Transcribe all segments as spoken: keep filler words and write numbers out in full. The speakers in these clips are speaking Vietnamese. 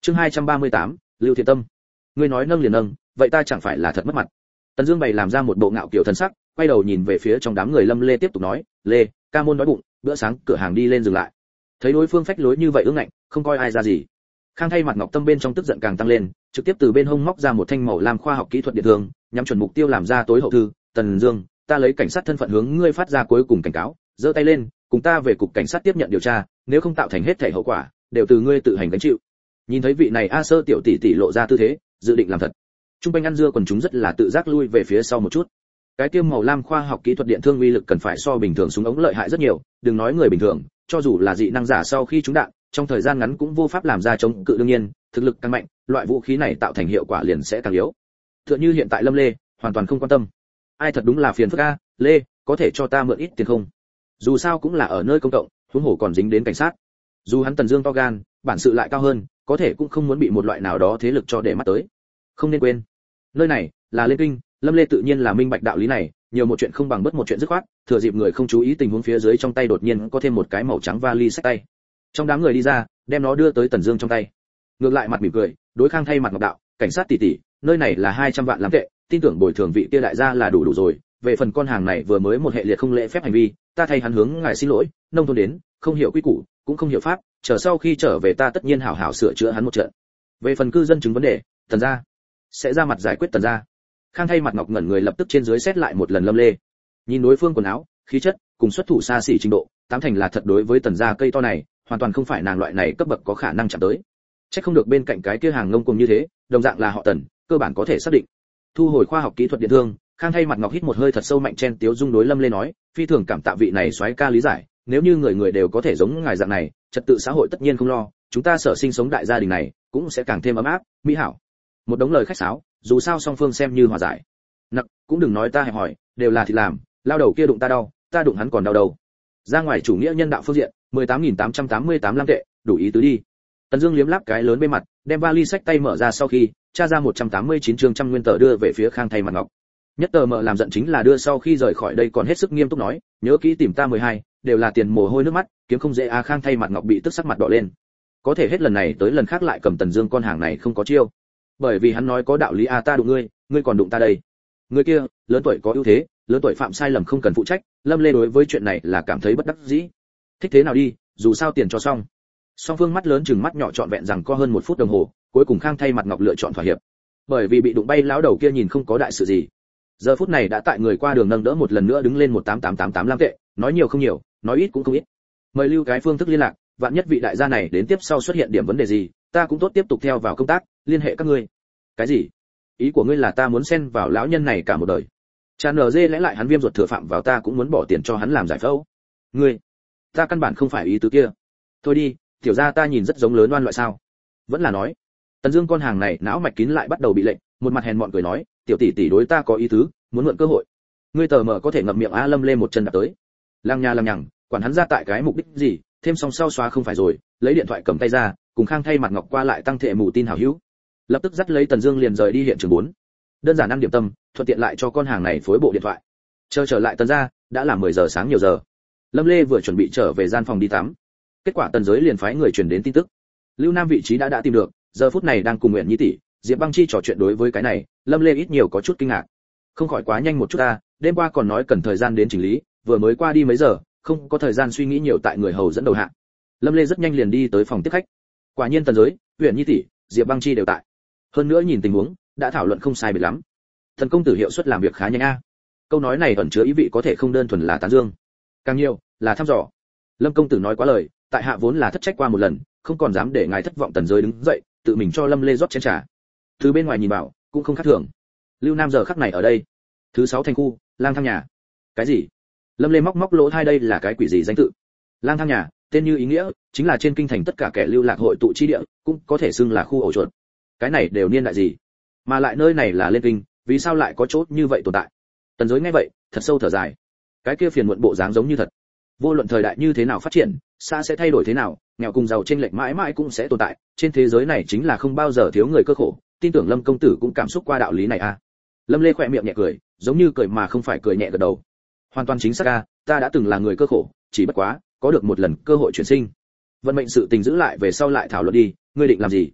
Chương hai trăm ba mươi tám, Lưu Thiện Tâm. Ngươi nói nâng liền nâng, vậy ta chẳng phải là thật mất mặt. Tần Dương bày làm ra một bộ ngạo kiều thần sắc, quay đầu nhìn về phía trong đám người Lâm Lê tiếp tục nói, "Lê, ca môn đói bụng, bữa sáng cửa hàng đi lên dừng lại." Thấy đối phương phách lối như vậy ương ngạnh, không coi ai ra gì. Khang Thay mặt ngọc tâm bên trong tức giận càng tăng lên, trực tiếp từ bên hông móc ra một thanh màu lam khoa học kỹ thuật điện thương, nhắm chuẩn mục tiêu làm ra tối hậu thư, "Tần Dương, ta lấy cảnh sát thân phận hướng ngươi phát ra cuối cùng cảnh cáo, giơ tay lên, cùng ta về cục cảnh sát tiếp nhận điều tra, nếu không tạo thành hết thảy hậu quả, đều từ ngươi tự hành gánh chịu." Nhìn thấy vị này A Sơ tiểu tỷ tỷ lộ ra tư thế, dự định làm thật. Trung quanh ăn dưa quần chúng rất là tự giác lui về phía sau một chút. Cái tiêm màu lam khoa học kỹ thuật điện thương uy lực cần phải so bình thường súng ống lợi hại rất nhiều, đừng nói người bình thường, cho dù là dị năng giả sau khi trúng đạn, trong thời gian ngắn cũng vô pháp làm ra chống cự, đương nhiên, thực lực càng mạnh, loại vũ khí này tạo thành hiệu quả liền sẽ càng yếu. Tựa như hiện tại Lâm Lê, hoàn toàn không quan tâm. Ai thật đúng là phiền phức a, Lê, có thể cho ta mượn ít tiền không? Dù sao cũng là ở nơi công cộng, huống hồ còn dính đến cảnh sát. Dù hắn Tần Dương to gan, bản sự lại cao hơn, có thể cũng không muốn bị một loại nào đó thế lực cho để mắt tới. Không nên quên, nơi này là Lên Kinh, Lâm Lê tự nhiên là minh bạch đạo lý này, nhiều một chuyện không bằng bất một chuyện dứt khoát, thừa dịp người không chú ý tình huống phía dưới trong tay đột nhiên có thêm một cái màu trắng vali xách tay. Trong đám người đi ra, đem nó đưa tới Tần Dương trong tay. Ngược lại mặt mỉm cười, đối Khang Thay mặt ngọc đạo, "Cảnh sát tỷ tỷ, nơi này là hai trăm vạn lắm tệ, tin tưởng bồi thường vị kia đại gia là đủ đủ rồi, về phần con hàng này vừa mới một hệ liệt không lễ phép hành vi, ta thay hắn hướng ngài xin lỗi, nông thôn đến, không hiểu quy củ, cũng không hiểu pháp, chờ sau khi trở về ta tất nhiên hảo hảo sửa chữa hắn một trận. Về phần cư dân chứng vấn đề, Tần gia sẽ ra mặt giải quyết Tần gia." Khang Thay mặt ngọc ngẩn người lập tức trên dưới xét lại một lần Lâm Lê. Nhìn đối phương quần áo, khí chất, cùng xuất thủ xa xỉ trình độ, tám thành là thật đối với Tần gia cây to này, hoàn toàn không phải nàng loại này cấp bậc có khả năng chạm tới. Chắc không được bên cạnh cái kia hàng ngông cuồng như thế, đồng dạng là họ Tần, cơ bản có thể xác định. Thu hồi khoa học kỹ thuật điện thương, Khang Thay mặt ngọc hít một hơi thật sâu mạnh chen tiếu dung đối Lâm Lê nói, "Phi thường cảm tạ vị này soái ca lý giải, nếu như người người đều có thể giống ngài dạng này, trật tự xã hội tất nhiên không lo, chúng ta sở sinh sống đại gia đình này cũng sẽ càng thêm ấm áp, mỹ hảo." Một đống lời khách sáo, dù sao song phương xem như hòa giải. Nặc, cũng đừng nói ta hẹp hỏi, đều là thịt làm, lao đầu kia đụng ta đau, ta đụng hắn còn đau đầu. Ra ngoài chủ nghĩa nhân đạo phương diện, mười tám nghìn tám trăm tám mươi tám lăm tệ, đủ ý tứ đi. Tần Dương liếm láp cái lớn bên mặt, đem vali sách tay mở ra sau khi, tra ra một trăm tám mươi chín chương trăm nguyên tờ đưa về phía Khang Thay mặt ngọc. Nhất tờ mở làm giận chính là đưa sau khi rời khỏi đây còn hết sức nghiêm túc nói, "Nhớ kỹ tìm ta mười hai, đều là tiền mồ hôi nước mắt, kiếm không dễ a." Khang Thay mặt ngọc bị tức sắc mặt đỏ lên. Có thể hết lần này tới lần khác lại cầm Tần Dương con hàng này không có chiêu. Bởi vì hắn nói có đạo lý a, ta đụng ngươi, ngươi còn đụng ta đây. Người kia, lớn tuổi có ưu thế, lớn tuổi phạm sai lầm không cần phụ trách, Lâm Lê đối với chuyện này là cảm thấy bất đắc dĩ. Thích thế nào đi, dù sao tiền cho xong. Song phương mắt lớn chừng mắt nhỏ trọn vẹn rằng có hơn một phút đồng hồ, cuối cùng Khang Thay mặt ngọc lựa chọn thỏa hiệp. Bởi vì bị đụng bay lão đầu kia nhìn không có đại sự gì. Giờ phút này đã tại người qua đường nâng đỡ một lần nữa đứng lên một tám tám tám tám lăm tệ, nói nhiều không nhiều, nói ít cũng không ít. Mời lưu cái phương thức liên lạc, vạn nhất vị đại gia này đến tiếp sau xuất hiện điểm vấn đề gì, ta cũng tốt tiếp tục theo vào công tác, liên hệ các ngươi. Cái gì? Ý của ngươi là ta muốn xen vào lão nhân này cả một đời? Chan nở dê lẽ lại hắn viêm ruột thừa phạm vào ta cũng muốn bỏ tiền cho hắn làm giải phẫu. Ngươi, ta căn bản không phải ý tứ kia. Thôi đi, tiểu gia ta nhìn rất giống lớn oan loại sao? Vẫn là nói, Tần Dương con hàng này não mạch kín lại bắt đầu bị lệnh, một mặt hèn mọn cười nói, tiểu tỷ tỷ đối ta có ý tứ, muốn mượn cơ hội. Ngươi tờ mở có thể ngậm miệng a. Lâm lên một chân đạp tới. Lăng nha lăng nhằng, quản hắn ra tại cái mục đích gì, thêm xong sau xóa không phải rồi, lấy điện thoại cầm tay ra, cùng Khang Thay mặt ngọc qua lại tăng thệ mù tin hảo hữu. Lập tức dắt lấy Tần Dương liền rời đi hiện trường bốn. Đơn giản ăn điểm tâm, thuận tiện lại cho con hàng này phối bộ điện thoại. Chờ trở lại Tần gia, đã là mười giờ sáng nhiều giờ. Lâm Lê vừa chuẩn bị trở về gian phòng đi tắm. Kết quả Tần Giới liền phái người truyền đến tin tức. Lưu Nam vị trí đã đã tìm được, giờ phút này đang cùng Nguyện Nhi tỷ, Diệp Băng Chi trò chuyện đối với cái này, Lâm Lê ít nhiều có chút kinh ngạc. Không khỏi quá nhanh một chút ta, đêm qua còn nói cần thời gian đến chỉnh lý, vừa mới qua đi mấy giờ, không có thời gian suy nghĩ nhiều tại người hầu dẫn đầu hạ. Lâm Lê rất nhanh liền đi tới phòng tiếp khách. Quả nhiên Tần Giới, Nguyện Nhi tỷ, Diệp Băng Chi đều tại. Hơn nữa nhìn tình huống, đã thảo luận không sai biệt lắm. Thần công tử hiệu suất làm việc khá nhanh a. Câu nói này ẩn chứa ý vị có thể không đơn thuần là tán dương, càng nhiều là thăm dò. Lâm công tử nói quá lời, tại hạ vốn là thất trách qua một lần, không còn dám để ngài thất vọng. Tần Giới đứng dậy, tự mình cho Lâm Lê rót chén trà. Từ bên ngoài nhìn vào, cũng không khác thường. Lưu Nam giờ khắc này ở đây, thứ sáu thành khu, lang thang nhà. Cái gì? Lâm Lê móc móc lỗ tai, đây là cái quỷ gì danh tự? Lang thang nhà, tên như ý nghĩa, chính là trên kinh thành tất cả kẻ lưu lạc hội tụ chi địa, cũng có thể xưng là khu ổ chuột. Cái này đều niên đại gì? Mà lại nơi này là Lên Kinh, vì sao lại có chỗ như vậy tồn tại? Tần Giới nghe vậy, thật sâu thở dài. Cái kia phiền muộn bộ dáng giống như thật. Vô luận thời đại như thế nào phát triển, xã sẽ thay đổi thế nào, nghèo cùng giàu chênh lệch mãi mãi cũng sẽ tồn tại, trên thế giới này chính là không bao giờ thiếu người cơ khổ, tin tưởng Lâm công tử cũng cảm xúc qua đạo lý này a. À. Lâm Lê khỏe miệng nhẹ cười, giống như cười mà không phải cười, nhẹ gật đầu. Hoàn toàn chính xác a, ta đã từng là người cơ khổ, chỉ bất quá, có được một lần cơ hội chuyển sinh. Vận mệnh sự tình giữ lại về sau lại thảo luận đi, ngươi định làm gì?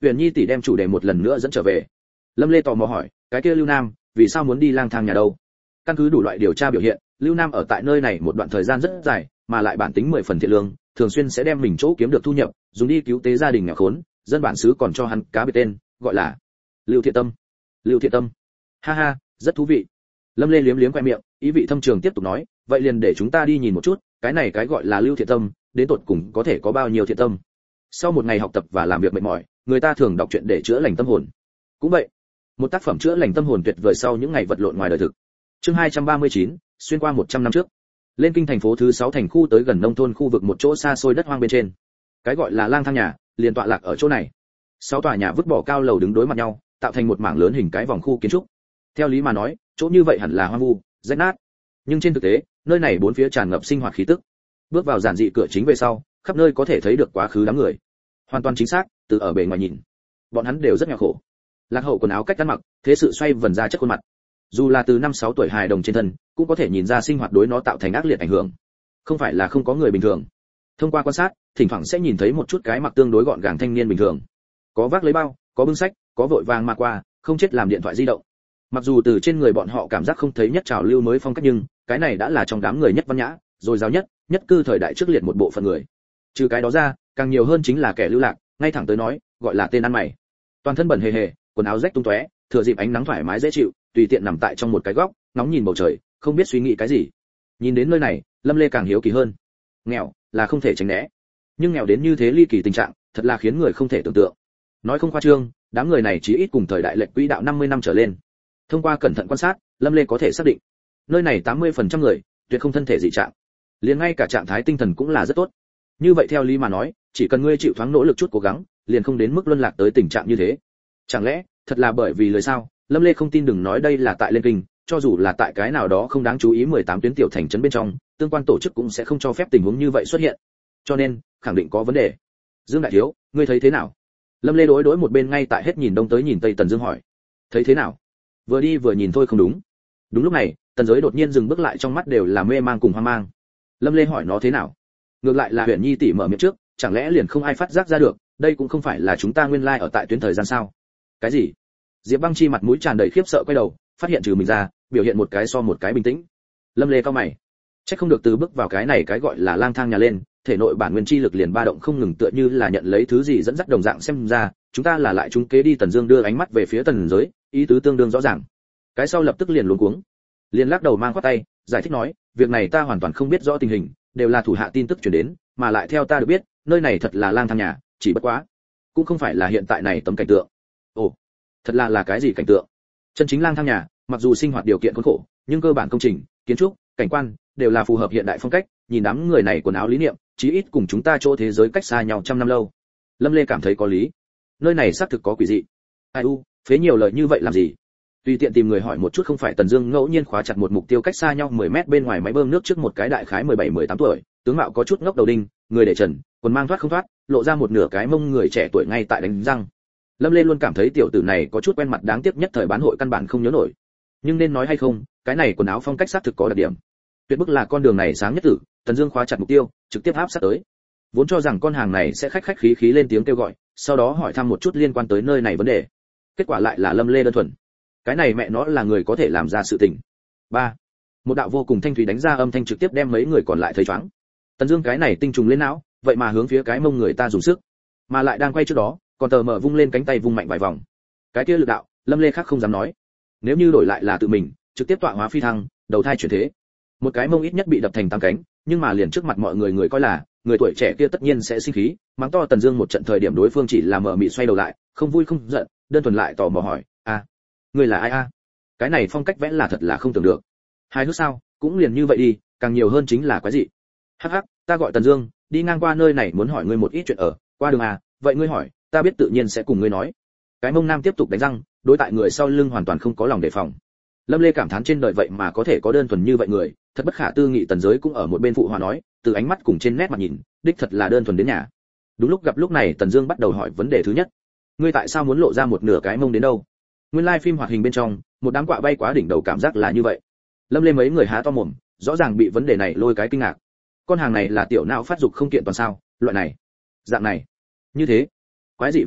Huyền Nhi tỷ đem chủ đề một lần nữa dẫn trở về. Lâm Lê tò mò hỏi, cái kia Lưu Nam, vì sao muốn đi lang thang nhà đâu? Căn cứ đủ loại điều tra biểu hiện, Lưu Nam ở tại nơi này một đoạn thời gian rất dài, mà lại bản tính mười phần thiện lương, thường xuyên sẽ đem mình chỗ kiếm được thu nhập, dùng đi cứu tế gia đình nghèo khốn, dân bản xứ còn cho hắn cá biệt tên, gọi là Lưu Thiện Tâm. Lưu Thiện Tâm. Ha ha, rất thú vị. Lâm Lê liếm liếm quai miệng, ý vị thâm trường tiếp tục nói, vậy liền để chúng ta đi nhìn một chút, cái này cái gọi là Lưu Thiện Tâm, đến tột cùng có thể có bao nhiêu thiện tâm. Sau một ngày học tập và làm việc mệt mỏi, người ta thường đọc truyện để chữa lành tâm hồn. Cũng vậy, một tác phẩm chữa lành tâm hồn tuyệt vời sau những ngày vật lộn ngoài đời thực. Chương hai trăm ba mươi chín, xuyên qua một trăm năm trước. Lên kinh thành phố thứ sáu thành khu tới gần nông thôn khu vực một chỗ xa xôi đất hoang bên trên. Cái gọi là lang thang nhà, liền tọa lạc ở chỗ này. Sáu tòa nhà vứt bỏ cao lầu đứng đối mặt nhau, tạo thành một mảng lớn hình cái vòng khu kiến trúc. Theo lý mà nói, chỗ như vậy hẳn là hoang vu, rách nát. Nhưng trên thực tế, nơi này bốn phía tràn ngập sinh hoạt khí tức. Bước vào giản dị cửa chính về sau, khắp nơi có thể thấy được quá khứ đám người. Hoàn toàn chính xác, từ ở bề ngoài nhìn, bọn hắn đều rất nghèo khổ. Lạc hậu quần áo cách ăn mặc, thế sự xoay vần ra chất khuôn mặt. Dù là từ năm sáu tuổi hài đồng trên thân, cũng có thể nhìn ra sinh hoạt đối nó tạo thành ác liệt ảnh hưởng. Không phải là không có người bình thường. Thông qua quan sát, thỉnh thoảng sẽ nhìn thấy một chút cái mặc tương đối gọn gàng thanh niên bình thường. Có vác lấy bao, có bưng sách, có vội vàng mà qua, không chết làm điện thoại di động. Mặc dù từ trên người bọn họ cảm giác không thấy nhất trào lưu mới phong cách, nhưng cái này đã là trong đám người nhất văn nhã, rồi giáo nhất, nhất cư thời đại trước liệt một bộ phận người. Trừ cái đó ra, càng nhiều hơn chính là kẻ lưu lạc, ngay thẳng tới nói, gọi là tên ăn mày. Toàn thân bẩn hề hề, quần áo rách tung tóe, thừa dịp ánh nắng thoải mái dễ chịu, tùy tiện nằm tại trong một cái góc, ngóng nhìn bầu trời, không biết suy nghĩ cái gì. Nhìn đến nơi này, Lâm Lê càng hiếu kỳ hơn. Nghèo là không thể tránh né, nhưng nghèo đến như thế ly kỳ tình trạng, thật là khiến người không thể tưởng tượng. Nói không khoa trương, đám người này chỉ ít cùng thời đại lệch quỹ đạo năm mươi năm trở lên. Thông qua cẩn thận quan sát, Lâm Lê có thể xác định, nơi này tám mươi phần trăm người tuyệt không thân thể dị trạng, liền ngay cả trạng thái tinh thần cũng là rất tốt. Như vậy theo lý mà nói, chỉ cần ngươi chịu thoáng nỗ lực chút cố gắng, liền không đến mức luân lạc tới tình trạng như thế. Chẳng lẽ thật là bởi vì lời sao? Lâm Lê không tin, đừng nói đây là tại Lên Kinh, cho dù là tại cái nào đó không đáng chú ý mười tám tuyến tiểu thành trấn bên trong, tương quan tổ chức cũng sẽ không cho phép tình huống như vậy xuất hiện. Cho nên, khẳng định có vấn đề. Dương đại thiếu, ngươi thấy thế nào? Lâm Lê đối đối một bên ngay tại hết nhìn đông tới nhìn tây Tần Dương hỏi. Thấy thế nào? Vừa đi vừa nhìn thôi không đúng. Đúng lúc này, Tần Giới đột nhiên dừng bước lại, trong mắt đều là mê mang cùng hoang mang. Lâm Lê hỏi nó thế nào? Ngược lại là Huyền Nhi tỷ mở miệng trước, chẳng lẽ liền không ai phát giác ra được, đây cũng không phải là chúng ta nguyên lai like ở tại tuyến thời gian sao? Cái gì? Diệp Băng Chi mặt mũi tràn đầy khiếp sợ quay đầu, phát hiện trừ mình ra, biểu hiện một cái so một cái bình tĩnh. Lâm Lê cao mày, chắc không được từ bước vào cái này cái gọi là lang thang nhà lên, thể nội bản nguyên chi lực liền ba động không ngừng, tựa như là nhận lấy thứ gì dẫn dắt đồng dạng, xem ra chúng ta là lại trúng kế đi. Tần Dương đưa ánh mắt về phía Tần Giới, ý tứ tương đương rõ ràng. Cái sau lập tức liền luống cuống, liền lắc đầu mang khoát tay, giải thích nói, việc này ta hoàn toàn không biết rõ tình hình, đều là thủ hạ tin tức truyền đến, mà lại theo ta được biết, nơi này thật là lang thang nhà, chỉ bất quá, cũng không phải là hiện tại này tấm cảnh tượng. Ồ, thật là là cái gì cảnh tượng? Chân chính lang thang nhà, mặc dù sinh hoạt điều kiện khốn khổ, nhưng cơ bản công trình, kiến trúc, cảnh quan đều là phù hợp hiện đại phong cách. Nhìn đám người này quần áo lý niệm, chí ít cùng chúng ta chỗ thế giới cách xa nhau trăm năm lâu. Lâm Lê cảm thấy có lý. Nơi này xác thực có quỷ dị. Ai u, phế nhiều lời như vậy làm gì? Tùy tiện tìm người hỏi một chút không phải. Tần Dương ngẫu nhiên khóa chặt một mục tiêu cách xa nhau mười mét bên ngoài máy bơm nước trước một cái đại khái mười bảy mười tám tuổi, tướng mạo có chút ngốc đầu đinh, người để trần, quần mang thoát không thoát, lộ ra một nửa cái mông người trẻ tuổi ngay tại đánh răng. Lâm Lê luôn cảm thấy tiểu tử này có chút quen mặt, đáng tiếc nhất thời bán hội căn bản không nhớ nổi. Nhưng nên nói hay không, cái này quần áo phong cách xác thực có đặc điểm. Tuyệt bức là con đường này sáng nhất tử, Tần Dương khóa chặt mục tiêu, trực tiếp áp sát tới. Vốn cho rằng con hàng này sẽ khách khách khí khí lên tiếng kêu gọi, sau đó hỏi thăm một chút liên quan tới nơi này vấn đề. Kết quả lại là Lâm Lê đơn thuần. Cái này mẹ nó là người có thể làm ra sự tình. Ba, một đạo vô cùng thanh thủy đánh ra âm thanh trực tiếp đem mấy người còn lại thấy choáng. Tần Dương cái này tinh trùng lên não, vậy mà hướng phía cái mông người ta dùng sức, mà lại đang quay trước đó, còn tờ mở vung lên cánh tay vung mạnh vài vòng. Cái kia lực đạo, Lâm Lê khác không dám nói. Nếu như đổi lại là tự mình, trực tiếp tọa hóa phi thăng, đầu thai chuyển thế. Một cái mông ít nhất bị đập thành tám cánh, nhưng mà liền trước mặt mọi người người coi là, người tuổi trẻ kia tất nhiên sẽ sinh khí, mắng to Tần Dương một trận. Thời điểm đối phương chỉ là mở mịt xoay đầu lại, không vui không giận, đơn thuần lại tò mò hỏi, "A, ngươi là ai a?" Cái này phong cách vẽ là thật là không tưởng được. Hai hứa sao, cũng liền như vậy đi, càng nhiều hơn chính là quái dị. Hắc hắc, ta gọi Tần Dương, đi ngang qua nơi này muốn hỏi ngươi một ít chuyện ở, qua đường à, vậy ngươi hỏi, ta biết tự nhiên sẽ cùng ngươi nói. Cái mông nam tiếp tục đánh răng, đối tại người sau lưng hoàn toàn không có lòng đề phòng. Lâm Lê cảm thán trên đời vậy mà có thể có đơn thuần như vậy người, thật bất khả tư nghị. Tần Giới cũng ở một bên phụ họa nói, từ ánh mắt cùng trên nét mặt nhìn, đích thật là đơn thuần đến nhà. Đúng lúc gặp lúc này, Tần Dương bắt đầu hỏi vấn đề thứ nhất. Ngươi tại sao muốn lộ ra một nửa cái mông đến đâu? Nguyên lai like phim hoạt hình bên trong, một đám quạ bay quá đỉnh đầu cảm giác là như vậy. Lâm Lê mấy người há to mồm, rõ ràng bị vấn đề này lôi cái kinh ngạc. Con hàng này là tiểu não phát dục không kiện toàn sao? Loại này, dạng này, như thế, quái dị vấn đề,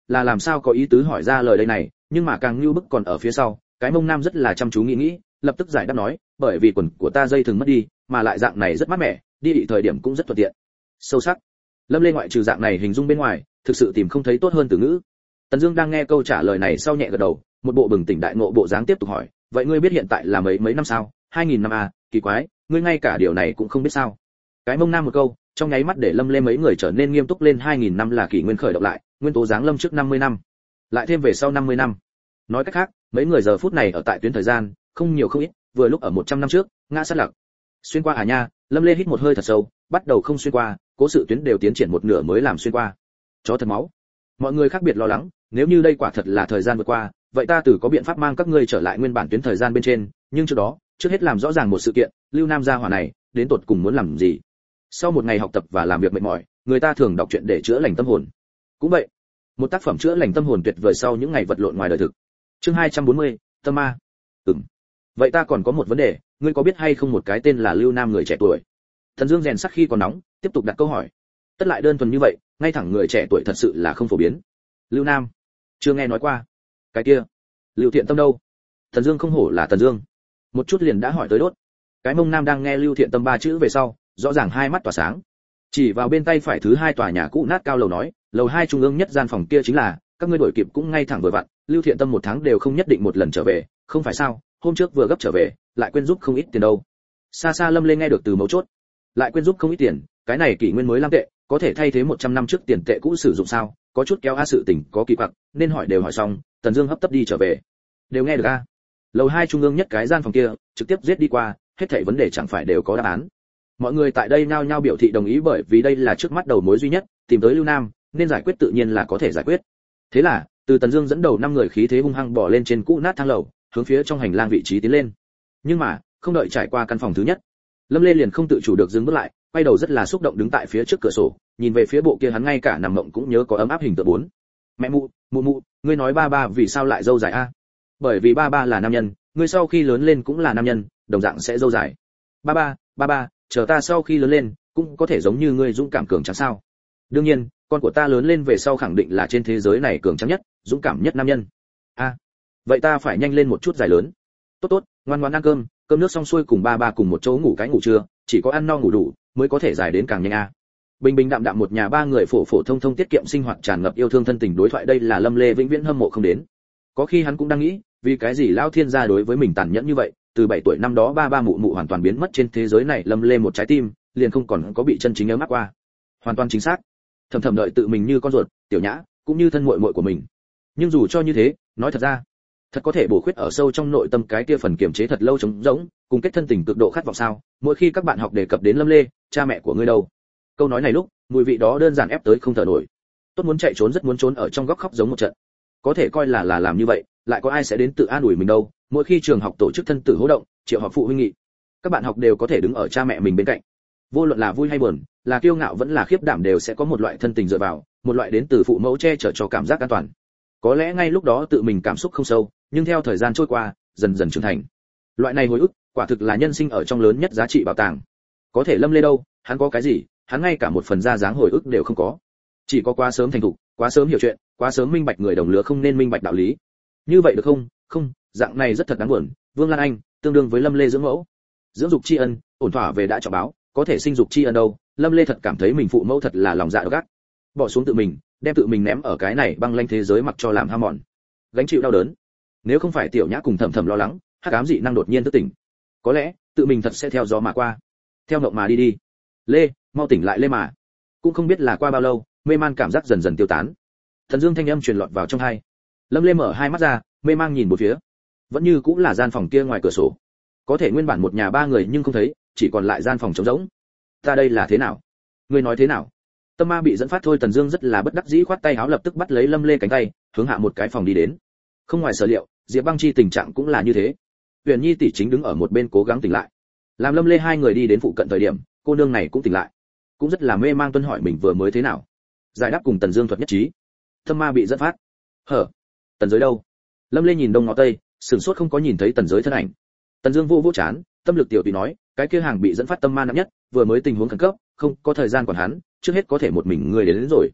là làm sao có ý tứ hỏi ra lời đây này, nhưng mà càng như bức còn ở phía sau. Cái mông nam rất là chăm chú nghĩ nghĩ, lập tức giải đáp nói, bởi vì quần của ta dây thừng mất đi, mà lại dạng này rất mát mẻ, đi ị thời điểm cũng rất thuận tiện. Sâu sắc. Lâm Lê ngoại trừ dạng này hình dung bên ngoài, thực sự tìm không thấy tốt hơn từ ngữ. Tần Dương đang nghe câu trả lời này sau nhẹ gật đầu, một bộ bừng tỉnh đại ngộ bộ dáng tiếp tục hỏi, vậy ngươi biết hiện tại là mấy mấy năm sao? hai nghìn năm à, kỳ quái, ngươi ngay cả điều này cũng không biết sao? Cái mông nam một câu, trong nháy mắt để Lâm Lê mấy người trở nên nghiêm túc lên. Hai nghìn năm là kỷ nguyên khởi động lại, nguyên tố giáng lâm trước năm mươi năm, lại thêm về sau năm mươi năm. Nói cách khác, mấy người giờ phút này ở tại tuyến thời gian, không nhiều không ít, vừa lúc ở một trăm năm trước, ngã sát lạc. Xuyên qua à nha, Lâm Lê hít một hơi thật sâu, bắt đầu không xuyên qua, cố sự tuyến đều tiến triển một nửa mới làm xuyên qua. Chó thật máu. Mọi người khác biệt lo lắng, nếu như đây quả thật là thời gian vượt qua, vậy ta từ có biện pháp mang các ngươi trở lại nguyên bản tuyến thời gian bên trên, nhưng trước đó, trước hết làm rõ ràng một sự kiện, Lưu Nam gia hỏa này, đến tột cùng muốn làm gì? Sau một ngày học tập và làm việc mệt mỏi, người ta thường đọc truyện để chữa lành tâm hồn. Cũng vậy, một tác phẩm chữa lành tâm hồn tuyệt vời sau những ngày vật lộn ngoài đời thực. Chương hai trăm bốn mươi, Tâm Ma. Ừm. Vậy ta còn có một vấn đề, ngươi có biết hay không một cái tên là Lưu Nam người trẻ tuổi? Thần Dương rèn sắc khi còn nóng, tiếp tục đặt câu hỏi. Tất lại đơn thuần như vậy, ngay thẳng người trẻ tuổi thật sự là không phổ biến. Lưu Nam, chưa nghe nói qua. Cái kia, Lưu Thiện Tâm đâu? Thần Dương không hổ là Thần Dương, một chút liền đã hỏi tới đốt. Cái mông nam đang nghe Lưu Thiện Tâm ba chữ về sau, rõ ràng hai mắt tỏa sáng. Chỉ vào bên tay phải thứ hai tòa nhà cũ nát cao lầu nói, lầu hai trung ương nhất gian phòng kia chính là, các ngươi đổi kịp cũng ngay thẳng vừa vặn, Lưu Thiện Tâm một tháng đều không nhất định một lần trở về, không phải sao? Hôm trước vừa gấp trở về, lại quên giúp không ít tiền đâu. Xa xa Lâm Lê nghe được từ mấu chốt, lại quên giúp không ít tiền, cái này kỷ nguyên mới lam tệ, có thể thay thế một trăm năm trước tiền tệ cũ sử dụng sao? Có chút kéo a sự tình có kỳ quặc, nên hỏi đều hỏi xong, Tần Dương hấp tấp đi trở về. Đều nghe được a? Lầu hai trung ương nhất cái gian phòng kia, trực tiếp giết đi qua, hết thảy vấn đề chẳng phải đều có đáp án. Mọi người tại đây nhao nhao biểu thị đồng ý, bởi vì đây là trước mắt đầu mối duy nhất, tìm tới Lưu Nam, nên giải quyết tự nhiên là có thể giải quyết. Thế là, từ Tần Dương dẫn đầu năm người khí thế hung hăng bỏ lên trên cũ nát thang lầu, hướng phía trong hành lang vị trí tiến lên. Nhưng mà, không đợi trải qua căn phòng thứ nhất, Lâm Lê liền không tự chủ được dừng bước lại, quay đầu rất là xúc động đứng tại phía trước cửa sổ, nhìn về phía bộ kia hắn ngay cả nằm mộng cũng nhớ có ấm áp hình tượng bốn. Mẹ mụ, mụ mụ, ngươi nói ba ba vì sao lại dâu dài a? Bởi vì ba ba là nam nhân, ngươi sau khi lớn lên cũng là nam nhân, đồng dạng sẽ dâu dài. Ba ba, ba ba, chờ ta sau khi lớn lên, cũng có thể giống như ngươi dũng cảm cường tráng sao? Đương nhiên, con của ta lớn lên về sau khẳng định là trên thế giới này cường tráng nhất, dũng cảm nhất nam nhân. A, vậy ta phải nhanh lên một chút dài lớn. Tốt tốt, ngoan ngoãn ăn cơm, cơm nước xong xuôi cùng ba ba cùng một chỗ ngủ cái ngủ trưa, chỉ có ăn no ngủ đủ mới có thể dài đến càng nhanh a. Bình bình đạm đạm một nhà ba người phổ phổ thông thông tiết kiệm sinh hoạt tràn ngập yêu thương thân tình đối thoại, đây là Lâm Lê vĩnh viễn hâm mộ không đến. Có khi hắn cũng đang nghĩ, vì cái gì lão thiên gia đối với mình tàn nhẫn như vậy, từ bảy tuổi năm đó ba ba mụ mụ hoàn toàn biến mất trên thế giới này, Lâm Lê một trái tim liền không còn có bị chân chính ấm áp qua. Hoàn toàn chính xác. Thầm thầm đợi tự mình như con ruột, tiểu nhã, cũng như thân muội muội của mình. Nhưng dù cho như thế, nói thật ra, thật có thể bổ khuyết ở sâu trong nội tâm cái kia phần kiềm chế thật lâu trống rỗng, cùng kết thân tình cực độ khát vọng sao? Mỗi khi các bạn học đề cập đến Lâm Lê, cha mẹ của ngươi đâu? Câu nói này lúc, mùi vị đó đơn giản ép tới không thở nổi. Tốt muốn chạy trốn rất muốn trốn ở trong góc khóc giống một trận. Có thể coi là là làm như vậy, lại có ai sẽ đến tự an ủi mình đâu? Mỗi khi trường học tổ chức thân tử hỗ động, triệu họp phụ huynh nghị, các bạn học đều có thể đứng ở cha mẹ mình bên cạnh. Vô luận là vui hay buồn, là kiêu ngạo vẫn là khiếp đảm đều sẽ có một loại thân tình dựa vào, một loại đến từ phụ mẫu che chở cho cảm giác an toàn. Có lẽ ngay lúc đó tự mình cảm xúc không sâu, nhưng theo thời gian trôi qua, dần dần trưởng thành. Loại này hồi ức, quả thực là nhân sinh ở trong lớn nhất giá trị bảo tàng. Có thể Lâm Lê đâu, hắn có cái gì? Hắn ngay cả một phần ra dáng hồi ức đều không có. Chỉ có quá sớm thành thục, quá sớm hiểu chuyện, quá sớm minh bạch người đồng lứa không nên minh bạch đạo lý. Như vậy được không? Không, dạng này rất thật đáng buồn. Vương Lan Anh, tương đương với Lâm Lê dưỡng mẫu. Dưỡng dục tri ân, ổn thỏa về đã trọng báo, có thể sinh dục tri ân đâu? Lâm Lê thật cảm thấy mình phụ mẫu thật là lòng dạ độc ác. Bỏ xuống tự mình, đem tự mình ném ở cái này băng lanh thế giới mặc cho làm ham mòn, gánh chịu đau đớn. Nếu không phải tiểu nhã cùng thầm thầm lo lắng, hắc ám dị năng đột nhiên thức tỉnh, có lẽ tự mình thật sẽ theo gió mà qua, theo ngộng mà đi đi. Lê, mau tỉnh lại Lê mà. Cũng không biết là qua bao lâu, mê man cảm giác dần dần tiêu tán. Thần Dương thanh âm truyền lọt vào trong tai. Lâm Lê mở hai mắt ra, mê mang nhìn một phía, vẫn như cũng là gian phòng kia ngoài cửa sổ. Có thể nguyên bản một nhà ba người nhưng không thấy, chỉ còn lại gian phòng trống rỗng. Ta đây là thế nào? Ngươi nói thế nào? Tâm ma bị dẫn phát thôi, Tần Dương rất là bất đắc dĩ khoát tay áo, lập tức bắt lấy Lâm Lê cánh tay, hướng hạ một cái phòng đi đến. Không ngoài sở liệu, Diệp Băng Chi tình trạng cũng là như thế. Huyền Nhi tỷ chính đứng ở một bên cố gắng tỉnh lại. Làm Lâm Lê hai người đi đến phụ cận thời điểm, cô nương này cũng tỉnh lại, cũng rất là mê mang tuân hỏi mình vừa mới thế nào. Giải đáp cùng Tần Dương thuật nhất trí. Tâm ma bị dẫn phát. Hở? Tần Giới đâu? Lâm Lê nhìn đông ngó tây, sửng sốt không có nhìn thấy Tần Giới thân ảnh. Tần Dương vô vô chán, tâm lực tiểu tùy nói, cái kia hàng bị dẫn phát tâm ma nặng nhất, vừa mới tình huống khẩn cấp, không có thời gian quản hắn, trước hết có thể một mình người đến, đến rồi.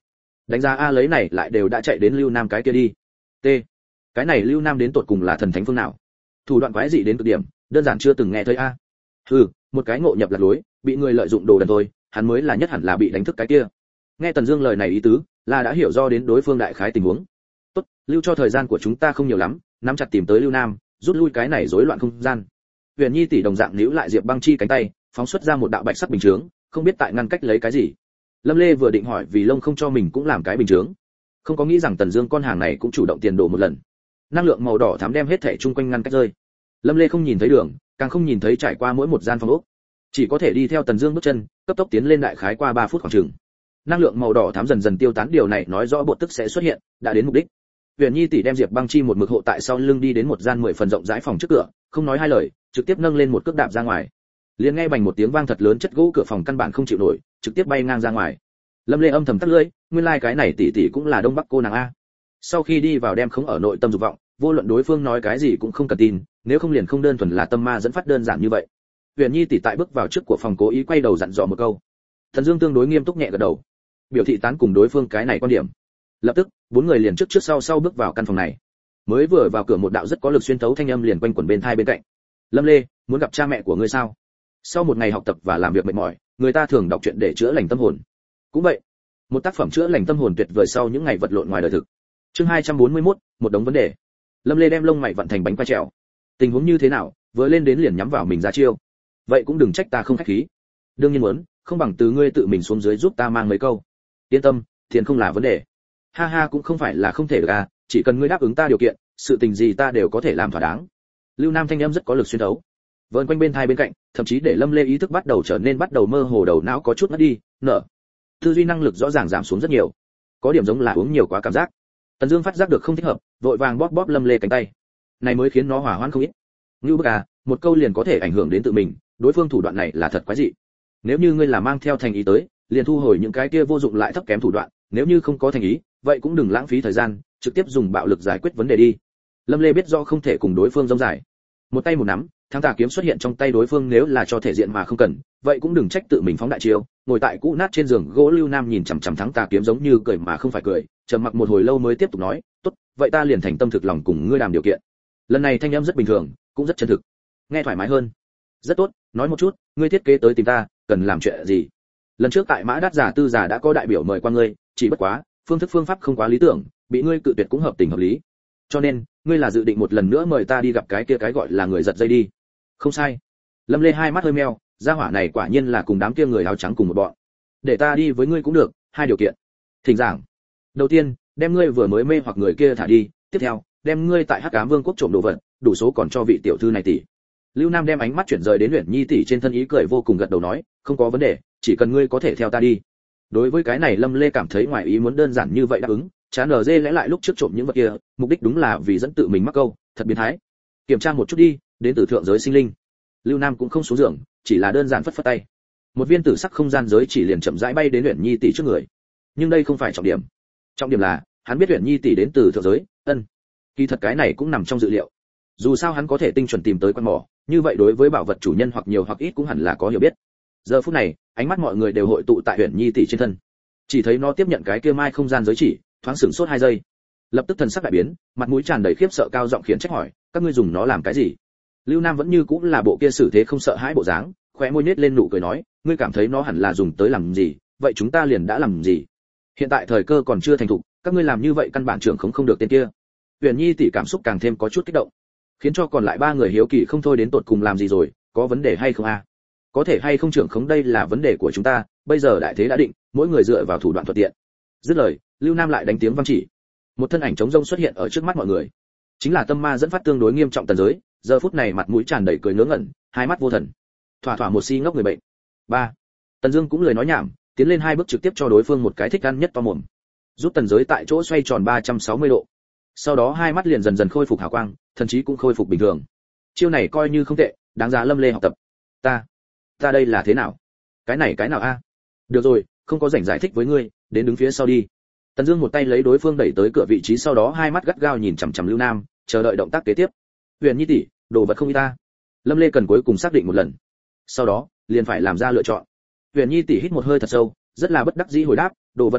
đánh giá a lấy này lại đều đã chạy đến Lưu Nam cái kia đi. T. Cái này Lưu Nam đến tột cùng là thần thánh phương nào? Thủ đoạn quái dị đến cực điểm, đơn giản chưa từng nghe thấy a. Hừ, một cái ngộ nhập lạc lối, bị người lợi dụng đồ đần thôi, hắn mới là nhất hẳn là bị đánh thức cái kia. Nghe Tần Dương lời này ý tứ, là đã hiểu do đến đối phương đại khái tình huống. Tốt, lưu cho thời gian của chúng ta không nhiều lắm, nắm chặt tìm tới Lưu Nam, rút lui cái này rối loạn không gian. Huyền Nhi tỷ đồng dạng níu lại Diệp Băng Chi cánh tay, phóng xuất ra một đạo bạch sắc bình chướng, không biết tại ngăn cách lấy cái gì. Lâm Lê vừa định hỏi vì lông không cho mình cũng làm cái bình chướng, không có nghĩ rằng Tần Dương con hàng này cũng chủ động tiền đồ một lần. Năng lượng màu đỏ thắm đem hết thảy chung quanh ngăn cách rơi. Lâm Lê không nhìn thấy đường, càng không nhìn thấy trải qua mỗi một gian phòng ốc, chỉ có thể đi theo Tần Dương bước chân, cấp tốc tiến lên đại khái qua ba phút khoảng chừng. Năng lượng màu đỏ thắm dần dần tiêu tán, điều này nói rõ bộ tức sẽ xuất hiện, đã đến mục đích. Huyền Nhi tỷ đem Diệp Băng Chi một mực hộ tại sau lưng đi đến một gian mười phần rộng rãi phòng trước cửa, không nói hai lời, trực tiếp nâng lên một cước đạp ra ngoài. Liền nghe bành một tiếng vang thật lớn, chất gỗ cửa phòng căn bản không chịu nổi, trực tiếp bay ngang ra ngoài. Lâm Lê âm thầm tắt lưỡi, nguyên lai like cái này tỷ tỷ cũng là Đông Bắc cô nàng a. Sau khi đi vào đem không ở nội tâm dục vọng, vô luận đối phương nói cái gì cũng không cần tin, nếu không liền không đơn thuần là tâm ma dẫn phát đơn giản như vậy. Huyền Nhi tỷ tại bước vào trước của phòng cố ý quay đầu dặn dò một câu. Thần Dương tương đối nghiêm túc nhẹ gật đầu, biểu thị tán cùng đối phương cái này quan điểm. Lập tức, bốn người liền trước trước sau sau bước vào căn phòng này. Mới vừa vào cửa một đạo rất có lực xuyên thấu thanh âm liền quanh quẩn bên tai bên cạnh. Lâm Lê, muốn gặp cha mẹ của ngươi sao? Sau một ngày học tập và làm việc mệt mỏi, người ta thường đọc truyện để chữa lành tâm hồn. Cũng vậy, một tác phẩm chữa lành tâm hồn tuyệt vời sau những ngày vật lộn ngoài đời thực. Chương hai trăm bốn mươi mốt, một đống vấn đề. Lâm Lê đem lông mày vặn thành bánh quai trèo. Tình huống như thế nào, vừa lên đến liền nhắm vào mình ra chiêu. Vậy cũng đừng trách ta không khách khí. Đương nhiên muốn, không bằng từ ngươi tự mình xuống dưới giúp ta mang mấy câu. Yên tâm, tiền không là vấn đề. Ha ha, cũng không phải là không thể được à, chỉ cần ngươi đáp ứng ta điều kiện, sự tình gì ta đều có thể làm thỏa đáng. Lưu Nam thanh âm rất có lực xuyên thấu, vờn quanh bên thai bên cạnh, thậm chí để Lâm Lê ý thức bắt đầu trở nên bắt đầu mơ hồ, đầu não có chút mất đi, nở. Tư duy năng lực rõ ràng giảm xuống rất nhiều, có điểm giống là uống nhiều quá cảm giác. Tần Dương phát giác được không thích hợp, vội vàng bóp bóp Lâm Lê cánh tay, này mới khiến nó hỏa hoãn không ít. Ngưu bức à, một câu liền có thể ảnh hưởng đến tự mình, đối phương thủ đoạn này là thật quái dị. Nếu như ngươi là mang theo thành ý tới, liền thu hồi những cái kia vô dụng lại thấp kém thủ đoạn, nếu như không có thành ý, vậy cũng đừng lãng phí thời gian, trực tiếp dùng bạo lực giải quyết vấn đề đi. Lâm Lê biết rõ không thể cùng đối phương rông dài, một tay một nắm, thắng tà kiếm xuất hiện trong tay đối phương, nếu là cho thể diện mà không cần, vậy cũng đừng trách tự mình phóng đại chiêu. Ngồi tại cũ nát trên giường gỗ, Lưu Nam nhìn chằm chằm thắng tà kiếm giống như cười mà không phải cười, trầm mặc một hồi lâu mới tiếp tục nói, tốt, vậy ta liền thành tâm thực lòng cùng ngươi đàm điều kiện. Lần này thanh âm rất bình thường, cũng rất chân thực, nghe thoải mái hơn. Rất tốt, nói một chút, ngươi thiết kế tới tìm ta, cần làm chuyện gì? Lần trước tại Mã Đát giả tư giả đã có đại biểu mời qua ngươi, chỉ bất quá, phương thức phương pháp không quá lý tưởng, bị ngươi cự tuyệt cũng hợp tình hợp lý. Cho nên, ngươi là dự định một lần nữa mời ta đi gặp cái kia cái gọi là người giật dây đi. Không sai. Lâm Lê hai mắt hơi meo, gia hỏa này quả nhiên là cùng đám kia người áo trắng cùng một bọn. Để ta đi với ngươi cũng được, hai điều kiện. Thỉnh giảng. Đầu tiên, đem ngươi vừa mới mê hoặc người kia thả đi, tiếp theo, đem ngươi tại Hắc Ám Vương quốc trộm đồ vật, đủ số còn cho vị tiểu thư này tỷ. Lưu Nam đem ánh mắt chuyển rời đến Uyển Nhi tỷ trên thân, ý cười vô cùng gật đầu nói, không có vấn đề, chỉ cần ngươi có thể theo ta đi. Đối với cái này Lâm Lê cảm thấy ngoài ý muốn, đơn giản như vậy đáp ứng, chán ở dê lẽ lại lúc trước trộm những vật kia, mục đích đúng là vì dẫn tự mình mắc câu, thật biến thái. Kiểm tra một chút đi, đến từ thượng giới sinh linh. Lưu Nam cũng không xuống giường, chỉ là đơn giản phất phất tay. Một viên tử sắc không gian giới chỉ liền chậm rãi bay đến Uyển Nhi tỷ trước người. Nhưng đây không phải trọng điểm. Trọng điểm là, hắn biết Uyển Nhi tỷ đến từ thượng giới, ân. Kỳ thật cái này cũng nằm trong dự liệu. Dù sao hắn có thể tinh chuẩn tìm tới quan mỏ, như vậy đối với bảo vật chủ nhân hoặc nhiều hoặc ít cũng hẳn là có hiểu biết. Giờ phút này, ánh mắt mọi người đều hội tụ tại Uyển Nhi tỷ trên thân. Chỉ thấy nó tiếp nhận cái kia mai không gian giới chỉ, thoáng sửng sốt hai giây, lập tức thần sắc đại biến, mặt mũi tràn đầy khiếp sợ, cao giọng khiển trách hỏi, các ngươi dùng nó làm cái gì? Lưu Nam vẫn như cũng là bộ kia xử thế không sợ hãi bộ dáng, khóe môi nhếch lên nụ cười nói, ngươi cảm thấy nó hẳn là dùng tới làm gì, vậy chúng ta liền đã làm gì. Hiện tại thời cơ còn chưa thành thục, các ngươi làm như vậy căn bản trưởng không không được tên kia. Uyển Nhi tỷ cảm xúc càng thêm có chút kích động, khiến cho còn lại ba người hiếu kỳ không thôi, đến tột cùng làm gì rồi, có vấn đề hay không a? Có thể hay không trưởng khống đây là vấn đề của chúng ta, bây giờ đại thế đã định, mỗi người dựa vào thủ đoạn thuận tiện. Dứt lời, Lưu Nam lại đánh tiếng vang chỉ, một thân ảnh trống rông xuất hiện ở trước mắt mọi người, chính là tâm ma dẫn phát tương đối nghiêm trọng Tần Giới, giờ phút này mặt mũi tràn đầy cười ngớ ngẩn, hai mắt vô thần, thỏa thỏa một si ngốc người bệnh. Ba. Tần Dương cũng lời nói nhảm, tiến lên hai bước trực tiếp cho đối phương một cái thích ăn nhất to mồm, giúp Tần Giới tại chỗ xoay tròn ba trăm sáu mươi độ. Sau đó hai mắt liền dần dần khôi phục hào quang, thần trí cũng khôi phục bình thường. Chiêu này coi như không tệ, đáng giá Lâm Lê học tập. Ta, ta đây là thế nào? Cái này cái nào a? Được rồi, không có rảnh giải thích với ngươi, đến đứng phía sau đi. Tần Dương một tay lấy đối phương đẩy tới cửa vị trí, sau đó hai mắt gắt gao nhìn chằm chằm Lưu Nam, chờ đợi động tác kế tiếp. Huyền Nhi tỷ, đồ vật không y ta. Lâm Lê cần cuối cùng xác định một lần, sau đó liền phải làm ra lựa chọn. Huyền Nhi tỷ hít một hơi thật sâu, rất là bất đắc dĩ hồi đáp, đồ vật không ít,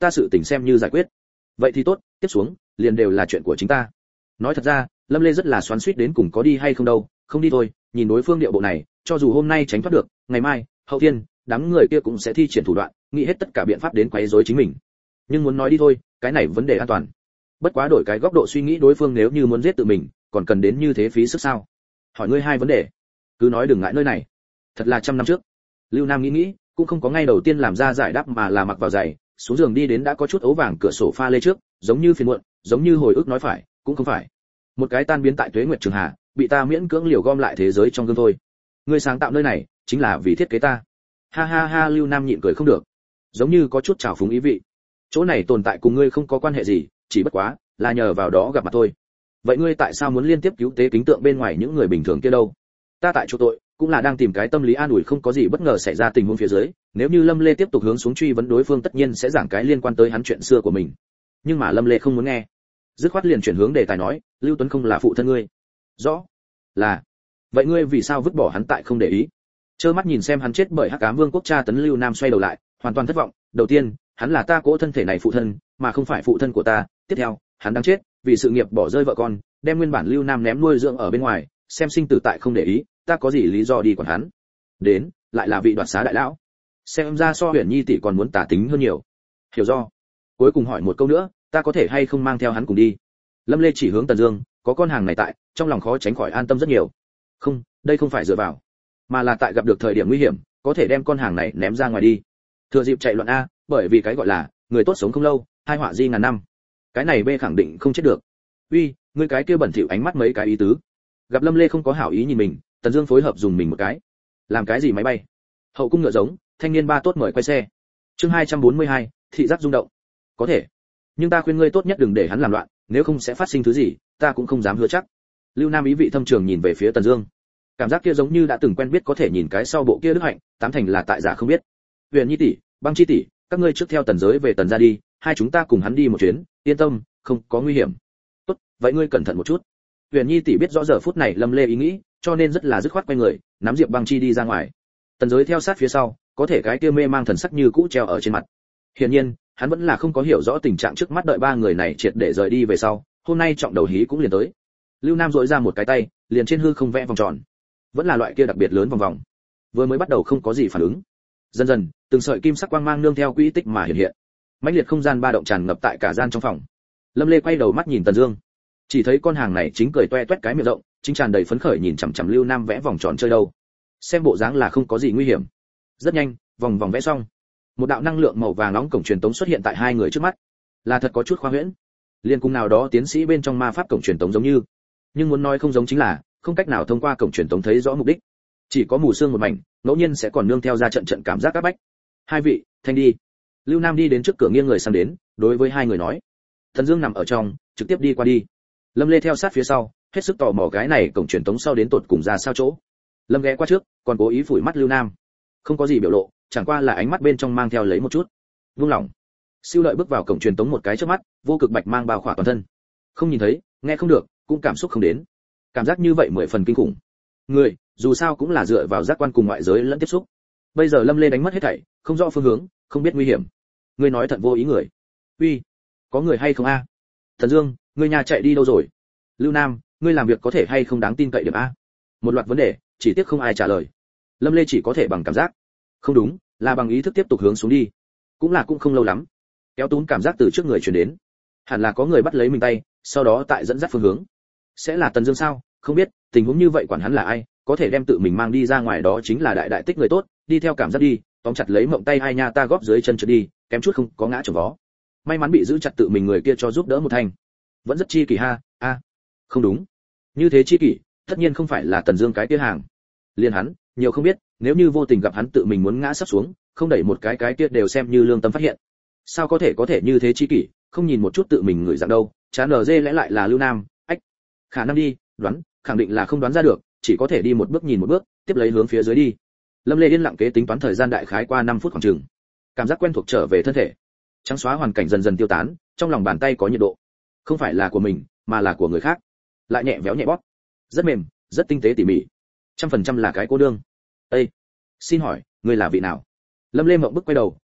ta sự tình xem như giải quyết. Vậy thì tốt, tiếp xuống liền đều là chuyện của chính ta. Nói thật ra, Lâm Lê rất là xoắn xuýt đến cùng có đi hay không đâu, không đi thôi, nhìn đối phương điệu bộ này, cho dù hôm nay tránh thoát được, ngày mai, hậu thiên, đám người kia cũng sẽ thi triển thủ đoạn, nghĩ hết tất cả biện pháp đến quấy rối chính mình. Nhưng muốn nói đi thôi, cái này vấn đề an toàn. Bất quá đổi cái góc độ suy nghĩ, đối phương nếu như muốn giết tự mình, còn cần đến như thế phí sức sao? Hỏi ngươi hai vấn đề, cứ nói đừng ngại nơi này. Thật là trăm năm trước. Lưu Nam nghĩ nghĩ, cũng không có ngay đầu tiên làm ra giải đáp mà là mặc vào giày, xuống giường đi đến đã có chút ấu vàng cửa sổ pha lê trước, giống như phiền muộn, giống như hồi ức nói phải, cũng không phải. Một cái tan biến tại Tuế Nguyệt Trường Hà, bị ta miễn cưỡng liều gom lại thế giới trong gương thôi. Ngươi sáng tạo nơi này, chính là vì thiết kế ta. Ha ha ha, Lưu Nam nhịn cười không được, giống như có chút trào phúng ý vị. Chỗ này tồn tại cùng ngươi không có quan hệ gì, chỉ bất quá là nhờ vào đó gặp mặt thôi. Vậy ngươi tại sao muốn liên tiếp cứu tế kính tượng bên ngoài những người bình thường kia đâu? Ta tại chỗ tội, cũng là đang tìm cái tâm lý an ủi, không có gì bất ngờ xảy ra tình huống phía dưới, nếu như Lâm Lê tiếp tục hướng xuống truy vấn đối phương, tất nhiên sẽ giảng cái liên quan tới hắn chuyện xưa của mình. Nhưng mà Lâm Lê không muốn nghe, dứt khoát liền chuyển hướng đề tài nói, Lưu Tuấn không là phụ thân ngươi? Rõ. Là. Vậy ngươi vì sao vứt bỏ hắn tại không để ý? Trơ mắt nhìn xem hắn chết bởi Hắc Ám Vương quốc tra tấn, Lưu Nam xoay đầu lại, hoàn toàn thất vọng. Đầu tiên, hắn là ta cỗ thân thể này phụ thân, mà không phải phụ thân của ta. Tiếp theo, hắn đang chết, vì sự nghiệp bỏ rơi vợ con, đem nguyên bản Lưu Nam ném nuôi dưỡng ở bên ngoài, xem sinh tử tại không để ý, ta có gì lý do đi quản hắn? Đến, lại là vị đoạt xá đại lão. Xem ra so Huyền Nhi tỷ còn muốn tả tính hơn nhiều. Hiểu do. Cuối cùng hỏi một câu nữa, ta có thể hay không mang theo hắn cùng đi? Lâm Lê chỉ hướng Tần Dương, có con hàng này tại, trong lòng khó tránh khỏi an tâm rất nhiều. Không, đây không phải dựa vào, mà là tại gặp được thời điểm nguy hiểm, có thể đem con hàng này ném ra ngoài đi. Thừa dịp chạy loạn a, bởi vì cái gọi là người tốt sống không lâu, hai họa di ngàn năm. Cái này B khẳng định không chết được. Uy, ngươi cái kia bẩn thỉu ánh mắt mấy cái ý tứ. Gặp Lâm Lê không có hảo ý nhìn mình, Tần Dương phối hợp dùng mình một cái. Làm cái gì máy bay? Hậu cung ngựa giống, thanh niên ba tốt mời quay xe. Chương hai trăm bốn mươi hai, thị giác rung động. Có thể, nhưng ta khuyên ngươi tốt nhất đừng để hắn làm loạn, nếu không sẽ phát sinh thứ gì, ta cũng không dám hứa chắc. Lưu Nam ý vị thâm trường nhìn về phía Tần Dương. Cảm giác kia giống như đã từng quen biết, có thể nhìn cái sau bộ kia đức hạnh, tám thành là tại giả không biết. Huyền Nhi tỷ, Băng Chi tỷ, các ngươi trước theo Tần Giới về Tần gia đi, hai chúng ta cùng hắn đi một chuyến, yên tâm, không có nguy hiểm. Tốt, vậy ngươi cẩn thận một chút. Huyền Nhi tỷ biết rõ giờ phút này Lâm Lê ý nghĩ, cho nên rất là dứt khoát quay người, nắm Diệp Băng Chi đi ra ngoài. Tần Giới theo sát phía sau, có thể cái kia mê mang thần sắc như cũ treo ở trên mặt. Hiển nhiên, hắn vẫn là không có hiểu rõ tình trạng trước mắt, đợi ba người này triệt để rời đi về sau, hôm nay trọng đầu hí cũng liền tới. Lưu Nam dội ra một cái tay, liền trên hư không vẽ vòng tròn, vẫn là loại kia đặc biệt lớn vòng vòng. Vừa mới bắt đầu không có gì phản ứng, dần dần, từng sợi kim sắc quang mang nương theo quỹ tích mà hiện hiện, mãnh liệt không gian ba động tràn ngập tại cả gian trong phòng. Lâm Lê quay đầu mắt nhìn Tần Dương, chỉ thấy con hàng này chính cười toe toét cái miệng rộng, chính tràn đầy phấn khởi nhìn chằm chằm Lưu Nam vẽ vòng tròn chơi đâu. Xem bộ dáng là không có gì nguy hiểm. Rất nhanh, vòng vòng vẽ xong, một đạo năng lượng màu vàng nóng cổng truyền tống xuất hiện tại hai người trước mắt. Là thật có chút khoa huyễn, liên cùng nào đó tiến sĩ bên trong ma pháp cổng truyền tống giống như, nhưng muốn nói không giống chính là không cách nào thông qua cổng truyền tống thấy rõ mục đích, chỉ có mù sương một mảnh, ngẫu nhiên sẽ còn nương theo ra trận trận cảm giác áp bách. Hai vị, thanh đi. Lưu Nam đi đến trước cửa, nghiêng người sang đến, đối với hai người nói. Thần Dương nằm ở trong, trực tiếp đi qua đi. Lâm Lê theo sát phía sau, hết sức tò mò cái này cổng truyền tống sau đến tột cùng ra sao chỗ. Lâm ghé qua trước, còn cố ý phủi mắt Lưu Nam. Không có gì biểu lộ, chẳng qua là ánh mắt bên trong mang theo lấy một chút vung lòng. Siêu lợi bước vào cổng truyền tống một cái trước mắt, vô cực bạch mang bao khỏa toàn thân. Không nhìn thấy, nghe không được, cũng cảm xúc không đến. Cảm giác như vậy mười phần kinh khủng. Người, dù sao cũng là dựa vào giác quan cùng ngoại giới lẫn tiếp xúc. Bây giờ Lâm Lê đánh mất hết thảy, không rõ phương hướng, không biết nguy hiểm. Ngươi nói thật vô ý người. Uy, có người hay không a? Thần Dương, ngươi nhà chạy đi đâu rồi? Lưu Nam, ngươi làm việc có thể hay không đáng tin cậy điểm a? Một loạt vấn đề, chỉ tiếc không ai trả lời. Lâm Lê chỉ có thể bằng cảm giác. Không đúng, là bằng ý thức tiếp tục hướng xuống đi. Cũng là cũng không lâu lắm, kéo túm cảm giác từ trước người truyền đến. Hẳn là có người bắt lấy mình tay, sau đó tại dẫn dắt phương hướng. Sẽ là Tần Dương sao? Không biết, tình huống như vậy quản hắn là ai, có thể đem tự mình mang đi ra ngoài đó chính là đại đại tích người tốt, đi theo cảm giác đi, tóm chặt lấy mộng tay hai nha ta góp dưới chân trượt đi, kém chút không có ngã chồng vó. May mắn bị giữ chặt tự mình người kia cho giúp đỡ một thành. Vẫn rất chi kỷ ha, a. À, không đúng. Như thế chi kỷ, tất nhiên không phải là Tần Dương cái kia hàng. Liên hắn, nhiều không biết, nếu như vô tình gặp hắn tự mình muốn ngã sắp xuống, không đẩy một cái cái kia đều xem như lương tâm phát hiện. Sao có thể có thể như thế chi kỷ, không nhìn một chút tự mình người dạng đâu, chán ở dê lẽ lại là Lưu Nam, ách. Khả năng đi, đoán, khẳng định là không đoán ra được, chỉ có thể đi một bước nhìn một bước, tiếp lấy hướng phía dưới đi. Lâm Lê yên lặng kế tính toán thời gian đại khái qua năm phút khoảng chừng. Cảm giác quen thuộc trở về thân thể. Trắng xóa hoàn cảnh dần dần tiêu tán, trong lòng bàn tay có nhiệt độ. Không phải là của mình, mà là của người khác. Lại nhẹ véo nhẹ bóp. Rất mềm, rất tinh tế tỉ mỉ. Trăm phần trăm là cái cô đương. Ê, xin hỏi, người là vị nào? Lâm Lê mộng bức quay đầu,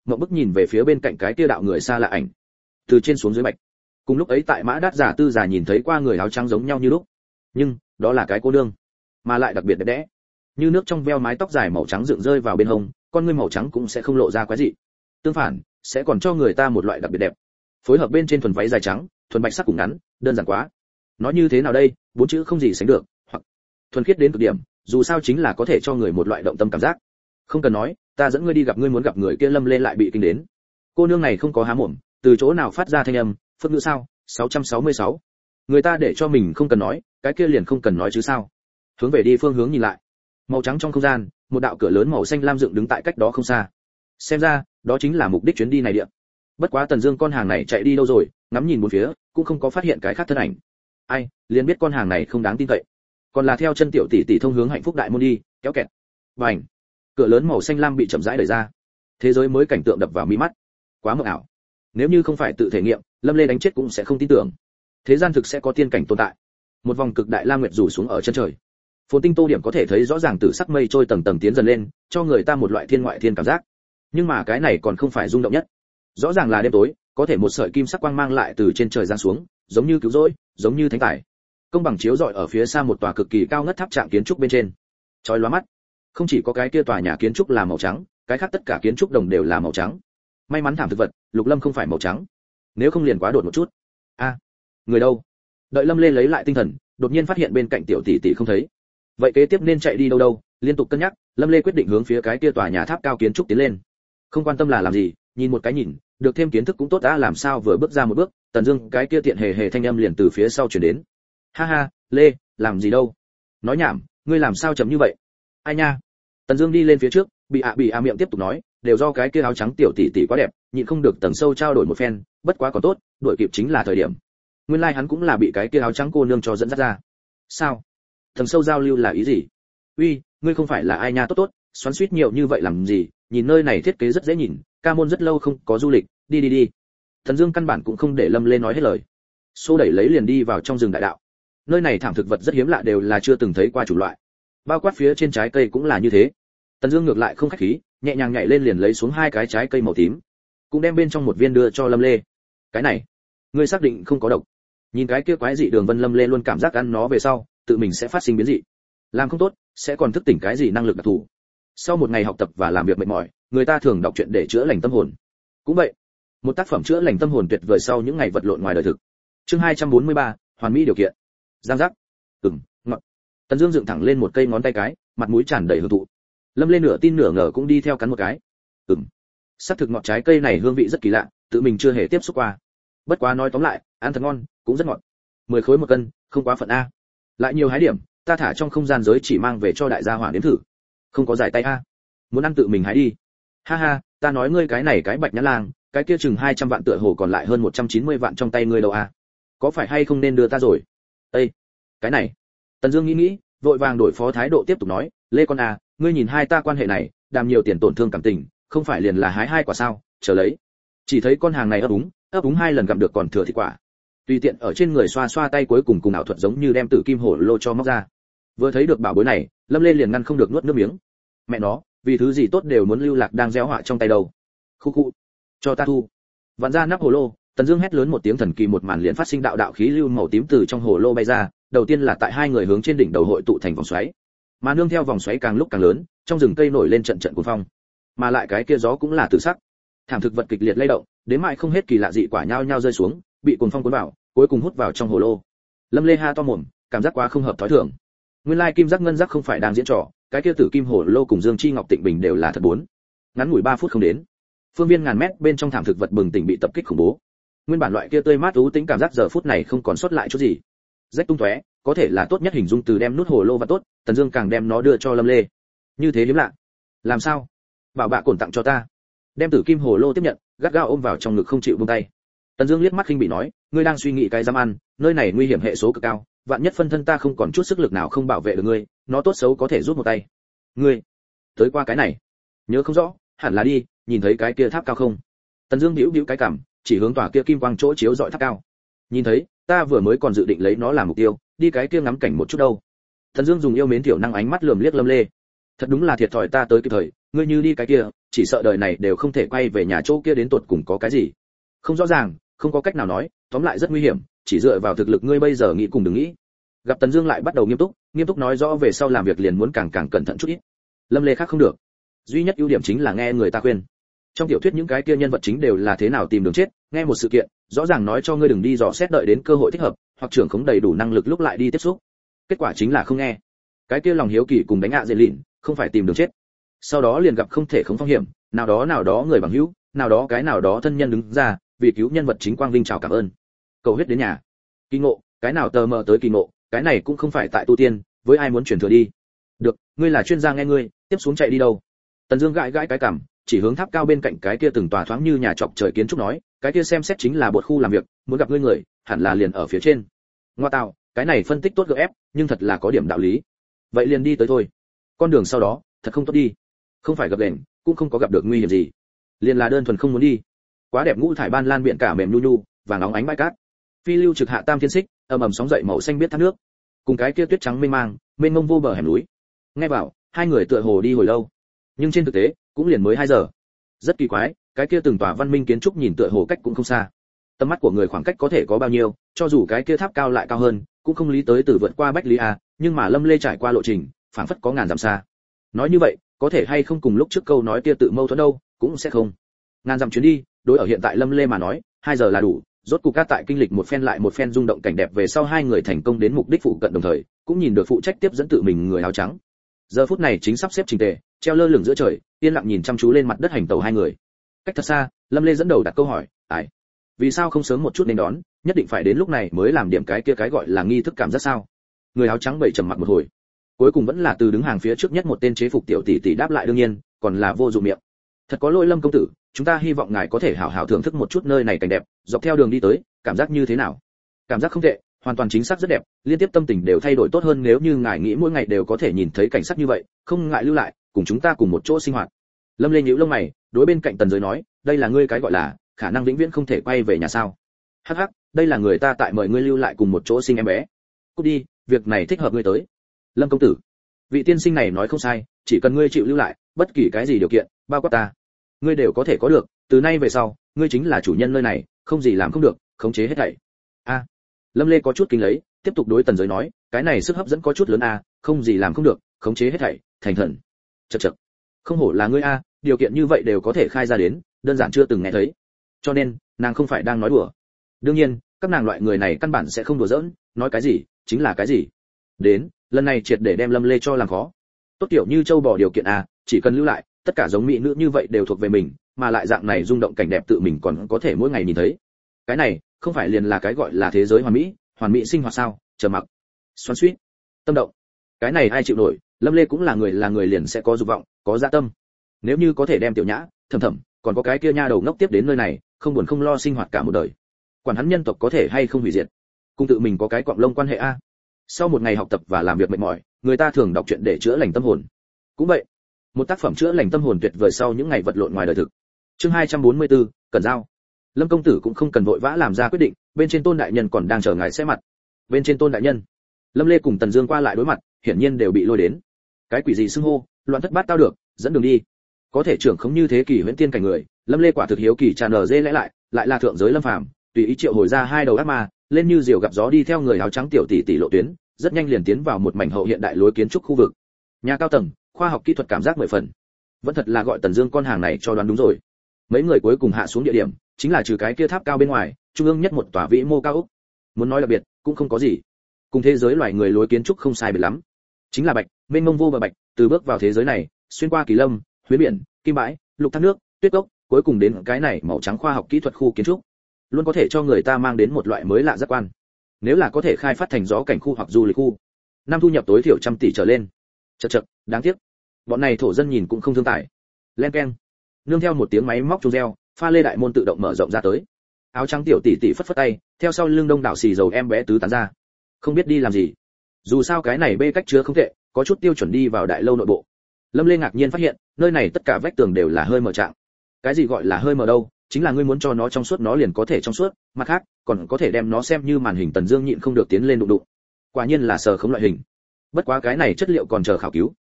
Mộng Bức nhìn về phía bên cạnh cái kia đạo người xa lạ ảnh, từ trên xuống dưới bạch. Cùng lúc ấy tại Mã Đát giả tư giả nhìn thấy qua người áo trắng giống nhau như lúc, nhưng đó là cái cô nương, mà lại đặc biệt đẹp đẽ, như nước trong veo, mái tóc dài màu trắng dựng rơi vào bên hông, con ngươi màu trắng cũng sẽ không lộ ra quái dị, tương phản sẽ còn cho người ta một loại đặc biệt đẹp. Phối hợp bên trên thuần váy dài trắng, thuần bạch sắc cùng ngắn, đơn giản quá. Nói như thế nào đây, bốn chữ không gì sánh được, hoặc thuần khiết đến cực điểm, dù sao chính là có thể cho người một loại động tâm cảm giác. Không cần nói, ta dẫn ngươi đi gặp ngươi muốn gặp người kia. Lâm Lê lại bị kinh đến. Cô nương này không có há mồm, từ chỗ nào phát ra thanh âm, phất ngữ sao? sáu trăm sáu mươi sáu. Người ta để cho mình không cần nói, cái kia liền không cần nói chứ sao? Hướng về đi phương hướng nhìn lại. Màu trắng trong không gian, một đạo cửa lớn màu xanh lam dựng đứng tại cách đó không xa. Xem ra, đó chính là mục đích chuyến đi này địa. Bất quá Tần Dương con hàng này chạy đi đâu rồi, ngắm nhìn bốn phía, cũng không có phát hiện cái khác thân ảnh. Ai, liền biết con hàng này không đáng tin cậy. Còn là theo chân tiểu tỷ tỷ thông hướng hạnh phúc đại môn đi, kéo kẹt. Bành. Cửa lớn màu xanh lam bị chậm rãi đẩy ra. Thế giới mới cảnh tượng đập vào mi mắt. Quá mộng ảo. Nếu như không phải tự thể nghiệm, Lâm Lê đánh chết cũng sẽ không tin tưởng. Thế gian thực sẽ có tiên cảnh tồn tại. Một vòng cực đại lam nguyệt rủ xuống ở chân trời. Phồn tinh tô điểm có thể thấy rõ ràng từ sắc mây trôi tầng tầng tiến dần lên, cho người ta một loại thiên ngoại thiên cảm giác. Nhưng mà cái này còn không phải rung động nhất. Rõ ràng là đêm tối, có thể một sợi kim sắc quang mang lại từ trên trời giáng xuống, giống như cứu rỗi, giống như thánh tài. Công bằng chiếu rọi ở phía xa một tòa cực kỳ cao ngất tháp trạng kiến trúc bên trên. Chói lóa mắt. Không chỉ có cái kia tòa nhà kiến trúc là màu trắng, cái khác tất cả kiến trúc đồng đều là màu trắng. May mắn thảm thực vật, Lục Lâm không phải màu trắng. Nếu không liền quá đột một chút. A, người đâu? Đợi Lâm Lê lấy lại tinh thần, đột nhiên phát hiện bên cạnh tiểu tỷ tỷ không thấy. Vậy kế tiếp nên chạy đi đâu đâu? Liên tục cân nhắc, Lâm Lê quyết định hướng phía cái kia tòa nhà tháp cao kiến trúc tiến lên. Không quan tâm là làm gì, nhìn một cái nhìn, được thêm kiến thức cũng tốt đã. Làm sao vừa bước ra một bước, Tần Dương cái kia tiện hề hề thanh âm liền từ phía sau truyền đến. Ha ha, Lê, làm gì đâu? Nói nhảm, ngươi làm sao chậm như vậy? Ai nha? Tần Dương đi lên phía trước, bị ạ bị ạ miệng tiếp tục nói, đều do cái kia áo trắng tiểu tỷ tỷ quá đẹp, nhịn không được tầng sâu trao đổi một phen, bất quá còn tốt, đuổi kịp chính là thời điểm. Nguyên lai like hắn cũng là bị cái kia áo trắng cô nương cho dẫn dắt ra. Sao? Tầng sâu giao lưu là ý gì? Uy, ngươi không phải là ai nha, tốt tốt, xoắn xuýt nhiều như vậy làm gì? Nhìn nơi này thiết kế rất dễ nhìn, ca môn rất lâu không có du lịch, đi đi đi. Tần Dương căn bản cũng không để Lâm Lên nói hết lời, xô đẩy lấy liền đi vào trong rừng đại đạo. Nơi này thảm thực vật rất hiếm lạ, đều là chưa từng thấy qua chủ loại, bao quát phía trên trái cây cũng là như thế. Tần Dương ngược lại không khách khí, nhẹ nhàng nhảy lên liền lấy xuống hai cái trái cây màu tím, cũng đem bên trong một viên đưa cho Lâm Lê. Cái này, ngươi xác định không có độc? Nhìn cái kia quái dị đường vân, Lâm Lê luôn cảm giác ăn nó về sau, tự mình sẽ phát sinh biến dị, làm không tốt sẽ còn thức tỉnh cái gì năng lực đặc thù. Sau một ngày học tập và làm việc mệt mỏi, người ta thường đọc truyện để chữa lành tâm hồn. Cũng vậy, một tác phẩm chữa lành tâm hồn tuyệt vời sau những ngày vật lộn ngoài đời thực. Chương hai trăm bốn mươi ba, hoàn mỹ điều kiện. Giang giác. Ừm, ngọt. Tần Dương dựng thẳng lên một cây ngón tay cái, mặt mũi tràn đầy hưởng thụ. Lâm Lên nửa tin nửa ngờ cũng đi theo cắn một cái. Ừm. Sắc thực ngọt, trái cây này hương vị rất kỳ lạ, tự mình chưa hề tiếp xúc qua. Bất quá nói tóm lại, ăn thật ngon, cũng rất ngọt. mười khối một cân, không quá phận a. Lại nhiều hái điểm, ta thả trong không gian giới chỉ mang về cho đại gia hỏa nếm thử. Không có giải tay a. Muốn ăn tự mình hái đi. Ha ha, ta nói ngươi cái này cái Bạch Nhã Lang, cái kia chừng hai trăm vạn tựa hồ còn lại hơn một trăm chín mươi vạn trong tay ngươi đâu a. Có phải hay không nên đưa ta rồi? Ê, cái này. Tần Dương nghĩ nghĩ, vội vàng đổi phó thái độ tiếp tục nói, Lê con à, ngươi nhìn hai ta quan hệ này, đàm nhiều tiền tổn thương cảm tình, không phải liền là hái hai quả sao, chờ lấy. Chỉ thấy con hàng này ấp úng, ấp úng hai lần gặm được còn thừa thịt quả. Tùy tiện ở trên người xoa xoa tay, cuối cùng cùng ảo thuật giống như đem tử kim hổ lô cho móc ra. Vừa thấy được bảo bối này, Lâm Lên liền ngăn không được nuốt nước miếng. Mẹ nó, vì thứ gì tốt đều muốn lưu lạc đang gieo họa trong tay đầu. Khu khu, cho ta thu. Vặn ra nắp hồ lô, Tần Dương hét lớn một tiếng, thần kỳ một màn liền phát sinh, đạo đạo khí lưu màu tím từ trong hồ lô bay ra, đầu tiên là tại hai người hướng trên đỉnh đầu hội tụ thành vòng xoáy. Mà nương theo vòng xoáy càng lúc càng lớn, trong rừng cây nổi lên trận trận cuồng phong. Mà lại cái kia gió cũng là tự sắc. Thảm thực vật kịch liệt lay động, đến mãi không hết kỳ lạ dị quả nhao nhao rơi xuống, bị cuồng phong cuốn vào, cuối cùng hút vào trong hồ lô. Lâm Lê ha to mồm, cảm giác quá không hợp thói thường. Nguyên lai kim giác ngân giác không phải đang diễn trò, cái kia tử kim hồ lô cùng Dương Chi Ngọc Tịnh Bình đều là thật bốn. Ngắn ngủi ba phút không đến, phương viên ngàn mét bên trong thảm thực vật bừng tỉnh bị tập kích khủng bố. Nguyên bản loại kia tươi mát u tĩnh cảm giác giờ phút này không còn sót lại chút gì. Rách tung tóe, có thể là tốt nhất hình dung từ đem nút hồ lô và tốt, Tần Dương càng đem nó đưa cho Lâm Lê. Như thế hiếm lạ. Làm sao? Bảo bạ cổn tặng cho ta. Đem tử kim hồ lô tiếp nhận, gắt gao ôm vào trong ngực không chịu buông tay. Tần Dương liếc mắt khinh bị nói, ngươi đang suy nghĩ cái dám ăn, nơi này nguy hiểm hệ số cực cao, vạn nhất phân thân ta không còn chút sức lực nào không bảo vệ được ngươi, nó tốt xấu có thể rút một tay. Ngươi, tới qua cái này, nhớ không rõ, hẳn là đi, nhìn thấy cái kia tháp cao không? Tần Dương bĩu bĩu cái cằm, chỉ hướng tòa kia kim quang chỗ chiếu rọi tháp cao. Nhìn thấy, ta vừa mới còn dự định lấy nó làm mục tiêu, đi cái kia ngắm cảnh một chút đâu. Tần Dương dùng yêu mến tiểu năng ánh mắt lườm liếc Lâm Lê. Thật đúng là thiệt thòi ta tới kịp thời, ngươi như đi cái kia, chỉ sợ đời này đều không thể quay về nhà chỗ kia đến tột cùng có cái gì. Không rõ ràng, không có cách nào nói, tóm lại rất nguy hiểm, chỉ dựa vào thực lực ngươi bây giờ nghĩ cùng đừng nghĩ. Gặp Tần Dương lại bắt đầu nghiêm túc, nghiêm túc nói rõ về sau làm việc liền muốn càng càng cẩn thận chút ít. Lâm Lê khác không được, duy nhất ưu điểm chính là nghe người ta khuyên. Trong tiểu thuyết những cái kia nhân vật chính đều là thế nào tìm đường chết, nghe một sự kiện, rõ ràng nói cho ngươi đừng đi dò xét đợi đến cơ hội thích hợp, hoặc trưởng khống đầy đủ năng lực lúc lại đi tiếp xúc. Kết quả chính là không nghe. Cái kia lòng hiếu kỳ cùng đánh ạ dễ lịn, không phải tìm đường chết. Sau đó liền gặp không thể khống phong hiểm, nào đó nào đó người bằng hữu, nào đó cái nào đó thân nhân đứng ra, vì cứu nhân vật chính quang vinh chào cảm ơn. Cầu huyết đến nhà. Kỳ ngộ, cái nào tờ mờ tới kỳ ngộ, cái này cũng không phải tại tu tiên, với ai muốn chuyển thừa đi. Được, ngươi là chuyên gia nghe ngươi, tiếp xuống chạy đi đâu? Tần Dương gãi gãi cái cằm, chỉ hướng tháp cao bên cạnh cái kia từng tòa thoáng như nhà trọc trời kiến trúc nói, cái kia xem xét chính là bột khu làm việc, muốn gặp ngươi người, hẳn là liền ở phía trên. Ngoa tạo, cái này phân tích tốt gượng ép, nhưng thật là có điểm đạo lý. Vậy liền đi tới thôi. Con đường sau đó, thật không tốt đi. Không phải gặp đèn, cũng không có gặp được nguy hiểm gì. Liền là đơn thuần không muốn đi. Quá đẹp ngũ thải ban lan biển cả mềm nhu nhu, vàng óng ánh bãi cát. Phi lưu trực hạ tam thiên xích, ầm ầm sóng dậy màu xanh biết thác nước. Cùng cái kia tuyết trắng mênh mang, mênh mông vô bờ hẻm núi. Nghe bảo, hai người tựa hồ đi hồi lâu. Nhưng trên thực tế, cũng liền mới hai giờ. Rất kỳ quái, cái kia từng tòa văn minh kiến trúc nhìn tựa hồ cách cũng không xa. Tầm mắt của người khoảng cách có thể có bao nhiêu, cho dù cái kia tháp cao lại cao hơn, cũng không lý tới từ vượt qua Bách Lý a, nhưng mà Lâm Lê trải qua lộ trình, phảng phất có ngàn dặm xa. Nói như vậy, có thể hay không cùng lúc trước câu nói kia tự mâu thuẫn đâu, cũng sẽ không. Ngàn dặm chuyến đi, đối ở hiện tại Lâm Lê mà nói, hai giờ là đủ, rốt cục các tại kinh lịch một phen lại một phen rung động cảnh đẹp về sau hai người thành công đến mục đích phụ cận đồng thời, cũng nhìn được phụ trách tiếp dẫn tự mình người áo trắng. Giờ phút này chính sắp xếp chỉnh tề, treo lơ lửng giữa trời, yên lặng nhìn chăm chú lên mặt đất hành tàu hai người. Cách thật xa, Lâm Lê dẫn đầu đặt câu hỏi, "Ải, vì sao không sớm một chút nên đón, nhất định phải đến lúc này mới làm điểm cái kia cái gọi là nghi thức cảm giác sao?" Người áo trắng bậy trầm mặc một hồi, cuối cùng vẫn là từ đứng hàng phía trước nhất một tên chế phục tiểu tỷ tỷ đáp lại đương nhiên, còn là vô dụng miệng. "Thật có lỗi Lâm công tử, chúng ta hy vọng ngài có thể hảo hảo thưởng thức một chút nơi này cảnh đẹp, dọc theo đường đi tới, cảm giác như thế nào?" "Cảm giác không tệ, hoàn toàn chính xác rất đẹp, liên tiếp tâm tình đều thay đổi tốt hơn nếu như ngài nghĩ mỗi ngày đều có thể nhìn thấy cảnh sắc như vậy, không ngại lưu lại, cùng chúng ta cùng một chỗ sinh hoạt." Lâm Lê nhíu lông mày, đối bên cạnh Tần Giới nói, "Đây là ngươi cái gọi là khả năng vĩnh viễn không thể quay về nhà sao?" "Hắc hắc, đây là người ta tại mời ngươi lưu lại cùng một chỗ sinh em bé." "Cút đi, việc này thích hợp ngươi tới." "Lâm công tử, vị tiên sinh này nói không sai, chỉ cần ngươi chịu lưu lại, bất kỳ cái gì điều kiện, bao quát ta, ngươi đều có thể có được, từ nay về sau, ngươi chính là chủ nhân nơi này, không gì làm không được, khống chế hết thảy." "A." Lâm Lê có chút kinh lấy, tiếp tục đối Tần Giới nói, "Cái này sức hấp dẫn có chút lớn a, không gì làm không được, khống chế hết thảy, thành thần." Chậc chậc. Không hổ là ngươi a, điều kiện như vậy đều có thể khai ra đến, đơn giản chưa từng nghe thấy. Cho nên, nàng không phải đang nói đùa. Đương nhiên, các nàng loại người này căn bản sẽ không đùa giỡn, nói cái gì, chính là cái gì. Đến, lần này triệt để đem Lâm Lê cho làm khó. Tốt kiểu như châu bò điều kiện a, chỉ cần lưu lại, tất cả giống mỹ nữ như vậy đều thuộc về mình, mà lại dạng này rung động cảnh đẹp tự mình còn có thể mỗi ngày nhìn thấy. Cái này, không phải liền là cái gọi là thế giới hoàn mỹ, hoàn mỹ sinh hoạt sao? Chờ mặc, xoắn xuýt, tâm động. Cái này ai chịu nổi, Lâm Lê cũng là người là người liền sẽ có dục vọng, có dạ tâm. Nếu như có thể đem Tiểu Nhã, Thầm Thầm, còn có cái kia nha đầu ngốc tiếp đến nơi này, không buồn không lo sinh hoạt cả một đời. Quản hắn nhân tộc có thể hay không hủy diệt, cùng tự mình có cái quặng lông quan hệ a. Sau một ngày học tập và làm việc mệt mỏi, người ta thường đọc truyện để chữa lành tâm hồn. Cũng vậy, một tác phẩm chữa lành tâm hồn tuyệt vời sau những ngày vật lộn ngoài đời thực. Chương hai trăm bốn mươi tư, Cẩn Giao. Lâm công tử cũng không cần vội vã làm ra quyết định, bên trên Tôn đại nhân còn đang chờ ngài sẽ mặt. Bên trên Tôn đại nhân. Lâm Lê cùng Tần Dương qua lại đối mặt, hiển nhiên đều bị lôi đến. Cái quỷ gì xưng hô, loạn thất bát tao được, dẫn đường đi. Có thể trưởng không như thế kỳ huyễn tiên cảnh người, Lâm Lê quả thực hiếu kỳ tràn nở dê lẽ lại, lại là thượng giới Lâm Phàm, tùy ý triệu hồi ra hai đầu ác ma, lên như diều gặp gió đi theo người áo trắng tiểu tỷ tỷ lộ tuyến, rất nhanh liền tiến vào một mảnh hậu hiện đại lối kiến trúc khu vực. Nhà cao tầng, khoa học kỹ thuật cảm giác mười phần. Vẫn thật là gọi Tần Dương con hàng này cho đoán đúng rồi. Mấy người cuối cùng hạ xuống địa điểm, chính là trừ cái kia tháp cao bên ngoài, trung ương nhất một tòa vĩ mô cao ốc. Muốn nói đặc biệt, cũng không có gì. Cùng thế giới loài người lối kiến trúc không sai biệt lắm. Chính là bạch, mênh mông vô bờ bạch, từ bước vào thế giới này, xuyên qua kỳ lâm, huyễn biển, kim bãi, lục thác nước, tuyết cốc, cuối cùng đến cái này màu trắng khoa học kỹ thuật khu kiến trúc, luôn có thể cho người ta mang đến một loại mới lạ giác quan. Nếu là có thể khai phát thành gió cảnh khu hoặc du lịch khu, năm thu nhập tối thiểu trăm tỷ trở lên. Chậc chậc, đáng tiếc, bọn này thổ dân nhìn cũng không thương tài. Len keng, nương theo một tiếng máy móc chuông reo, pha lê đại môn tự động mở rộng ra tới. Áo trắng tiểu tỷ tỷ phất phất tay, theo sau lưng đông đảo xì dầu em bé tứ tán ra. Không biết đi làm gì. Dù sao cái này bê cách chứa không tệ, có chút tiêu chuẩn đi vào đại lâu nội bộ. Lâm Lê ngạc nhiên phát hiện, nơi này tất cả vách tường đều là hơi mở trạng. Cái gì gọi là hơi mở đâu, chính là ngươi muốn cho nó trong suốt nó liền có thể trong suốt, mặt khác, còn có thể đem nó xem như màn hình. Tần Dương nhịn không được tiến lên đụng đụng. Quả nhiên là sờ không loại hình. Bất quá cái này chất liệu còn chờ khảo cứu,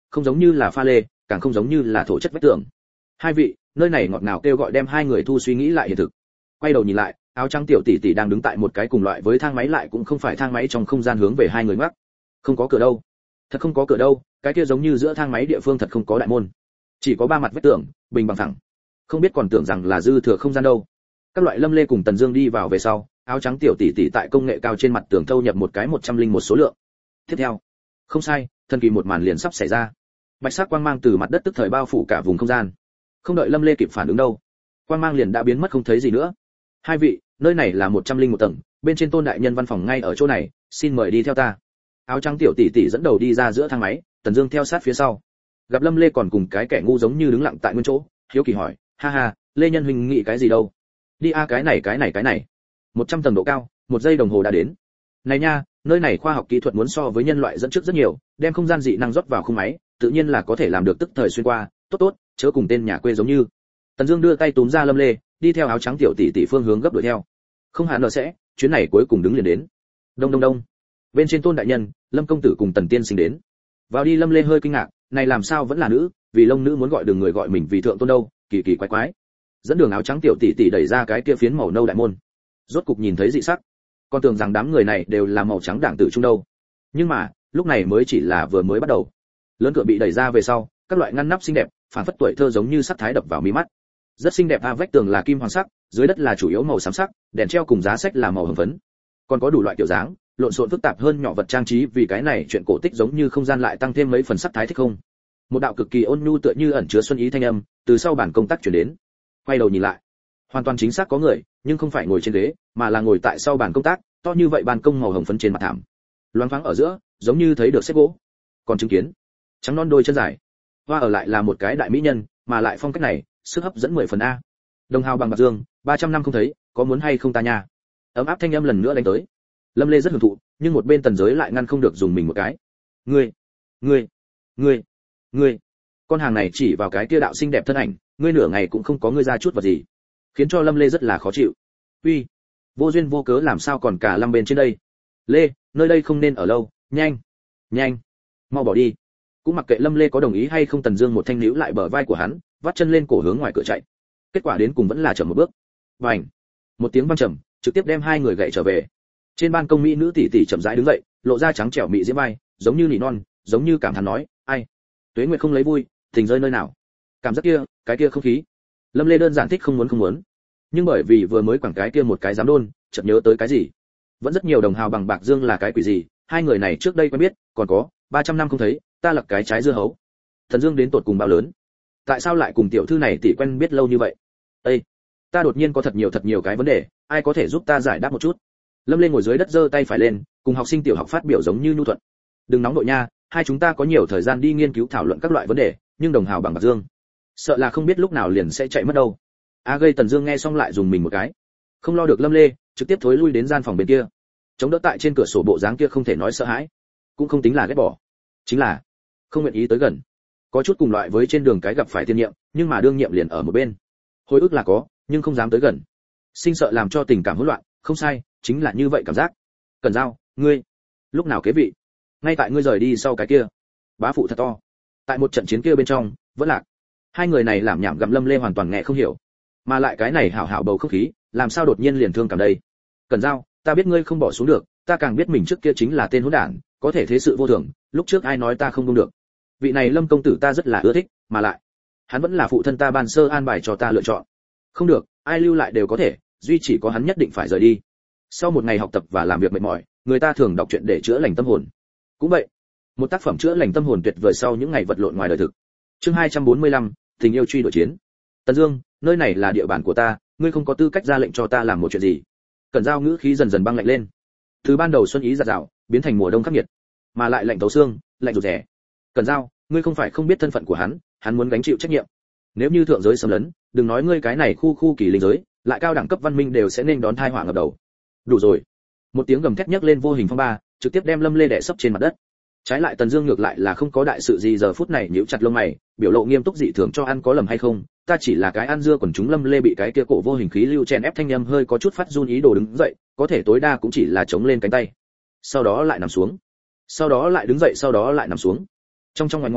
không giống như là pha lê, càng không giống như là thổ chất vách tường. Hai vị, nơi này ngọt ngào kêu gọi đem hai người thu suy nghĩ lại hiện thực. Quay đầu nhìn lại, áo trắng tiểu tỷ tỷ đang đứng tại một cái cùng loại với thang máy lại cũng không phải thang máy trong không gian hướng về hai người ngoắc. Không có cửa đâu. Thật không có cửa đâu, cái kia giống như giữa thang máy địa phương thật không có đại môn. Chỉ có ba mặt vách tường, bình bằng phẳng. Không biết còn tưởng rằng là dư thừa không gian đâu. Các loại Lâm Lê cùng Tần Dương đi vào về sau, áo trắng tiểu tỷ tỷ tại công nghệ cao trên mặt tường thâu nhập một cái một trăm linh một số lượng. Tiếp theo, không sai, thần kỳ một màn liền sắp xảy ra. Bạch sắc quang mang từ mặt đất tức thời bao phủ cả vùng không gian. Không đợi Lâm Lê kịp phản ứng đâu, quang mang liền đã biến mất không thấy gì nữa. Hai vị, nơi này là một trăm linh một tầng, bên trên Tôn đại nhân văn phòng ngay ở chỗ này, xin mời đi theo ta. Áo trắng tiểu tỷ tỷ dẫn đầu đi ra giữa thang máy, Tần Dương theo sát phía sau. Gặp Lâm Lê còn cùng cái kẻ ngu giống như đứng lặng tại nguyên chỗ, hiếu kỳ hỏi, ha ha, Lê nhân huynh nghĩ cái gì đâu? Đi a cái này cái này cái này. một trăm tầng độ cao, một giây đồng hồ đã đến. Này nha, nơi này khoa học kỹ thuật muốn so với nhân loại dẫn trước rất nhiều, đem không gian dị năng rót vào khung máy, tự nhiên là có thể làm được tức thời xuyên qua, tốt tốt, chớ cùng tên nhà quê giống như. Tần Dương đưa tay túm ra Lâm Lê, đi theo áo trắng tiểu tỷ tỷ phương hướng gấp đuổi theo. Không hạn nợ sẽ, chuyến này cuối cùng đứng liền đến. Đông đông đông. Bên trên Tôn đại nhân, Lâm công tử cùng Tần tiên sinh đến. Vào đi Lâm Lê hơi kinh ngạc, này làm sao vẫn là nữ, vì Long nữ muốn gọi đường người gọi mình vì thượng tôn đâu, kỳ kỳ quái quái. Dẫn đường áo trắng tiểu tỷ tỷ đẩy ra cái kia phiến màu nâu đại môn. Rốt cục nhìn thấy dị sắc. Con tưởng rằng đám người này đều là màu trắng đảng tử trung đâu. Nhưng mà, lúc này mới chỉ là vừa mới bắt đầu. Lớn cửa bị đẩy ra về sau, các loại ngăn nắp xinh đẹp, phản phất tuổi thơ giống như sắc thái đập vào mí mắt. Rất xinh đẹp, a vách tường là kim hoàng sắc, dưới đất là chủ yếu màu xám sắc, đèn treo cùng giá sách là màu hồng phấn. Còn có đủ loại kiểu dáng, lộn xộn phức tạp hơn nhỏ vật trang trí, vì cái này chuyện cổ tích giống như không gian lại tăng thêm mấy phần sắc thái thích không. Một đạo cực kỳ ôn nhu tựa như ẩn chứa xuân ý thanh âm từ sau bàn công tác truyền đến. Quay đầu nhìn lại, hoàn toàn chính xác có người, nhưng không phải ngồi trên ghế, mà là ngồi tại sau bàn công tác, to như vậy bàn công màu hồng phấn trên mặt thảm. Loáng thoáng ở giữa, giống như thấy được xếp gỗ. Còn chứng kiến, trắng non đôi chân dài. Hoa ở lại là một cái đại mỹ nhân, mà lại phong cách này, sức hấp dẫn mười phần a. Đồng hào bằng bạc dương, ba trăm năm không thấy, có muốn hay không ta nha. Ấm áp thanh âm lần nữa đánh tới. Lâm Lê rất hưởng thụ, nhưng một bên Tần Giới lại ngăn không được dùng mình một cái. Ngươi, ngươi, ngươi, ngươi. Con hàng này chỉ vào cái kia đạo xinh đẹp thân ảnh, ngươi nửa ngày cũng không có ngươi ra chút vật gì, khiến cho Lâm Lê rất là khó chịu. Uy, vô duyên vô cớ làm sao còn cả lâm bên trên đây. Lê, nơi đây không nên ở lâu, nhanh, nhanh, mau bỏ đi. Cũng mặc kệ Lâm Lê có đồng ý hay không, Tần Dương một thanh níu lại bờ vai của hắn, vắt chân lên cổ hướng ngoài cửa chạy. Kết quả đến cùng vẫn là chậm một bước. Bành, một tiếng vang trầm, trực tiếp đem hai người gậy trở về. Trên ban công mỹ nữ tỷ tỷ chậm rãi đứng dậy, lộ ra trắng trẻo mị diễm vai, giống như nỉ non, giống như cảm thán nói, ai, Tuế Nguyệt không lấy vui, tình rơi nơi nào. Cảm giác kia, cái kia không khí. Lâm Lê đơn giản thích không muốn không muốn, nhưng bởi vì vừa mới quẳng cái kia một cái giám đôn, chợt nhớ tới cái gì. Vẫn rất nhiều đồng hào bằng bạc dương là cái quỷ gì, hai người này trước đây quen biết, còn có ba trăm năm không thấy, ta lật cái trái dưa hấu. Thần Dương đến tột cùng bao lớn? Tại sao lại cùng tiểu thư này tỷ quen biết lâu như vậy? Ê, ta đột nhiên có thật nhiều thật nhiều cái vấn đề, ai có thể giúp ta giải đáp một chút? Lâm Lê ngồi dưới đất giơ tay phải lên, cùng học sinh tiểu học phát biểu giống như nhu thuận. Đừng nóng nội nha, hai chúng ta có nhiều thời gian đi nghiên cứu thảo luận các loại vấn đề, nhưng đồng hào bằng bạc dương, sợ là không biết lúc nào liền sẽ chạy mất đâu. A gây Tần Dương nghe xong lại dùng mình một cái, không lo được Lâm Lê, trực tiếp thối lui đến gian phòng bên kia, chống đỡ tại trên cửa sổ, bộ dáng kia không thể nói sợ hãi, cũng không tính là ghét bỏ, chính là không nguyện ý tới gần. Có chút cùng loại với trên đường cái gặp phải tiên nhiệm, nhưng mà đương nhiệm liền ở một bên. Hồi ức là có, nhưng không dám tới gần, sinh sợ làm cho tình cảm hỗn loạn. Không sai, chính là như vậy cảm giác. Cẩn Giao, ngươi lúc nào kế vị? Ngay tại ngươi rời đi sau cái kia, bá phụ thật to. Tại một trận chiến kia bên trong, vẫn lạc. Hai người này làm nhảm gặm Lâm Lê hoàn toàn nghe không hiểu, mà lại cái này hảo hảo bầu không khí, làm sao đột nhiên liền thương cảm đây? Cẩn Giao, ta biết ngươi không bỏ xuống được, ta càng biết mình trước kia chính là tên hỗn đản, có thể thế sự vô thường, lúc trước ai nói ta không buông được. Vị này Lâm công tử ta rất là ưa thích, mà lại hắn vẫn là phụ thân ta ban sơ an bài cho ta lựa chọn. Không được, ai lưu lại đều có thể, duy chỉ có hắn nhất định phải rời đi. Sau một ngày học tập và làm việc mệt mỏi, người ta thường đọc truyện để chữa lành tâm hồn. Cũng vậy, một tác phẩm chữa lành tâm hồn tuyệt vời sau những ngày vật lộn ngoài đời thực. Chương hai trăm bốn mươi lăm, tình yêu truy đuổi chiến. Tần Dương, nơi này là địa bàn của ta, ngươi không có tư cách ra lệnh cho ta làm một chuyện gì. Cẩn Giao ngữ khí dần dần băng lạnh lên. Từ ban đầu xuân ý dạt dào, biến thành mùa đông khắc nghiệt, mà lại lạnh thấu xương, lạnh rụt rè. Cẩn Giao, ngươi không phải không biết thân phận của hắn, hắn muốn gánh chịu trách nhiệm. Nếu như thượng giới xâm lấn, đừng nói ngươi cái này khu khu kỳ linh giới, lại cao đẳng cấp văn minh đều sẽ nên đón tai họa ngập đầu. Đủ rồi. Một tiếng gầm thét nhấc lên vô hình phong ba, trực tiếp đem Lâm Lê đè sấp trên mặt đất. Trái lại Tần Dương ngược lại là không có đại sự gì, giờ phút này nhíu chặt lông mày, biểu lộ nghiêm túc dị thường, cho ăn có lầm hay không, ta chỉ là cái ăn dưa quần chúng. Lâm Lê bị cái kia cổ vô hình khí lưu chèn ép, thanh âm hơi có chút phát run, ý đồ đứng dậy, có thể tối đa cũng chỉ là chống lên cánh tay, sau đó lại nằm xuống, sau đó lại đứng dậy, sau đó lại nằm xuống. Trong trong ngoài ngoài,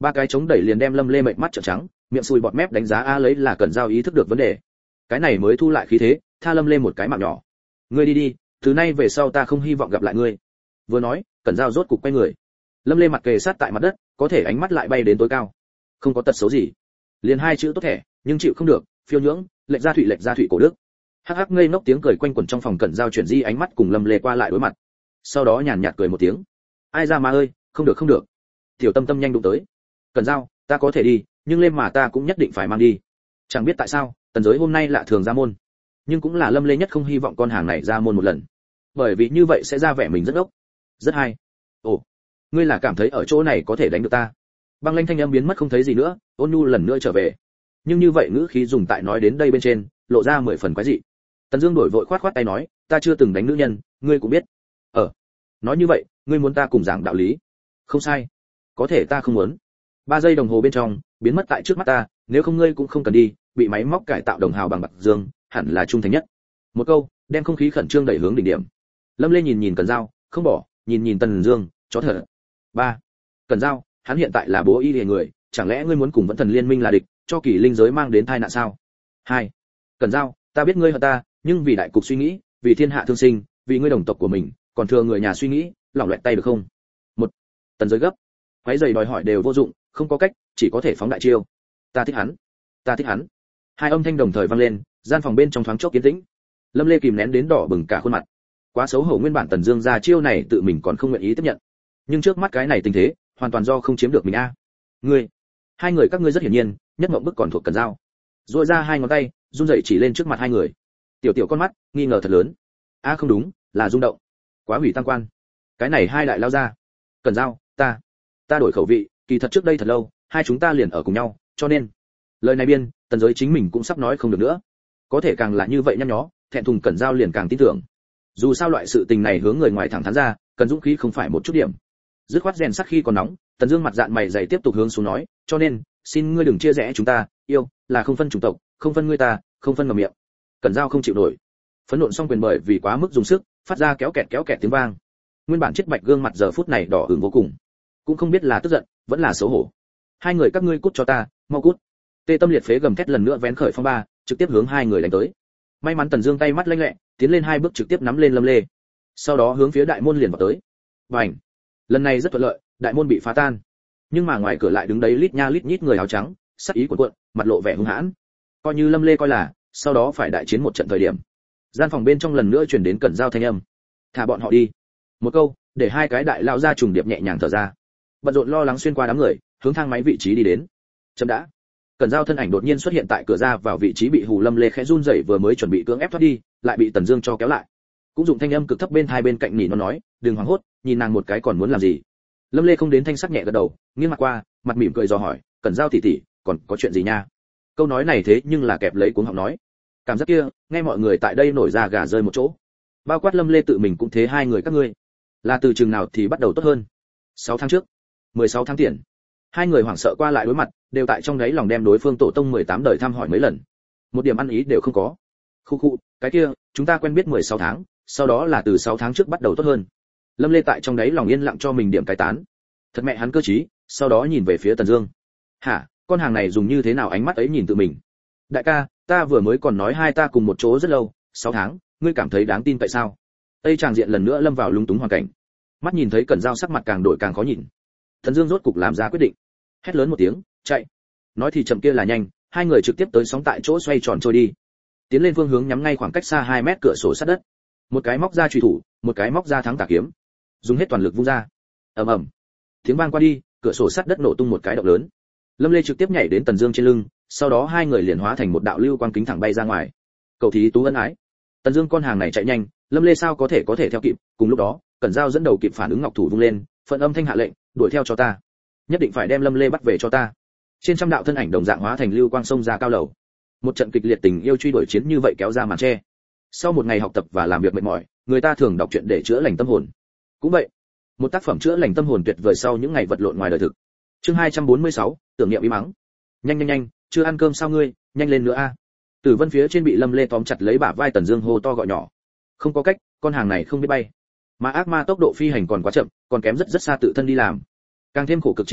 ba cái chống đẩy liền đem Lâm Lê mệt mắt trợn trắng, miệng sùi bọt mép đánh giá a lấy là Cẩn Dao ý thức được vấn đề. Cái này mới thu lại khí thế, tha Lâm Lê một cái mạng nhỏ. Ngươi đi đi, từ nay về sau ta không hy vọng gặp lại ngươi. Vừa nói, Cẩn Dao rốt cục quay người. Lâm Lê mặt kề sát tại mặt đất, có thể ánh mắt lại bay đến tối cao. Không có tật xấu gì, liền hai chữ tốt thẻ, nhưng chịu không được, phiêu nhưỡng, lệch ra thụy lệch ra thụy cổ đức. Hắc hắc ngây ngốc tiếng cười quanh quẩn trong phòng. Cẩn Dao chuyển di ánh mắt cùng Lâm Lê qua lại đối mặt, sau đó nhàn nhạt cười một tiếng. Ai ra mà ơi, không được không được. Tiểu Tâm Tâm nhanh đụng tới. Cẩn Dao, ta có thể đi, nhưng lên mà ta cũng nhất định phải mang đi. Chẳng biết tại sao, Tần Giới hôm nay lạ thường ra môn, nhưng cũng là Lâm Lê nhất không hy vọng con hàng này ra môn một lần, bởi vì như vậy sẽ ra vẻ mình rất ốc, rất hay. Ồ, ngươi là cảm thấy ở chỗ này có thể đánh được ta? Băng Lanh thanh âm biến mất không thấy gì nữa, Ôn Nhu lần nữa trở về, nhưng như vậy ngữ khí dùng tại nói đến đây bên trên, lộ ra mười phần quái dị. Tần Dương đổi vội khoát khoát tay nói, ta chưa từng đánh nữ nhân, ngươi cũng biết. Ờ, nói như vậy, ngươi muốn ta cùng giảng đạo lý? Không sai, có thể ta không muốn. Ba giây đồng hồ bên trong, biến mất tại trước mắt ta, nếu không ngươi cũng không cần đi, bị máy móc cải tạo đồng hào bằng bạc dương, hẳn là trung thành nhất. Một câu, đem không khí khẩn trương đẩy hướng đỉnh điểm. Lâm Lê nhìn nhìn Cẩn Dao, không bỏ, nhìn nhìn Tần Dương, chó thở. Ba, Cẩn Dao, hắn hiện tại là bố y liề người, chẳng lẽ ngươi muốn cùng Vẫn Thần liên minh là địch, cho kỳ linh giới mang đến tai nạn sao? Hai, Cẩn Dao, ta biết ngươi hận ta, nhưng vì đại cục suy nghĩ, vì thiên hạ thương sinh, vì ngươi đồng tộc của mình, còn thừa người nhà suy nghĩ, lỏng loẹt tay được không? Một, Tần Giới gấp, quấy giày đòi hỏi đều vô dụng, không có cách, chỉ có thể phóng đại chiêu. Ta thích hắn, ta thích hắn. Hai âm thanh đồng thời vang lên, gian phòng bên trong thoáng chốc yên tĩnh. Lâm Lê kìm nén đến đỏ bừng cả khuôn mặt, quá xấu hổ. Nguyên bản Tần Dương ra chiêu này tự mình còn không nguyện ý tiếp nhận, nhưng trước mắt cái này tình thế, hoàn toàn do không chiếm được mình a. À. Ngươi, hai người các ngươi rất hiển nhiên, nhất mộng bức còn thuộc Cẩn Dao. Duỗi ra hai ngón tay, run rẩy chỉ lên trước mặt hai người. Tiểu tiểu con mắt, nghi ngờ thật lớn. A à không đúng, là rung động. Quá hủy tam quan. Cái này hai đại lao ra. Cẩn Dao, ta, ta đổi khẩu vị, kỳ thật trước đây thật lâu, hai chúng ta liền ở cùng nhau, cho nên lời này biên, Tần Giới chính mình cũng sắp nói không được nữa. Có thể càng là như vậy nhăn nhó, thẹn thùng Cẩn Dao liền càng tin tưởng. Dù sao loại sự tình này hướng người ngoài thẳng thắn ra, cần dũng khí không phải một chút điểm. Dứt khoát rèn sắc khi còn nóng, Tần Dương mặt dạn mày dày tiếp tục hướng xuống nói, cho nên, xin ngươi đừng chia rẽ chúng ta, yêu là không phân chủng tộc, không phân ngươi ta, không phân ngậm miệng. Cẩn Dao không chịu nổi, phẫn nộ xong quyền bởi vì quá mức dùng sức, phát ra kéo kẹt kéo kẹt tiếng vang. Nguyên bản chết bạch gương mặt giờ phút này đỏ ửng vô cùng, cũng không biết là tức giận, vẫn là xấu hổ. Hai người các ngươi cút cho ta, mau cút. Tê Tâm liệt phế gầm thét lần nữa vén khởi phong ba, trực tiếp hướng hai người đánh tới. May mắn Tần Dương tay mắt lanh lẹ, tiến lên hai bước trực tiếp nắm lên Lâm Lê, sau đó hướng phía đại môn liền vào tới. Bành! Lần này rất thuận lợi, đại môn bị phá tan, nhưng mà ngoài cửa lại đứng đấy lít nha lít nhít người áo trắng, sắc ý cuồn cuộn, mặt lộ vẻ hung hãn. Coi như Lâm Lê coi là, sau đó phải đại chiến một trận thời điểm. Gian phòng bên trong lần nữa truyền đến Cẩn Dao thanh âm. Thả bọn họ đi. Một câu, để hai cái đại lão ra trùng điệp nhẹ nhàng thở ra. Bận rộn lo lắng xuyên qua đám người, hướng thang máy vị trí đi đến. Chậm đã. Cẩn Dao thân ảnh đột nhiên xuất hiện tại cửa ra vào vị trí bị Hù Lâm Lê khẽ run rẩy vừa mới chuẩn bị cưỡng ép thoát đi, lại bị Tần Dương cho kéo lại. Cũng dùng thanh âm cực thấp bên hai bên cạnh nỉ nó nói, đừng hoảng hốt, nhìn nàng một cái còn muốn làm gì? Lâm Lê không đến thanh sắc nhẹ gật đầu, nghiêng mặt qua, mặt mỉm cười dò hỏi, Cẩn Dao tỷ tỷ, còn có chuyện gì nha? Câu nói này thế nhưng là kẹp lấy cuống họng nói. Cảm giác kia, nghe mọi người tại đây nổi da gà rơi một chỗ. Bao quát Lâm Lê tự mình cũng thế, hai người các ngươi, là từ chừng nào thì bắt đầu tốt hơn? sáu tháng trước, mười sáu tháng tiền. Hai người hoảng sợ qua lại đối mặt, đều tại trong đáy lòng đem đối phương tổ tông mười tám đời thăm hỏi mấy lần. Một điểm ăn ý đều không có. Khu khu, cái kia, chúng ta quen biết mười sáu tháng, sau đó là từ sáu tháng trước bắt đầu tốt hơn. Lâm Lê tại trong đáy lòng yên lặng cho mình điểm cái tán. Thật mẹ hắn cơ trí, sau đó nhìn về phía Tần Dương. Hả, con hàng này dùng như thế nào ánh mắt ấy nhìn tự mình? Đại ca, ta vừa mới còn nói hai ta cùng một chỗ rất lâu, sáu tháng, ngươi cảm thấy đáng tin tại sao? Tây tràng diện lần nữa lâm vào lúng túng hoàn cảnh. Mắt nhìn thấy Cẩn Dao sắc mặt càng đổi càng khó nhìn. Tần Dương rốt cục làm ra quyết định. Hét lớn một tiếng, chạy. Nói thì chậm kia là nhanh, hai người trực tiếp tới sóng tại chỗ xoay tròn trôi đi. Tiến lên phương hướng nhắm ngay khoảng cách xa hai mét cửa sổ sát đất. Một cái móc ra chùy thủ, một cái móc ra thắng tà kiếm. Dùng hết toàn lực vung ra. Ầm ầm. Tiếng vang qua đi, cửa sổ sắt đất nổ tung một cái động lớn. Lâm Lê trực tiếp nhảy đến Tần Dương trên lưng, sau đó hai người liền hóa thành một đạo lưu quang kính thẳng bay ra ngoài. Cầu thí tú ân ái. Tần Dương con hàng này chạy nhanh, Lâm Lê sao có thể có thể theo kịp, cùng lúc đó, Cẩn Dao dẫn đầu kịp phản ứng ngọc thủ vung lên, phận âm thanh hạ lệnh, đuổi theo cho ta. Nhất định phải đem Lâm Lê bắt về cho ta. Trên trăm đạo thân ảnh đồng dạng hóa thành lưu quang xông ra cao lầu. Một trận kịch liệt tình yêu truy đuổi chiến như vậy kéo ra màn che. Sau một ngày học tập và làm việc mệt mỏi, người ta thường đọc truyện để chữa lành tâm hồn. Cũng vậy, một tác phẩm chữa lành tâm hồn tuyệt vời sau những ngày vật lộn ngoài đời thực. Chương hai trăm bốn mươi sáu, tưởng niệm im mắng. Nhanh nhanh nhanh, chưa ăn cơm sao ngươi, nhanh lên nữa a. Tử Vân phía trên bị Lâm Lê tóm chặt lấy bả vai Tần Dương hô to gọi nhỏ. Không có cách, con hàng này không biết bay. Mà ác ma tốc độ phi hành còn quá chậm, còn kém rất rất xa tự thân đi làm. Càng thêm khổ cực chính là,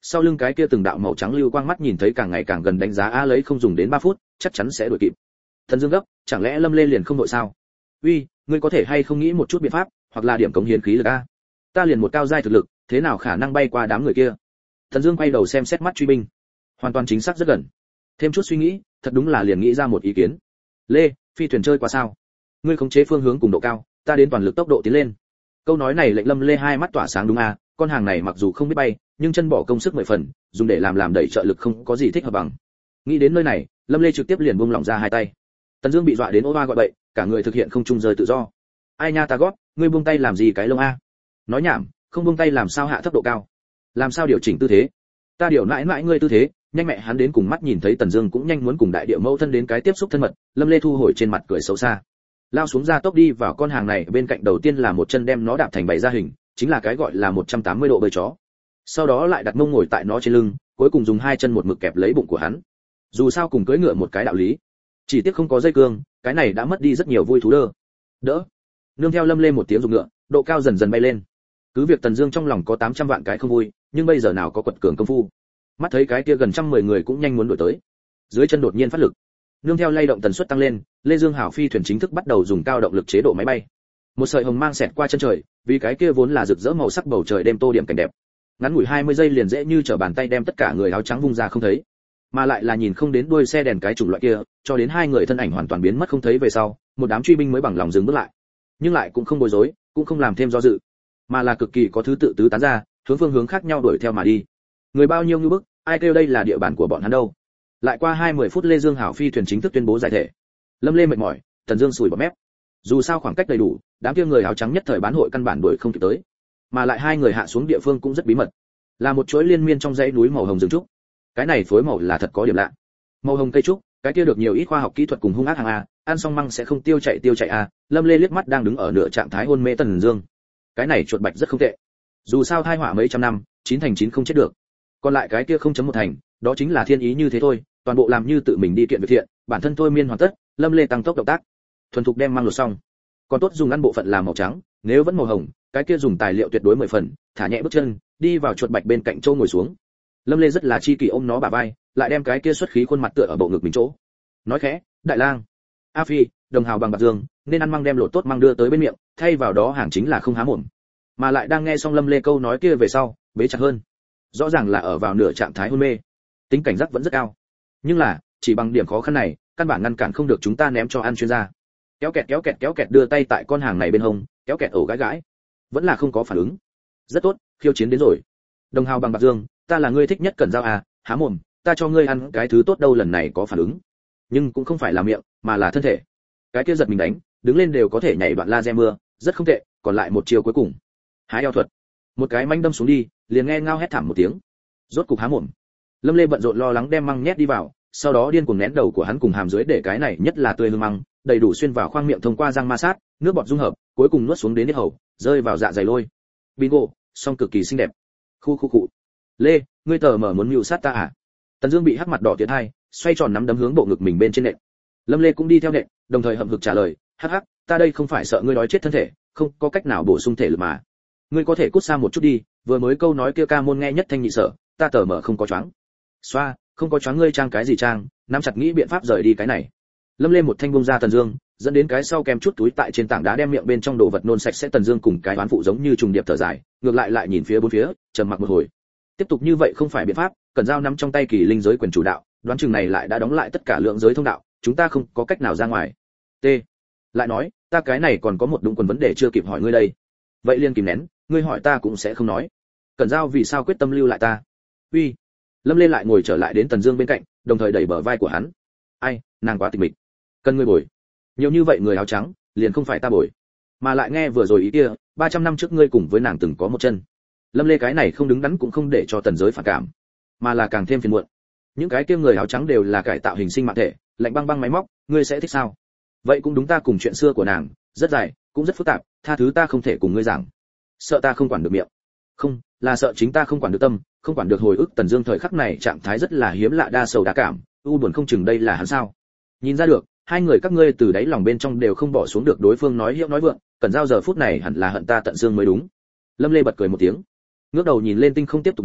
sau lưng cái kia từng đạo màu trắng lưu quang mắt nhìn thấy càng ngày càng gần, đánh giá a lấy không dùng đến ba phút chắc chắn sẽ đuổi kịp. Tần Dương gấp, chẳng lẽ Lâm Lê liền không đội sao? Uy, ngươi có thể hay không nghĩ một chút biện pháp, hoặc là điểm cống hiến khí lực a? Ta liền một cao giai thực lực, thế nào khả năng bay qua đám người kia? Tần Dương quay đầu xem xét mắt truy binh, hoàn toàn chính xác rất gần. Thêm chút suy nghĩ, thật đúng là liền nghĩ ra một ý kiến. Lê, phi thuyền chơi qua sao? Ngươi khống chế phương hướng cùng độ cao, ta đến toàn lực tốc độ tiến lên. Câu nói này lệnh Lâm Lê hai mắt tỏa sáng đúng a, con hàng này mặc dù không biết bay, nhưng chân bỏ công sức mười phần, dùng để làm làm đẩy trợ lực không có gì thích hợp bằng. Nghĩ đến nơi này, Lâm Lê trực tiếp liền buông lỏng ra hai tay. Tần Dương bị dọa đến ố oa gọi bậy, cả người thực hiện không trung rơi tự do. Ai nha ta gót, ngươi buông tay làm gì cái lông a? Nói nhảm, không buông tay làm sao hạ thấp độ cao? Làm sao điều chỉnh tư thế? Ta điều mãi mãi ngươi tư thế, nhanh mẹ hắn đến cùng mắt nhìn thấy Tần Dương cũng nhanh muốn cùng đại địa mẫu thân đến cái tiếp xúc thân mật, Lâm Lê thu hồi trên mặt cười xấu xa. Lao xuống ra tốc đi vào con hàng này bên cạnh, đầu tiên là một chân đem nó đạp thành bảy ra hình, chính là cái gọi là một trăm tám mươi độ bơi chó. Sau đó lại đặt mông ngồi tại nó trên lưng, cuối cùng dùng hai chân một mực kẹp lấy bụng của hắn. Dù sao cùng cưỡi ngựa một cái đạo lý. Chỉ tiếc không có dây cương, cái này đã mất đi rất nhiều vui thú đơ. Đỡ. Nương theo Lâm Lê một tiếng rục ngựa, độ cao dần dần bay lên. Cứ việc Tần Dương trong lòng có tám trăm vạn cái không vui, nhưng bây giờ nào có quật cường công phu. Mắt thấy cái kia gần trăm mười người cũng nhanh muốn đuổi tới. Dưới chân đột nhiên phát lực. Nương theo lay động tần suất tăng lên, Lê Dương Hảo phi thuyền chính thức bắt đầu dùng cao động lực chế độ máy bay. Một sợi hồng mang xẹt qua chân trời, vì cái kia vốn là rực rỡ màu sắc bầu trời đêm tô điểm cảnh đẹp. Ngắn ngủi hai mươi giây liền dễ như trở bàn tay đem tất cả người áo trắng vung ra không thấy. Mà lại là nhìn không đến đuôi xe đèn cái chủng loại kia, cho đến hai người thân ảnh hoàn toàn biến mất không thấy về sau, một đám truy binh mới bằng lòng dừng bước lại. Nhưng lại cũng không bối rối, cũng không làm thêm do dự, mà là cực kỳ có thứ tự tứ tán ra, hướng phương hướng khác nhau đuổi theo mà đi. Người bao nhiêu như bức, ai kêu đây là địa bàn của bọn hắn đâu. Lại qua hai mươi phút Lê Dương Hảo phi thuyền chính thức tuyên bố giải thể. Lâm Lê mệt mỏi, Tần Dương sùi bọt mép. Dù sao khoảng cách đầy đủ, đám kia người áo trắng nhất thời bán hội căn bản đuổi không kịp tới. Mà lại hai người hạ xuống địa phương cũng rất bí mật, là một chuỗi liên miên trong dãy núi màu hồng rừng trúc. Cái này phối màu là thật có điểm lạ. Màu hồng cây trúc, cái kia được nhiều ít khoa học kỹ thuật cùng hung ác hàng a, ăn xong măng sẽ không tiêu chạy tiêu chạy a. Lâm Lê liếc mắt đang đứng ở nửa trạng thái hôn mê Tần Dương. Cái này chuột bạch rất không tệ. Dù sao thai họa mấy trăm năm, chín thành chín không chết được. Còn lại cái kia không chấm một thành, đó chính là thiên ý như thế thôi, toàn bộ làm như tự mình đi kiện việc thiện, bản thân thôi miên hoàn tất. Lâm Lê tăng tốc động tác, thuần thục đem mang lột xong. Còn tốt dùng ăn bộ phận làm màu trắng, nếu vẫn màu hồng, cái kia dùng tài liệu tuyệt đối mười phần, thả nhẹ bước chân, đi vào chuột bạch bên cạnh châu ngồi xuống. Lâm Lê rất là chi kỷ ôm nó bả vai, lại đem cái kia xuất khí khuôn mặt tựa ở bộ ngực mình chỗ. Nói khẽ, "Đại lang, A Phi, đồng hào bằng bạc dương, nên ăn măng đem lột tốt măng đưa tới bên miệng, thay vào đó hàng chính là không há mồm." Mà lại đang nghe xong Lâm Lê câu nói kia về sau, bế chặt hơn. Rõ ràng là ở vào nửa trạng thái hôn mê, tính cảnh giác vẫn rất cao. Nhưng là, chỉ bằng điểm khó khăn này, căn bản ngăn cản không được chúng ta ném cho ăn chuyên gia. Kéo kẹt kéo kẹt kéo kẹt đưa tay tại con hàng này bên hông, kéo kẹt ổ gãi gãi. Vẫn là không có phản ứng. Rất tốt, khiêu chiến đến rồi. Đồng hào bằng bạc dương, ta là ngươi thích nhất Cẩn Dao à, há mồm, ta cho ngươi ăn cái thứ tốt đâu, lần này có phản ứng. Nhưng cũng không phải là miệng, mà là thân thể. Cái kia giật mình đánh, đứng lên đều có thể nhảy đoạn laser mưa, rất không tệ, còn lại một chiều cuối cùng. Hái eo thuật. Một cái manh đâm xuống đi, liền nghe ngao hét thảm một tiếng. Rốt cục há mồm. Lâm Lê bận rộn lo lắng đem măng nhét đi vào, sau đó điên cuồng nén đầu của hắn cùng hàm dưới để cái này nhất là tươi hương măng, đầy đủ xuyên vào khoang miệng thông qua răng ma sát, nước bọt dung hợp, cuối cùng nuốt xuống đến yết hầu, rơi vào dạ dày lôi. Bingo, song cực kỳ xinh đẹp. Khu khu cụ. Lê, ngươi tờ mở muốn mưu sát ta à? Tần Dương bị hắc mặt đỏ tiến hai, xoay tròn nắm đấm hướng bộ ngực mình bên trên nện. Lâm Lê cũng đi theo nện, đồng thời hậm hực trả lời, hắc hắc, ta đây không phải sợ ngươi đói chết thân thể, không có cách nào bổ sung thể lực mà. Ngươi có thể cút xa một chút đi, vừa mới câu nói kia ca môn nghe nhất thanh nhị sở, ta tờ mở không có choáng. Xoa, không có choáng ngươi trang cái gì trang, nắm chặt nghĩ biện pháp rời đi cái này. Lâm Lê một thanh bung ra Tần Dương, dẫn đến cái sau kèm chút túi tại trên tảng đá đem miệng bên trong đồ vật nôn sạch sẽ. Tần Dương cùng cái đoán phụ giống như trùng điệp thở dài, ngược lại lại nhìn phía bốn phía, trầm mặc một hồi. Tiếp tục như vậy không phải biện pháp, Cẩn Dao nắm trong tay kỳ linh giới quyền chủ đạo, đoán chừng này lại đã đóng lại tất cả lượng giới thông đạo, chúng ta không có cách nào ra ngoài. T. Lại nói, ta cái này còn có một đống quần vấn đề chưa kịp hỏi ngươi đây. Vậy liền kìm nén, ngươi hỏi ta cũng sẽ không nói. Cẩn Dao vì sao quyết tâm lưu lại ta? Uy. Lâm Lê lại ngồi trở lại đến Tần Dương bên cạnh, đồng thời đẩy bờ vai của hắn. Ai, nàng quá tịch mịch, cần ngươi bồi. Nhiều như vậy người áo trắng, liền không phải ta bồi. Mà lại nghe vừa rồi ý kia, ba trăm năm trước ngươi cùng với nàng từng có một chân. Lâm Lê cái này không đứng đắn cũng không để cho Tần Giới phản cảm, mà là càng thêm phiền muộn. Những cái kia người áo trắng đều là cải tạo hình sinh mạng thể, lạnh băng băng máy móc, ngươi sẽ thích sao? Vậy cũng đúng, ta cùng chuyện xưa của nàng, rất dài, cũng rất phức tạp, tha thứ ta không thể cùng ngươi giảng. Sợ ta không quản được miệng. Không, là sợ chính ta không quản được tâm, không quản được hồi ức. Tần Dương thời khắc này trạng thái rất là hiếm lạ, đa sầu đa cảm, u buồn không chừng đây là hắn sao? Nhìn ra được, hai người các ngươi từ đáy lòng bên trong đều không bỏ xuống được đối phương nói hiệu nói vượng, Cẩn Dao giờ phút này hẳn là hận ta tận xương mới đúng. Lâm Lê bật cười một tiếng, ngước đầu nhìn lên tinh không tiếp tục nói,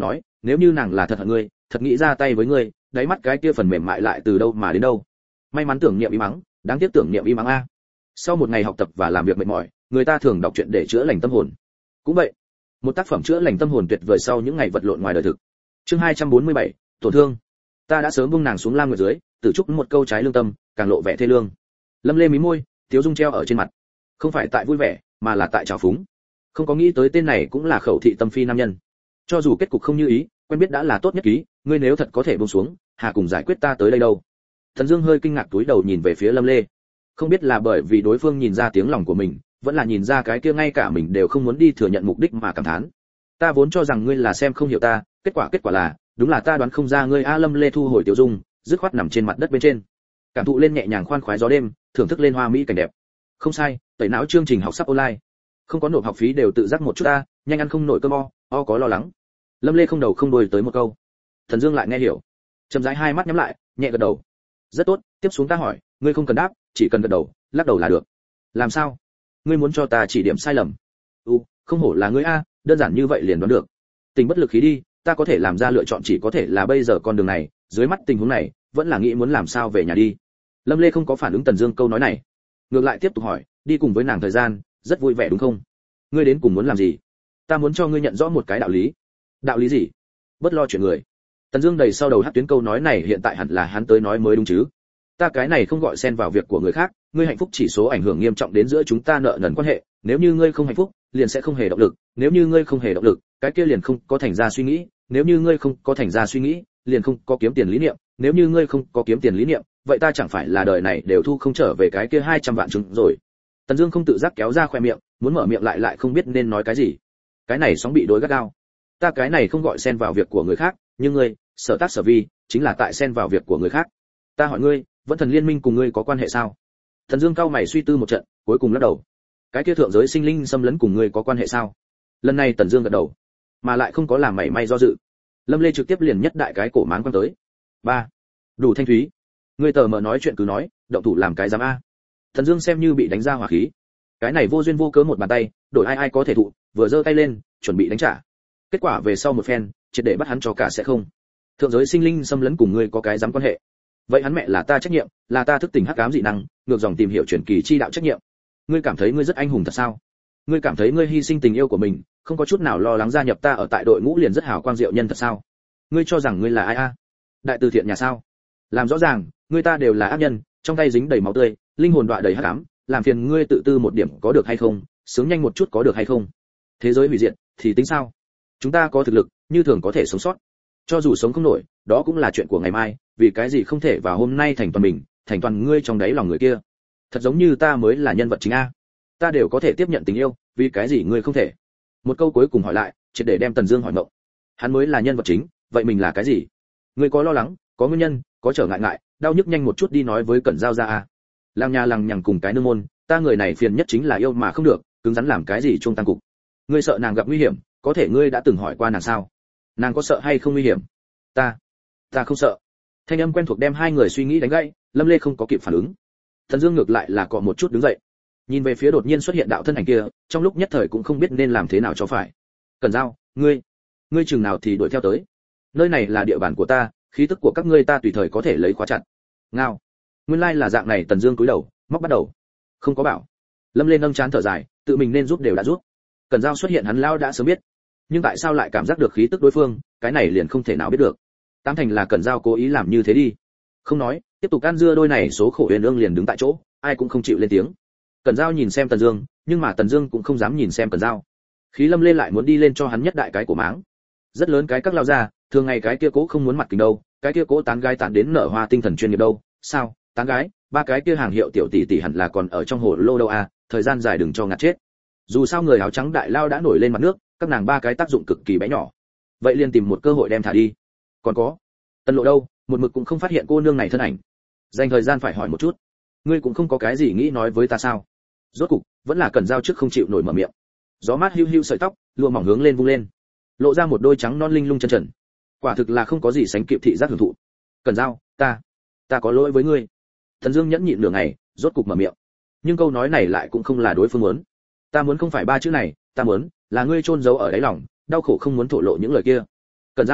nếu như nàng là thật hận ngươi, thật nghĩ ra tay với ngươi, đáy mắt cái kia phần mềm mại lại từ đâu mà đến đâu. May mắn tưởng niệm y mắng, đáng tiếc tưởng niệm y mắng a. Sau một ngày học tập và làm việc mệt mỏi, người ta thường đọc truyện để chữa lành tâm hồn. Cũng vậy, một tác phẩm chữa lành tâm hồn tuyệt vời sau những ngày vật lộn ngoài đời thực. Chương hai trăm bốn mươi bảy, tổn thương. Ta đã sớm buông nàng xuống lam nguyệt dưới, tự chúc một câu trái lương tâm, càng lộ vẻ thê lương. Lâm Lê mí môi, tiếu dung treo ở trên mặt. Không phải tại vui vẻ, mà là tại trào phúng. Không có nghĩ tới tên này cũng là khẩu thị tâm phi nam nhân. Cho dù kết cục không như ý, quen biết đã là tốt nhất ký, ngươi nếu thật có thể buông xuống, hà cùng giải quyết ta tới đây đâu. Thần Dương hơi kinh ngạc túi đầu nhìn về phía Lâm Lê. Không biết là bởi vì đối phương nhìn ra tiếng lòng của mình, vẫn là nhìn ra cái kia ngay cả mình đều không muốn đi thừa nhận mục đích mà cảm thán. Ta vốn cho rằng ngươi là xem không hiểu ta, kết quả kết quả là, đúng là ta đoán không ra ngươi. A Lâm Lê thu hồi tiểu dung, dứt khoát nằm trên mặt đất bên trên, cảm thụ lên nhẹ nhàng khoan khoái gió đêm, thưởng thức lên hoa mỹ cảnh đẹp. Không sai, tẩy não chương trình học sắp online, không có nộp học phí đều tự giác một chút ta, nhanh ăn không nổi cơm o, o có lo lắng. Lâm Lê không đầu không đuôi tới một câu. Thần Dương lại nghe hiểu, chậm rãi hai mắt nhắm lại, nhẹ gật đầu. Rất tốt, tiếp xuống ta hỏi, ngươi không cần đáp, chỉ cần gật đầu, lắc đầu là được. Làm sao? Ngươi muốn cho ta chỉ điểm sai lầm? U, không hổ là ngươi a, đơn giản như vậy liền đoán được. Tình bất lực khí đi, ta có thể làm ra lựa chọn chỉ có thể là bây giờ con đường này, dưới mắt tình huống này, vẫn là nghĩ muốn làm sao về nhà đi. Lâm Lê không có phản ứng Tần Dương câu nói này, ngược lại tiếp tục hỏi, đi cùng với nàng thời gian, rất vui vẻ đúng không? Ngươi đến cùng muốn làm gì? Ta muốn cho ngươi nhận rõ một cái đạo lý. Đạo lý gì? Bất lo chuyện người. Tần Dương đầy sau đầu hất tuyến câu nói này hiện tại hẳn là hắn tới nói mới đúng chứ. Ta cái này không gọi xen vào việc của người khác, ngươi hạnh phúc chỉ số ảnh hưởng nghiêm trọng đến giữa chúng ta nợ nần quan hệ, nếu như ngươi không hạnh phúc, liền sẽ không hề động lực, nếu như ngươi không hề động lực, cái kia liền không có thành ra suy nghĩ, nếu như ngươi không có thành ra suy nghĩ, liền không có kiếm tiền lý niệm, nếu như ngươi không có kiếm tiền lý niệm, vậy ta chẳng phải là đời này đều thu không trở về cái kia hai trăm vạn trứng rồi. Tần Dương không tự giác kéo ra khóe miệng, muốn mở miệng lại lại không biết nên nói cái gì. Cái này sóng bị đối gắt gao. Ta cái này không gọi xen vào việc của người khác, nhưng ngươi, sở tác sở vi, chính là tại xen vào việc của người khác. Ta hỏi ngươi, Vẫn Thần Liên Minh cùng ngươi có quan hệ sao? Thần Dương cao mày suy tư một trận, cuối cùng lắc đầu. Cái kia thượng giới sinh linh xâm lấn cùng ngươi có quan hệ sao? Lần này Tần Dương gật đầu, mà lại không có làm mảy may do dự. Lâm Lê trực tiếp liền nhất đại cái cổ máng quan tới. Ba, đủ thanh thúy. Ngươi tờ mờ nói chuyện cứ nói, động thủ làm cái dám a. Thần Dương xem như bị đánh ra hỏa khí. Cái này vô duyên vô cớ một bàn tay, đổi ai ai có thể thụ, vừa giơ tay lên, chuẩn bị đánh trả. Kết quả về sau một phen, triệt để bắt hắn cho cả sẽ không. Thượng giới sinh linh xâm lấn cùng ngươi có cái dám quan hệ? Vậy hắn mẹ là ta trách nhiệm, là ta thức tỉnh hắc ám dị năng, ngược dòng tìm hiểu truyền kỳ chi đạo trách nhiệm. Ngươi cảm thấy ngươi rất anh hùng thật sao? Ngươi cảm thấy ngươi hy sinh tình yêu của mình, không có chút nào lo lắng gia nhập ta ở tại đội ngũ liền rất hào quang diệu nhân thật sao? Ngươi cho rằng ngươi là ai a? Đại từ thiện nhà sao? Làm rõ ràng, ngươi ta đều là ác nhân, trong tay dính đầy máu tươi, linh hồn đọa đầy hắc ám, làm phiền ngươi tự tư một điểm có được hay không, sướng nhanh một chút có được hay không? Thế giới hủy diệt thì tính sao? Chúng ta có thực lực, như thường có thể sống sót. Cho dù sống không nổi, đó cũng là chuyện của ngày mai, vì cái gì không thể vào hôm nay thành toàn mình, thành toàn ngươi trong đáy lòng người kia. Thật giống như ta mới là nhân vật chính a. Ta đều có thể tiếp nhận tình yêu, vì cái gì ngươi không thể? Một câu cuối cùng hỏi lại, chỉ để đem Tần Dương hỏi ngộng. Hắn mới là nhân vật chính, vậy mình là cái gì? Ngươi có lo lắng, có nguyên nhân, có trở ngại ngại, đau nhức nhanh một chút đi nói với Cẩn Giao ra a. Làng nhà lằng nhằng cùng cái nương môn, ta người này phiền nhất chính là yêu mà không được, cứng rắn làm cái gì chuông tăng cục. Ngươi sợ nàng gặp nguy hiểm, có thể ngươi đã từng hỏi qua nàng sao? Nàng có sợ hay không nguy hiểm? Ta, ta không sợ. Thanh âm quen thuộc đem hai người suy nghĩ đánh gãy, Lâm Lê không có kịp phản ứng. Thần Dương ngược lại là cọ một chút đứng dậy, nhìn về phía đột nhiên xuất hiện đạo thân ảnh kia, trong lúc nhất thời cũng không biết nên làm thế nào cho phải. Cẩn Giao, ngươi, ngươi chừng nào thì đuổi theo tới? Nơi này là địa bàn của ta, khí tức của các ngươi ta tùy thời có thể lấy khóa chặt. Ngao, nguyên lai là dạng này. Tần Dương cúi đầu, móc bắt đầu. Không có bảo. Lâm Lê nâng chán thở dài, tự mình nên giúp đều đã giúp. Cẩn Giao xuất hiện hắn lão đã sớm biết, nhưng tại sao lại cảm giác được khí tức đối phương, cái này liền không thể nào biết được. Tám thành là Cẩn Giao cố ý làm như thế đi. Không nói, tiếp tục ăn dưa đôi này số khổ huyền ương liền đứng tại chỗ, ai cũng không chịu lên tiếng. Cẩn Giao nhìn xem Tần Dương, nhưng mà Tần Dương cũng không dám nhìn xem Cẩn Giao. Khí Lâm lên lại muốn đi lên cho hắn nhất đại cái của máng. Rất lớn cái các lao ra, thường ngày cái kia cố không muốn mặt kính đâu, cái kia cố tán gái tán đến nở hoa tinh thần chuyên nghiệp đâu, sao? Tán gái, ba cái kia hàng hiệu tiểu tỷ tỷ hẳn là còn ở trong hồ lô đâu à, thời gian dài đừng cho ngạt chết. Dù sao người áo trắng đại lao đã nổi lên mặt nước, các nàng ba cái tác dụng cực kỳ bé nhỏ. Vậy liền tìm một cơ hội đem thả đi. Còn có, Tần Lộ đâu, một mực cũng không phát hiện cô nương này thân ảnh. Dành thời gian phải hỏi một chút. Ngươi cũng không có cái gì nghĩ nói với ta sao? Rốt cục, vẫn là Cẩn Giao trước không chịu nổi mở miệng. Gió mát hiu hiu sợi tóc, lụa mỏng hướng lên vung lên, lộ ra một đôi trắng non linh lung chân trần. Quả thực là không có gì sánh kịp thị giác hưởng thụ. Cẩn Giao, ta, ta có lỗi với ngươi. Thần Dương nhẫn nhịn nửa ngày, rốt cục mở miệng. Nhưng câu nói này lại cũng không là đối phương muốn. Ta muốn không phải ba chữ này, ta muốn là ngươi chôn giấu ở đáy lòng, đau khổ không muốn thổ lộ những lời kia. Cẩn Giao,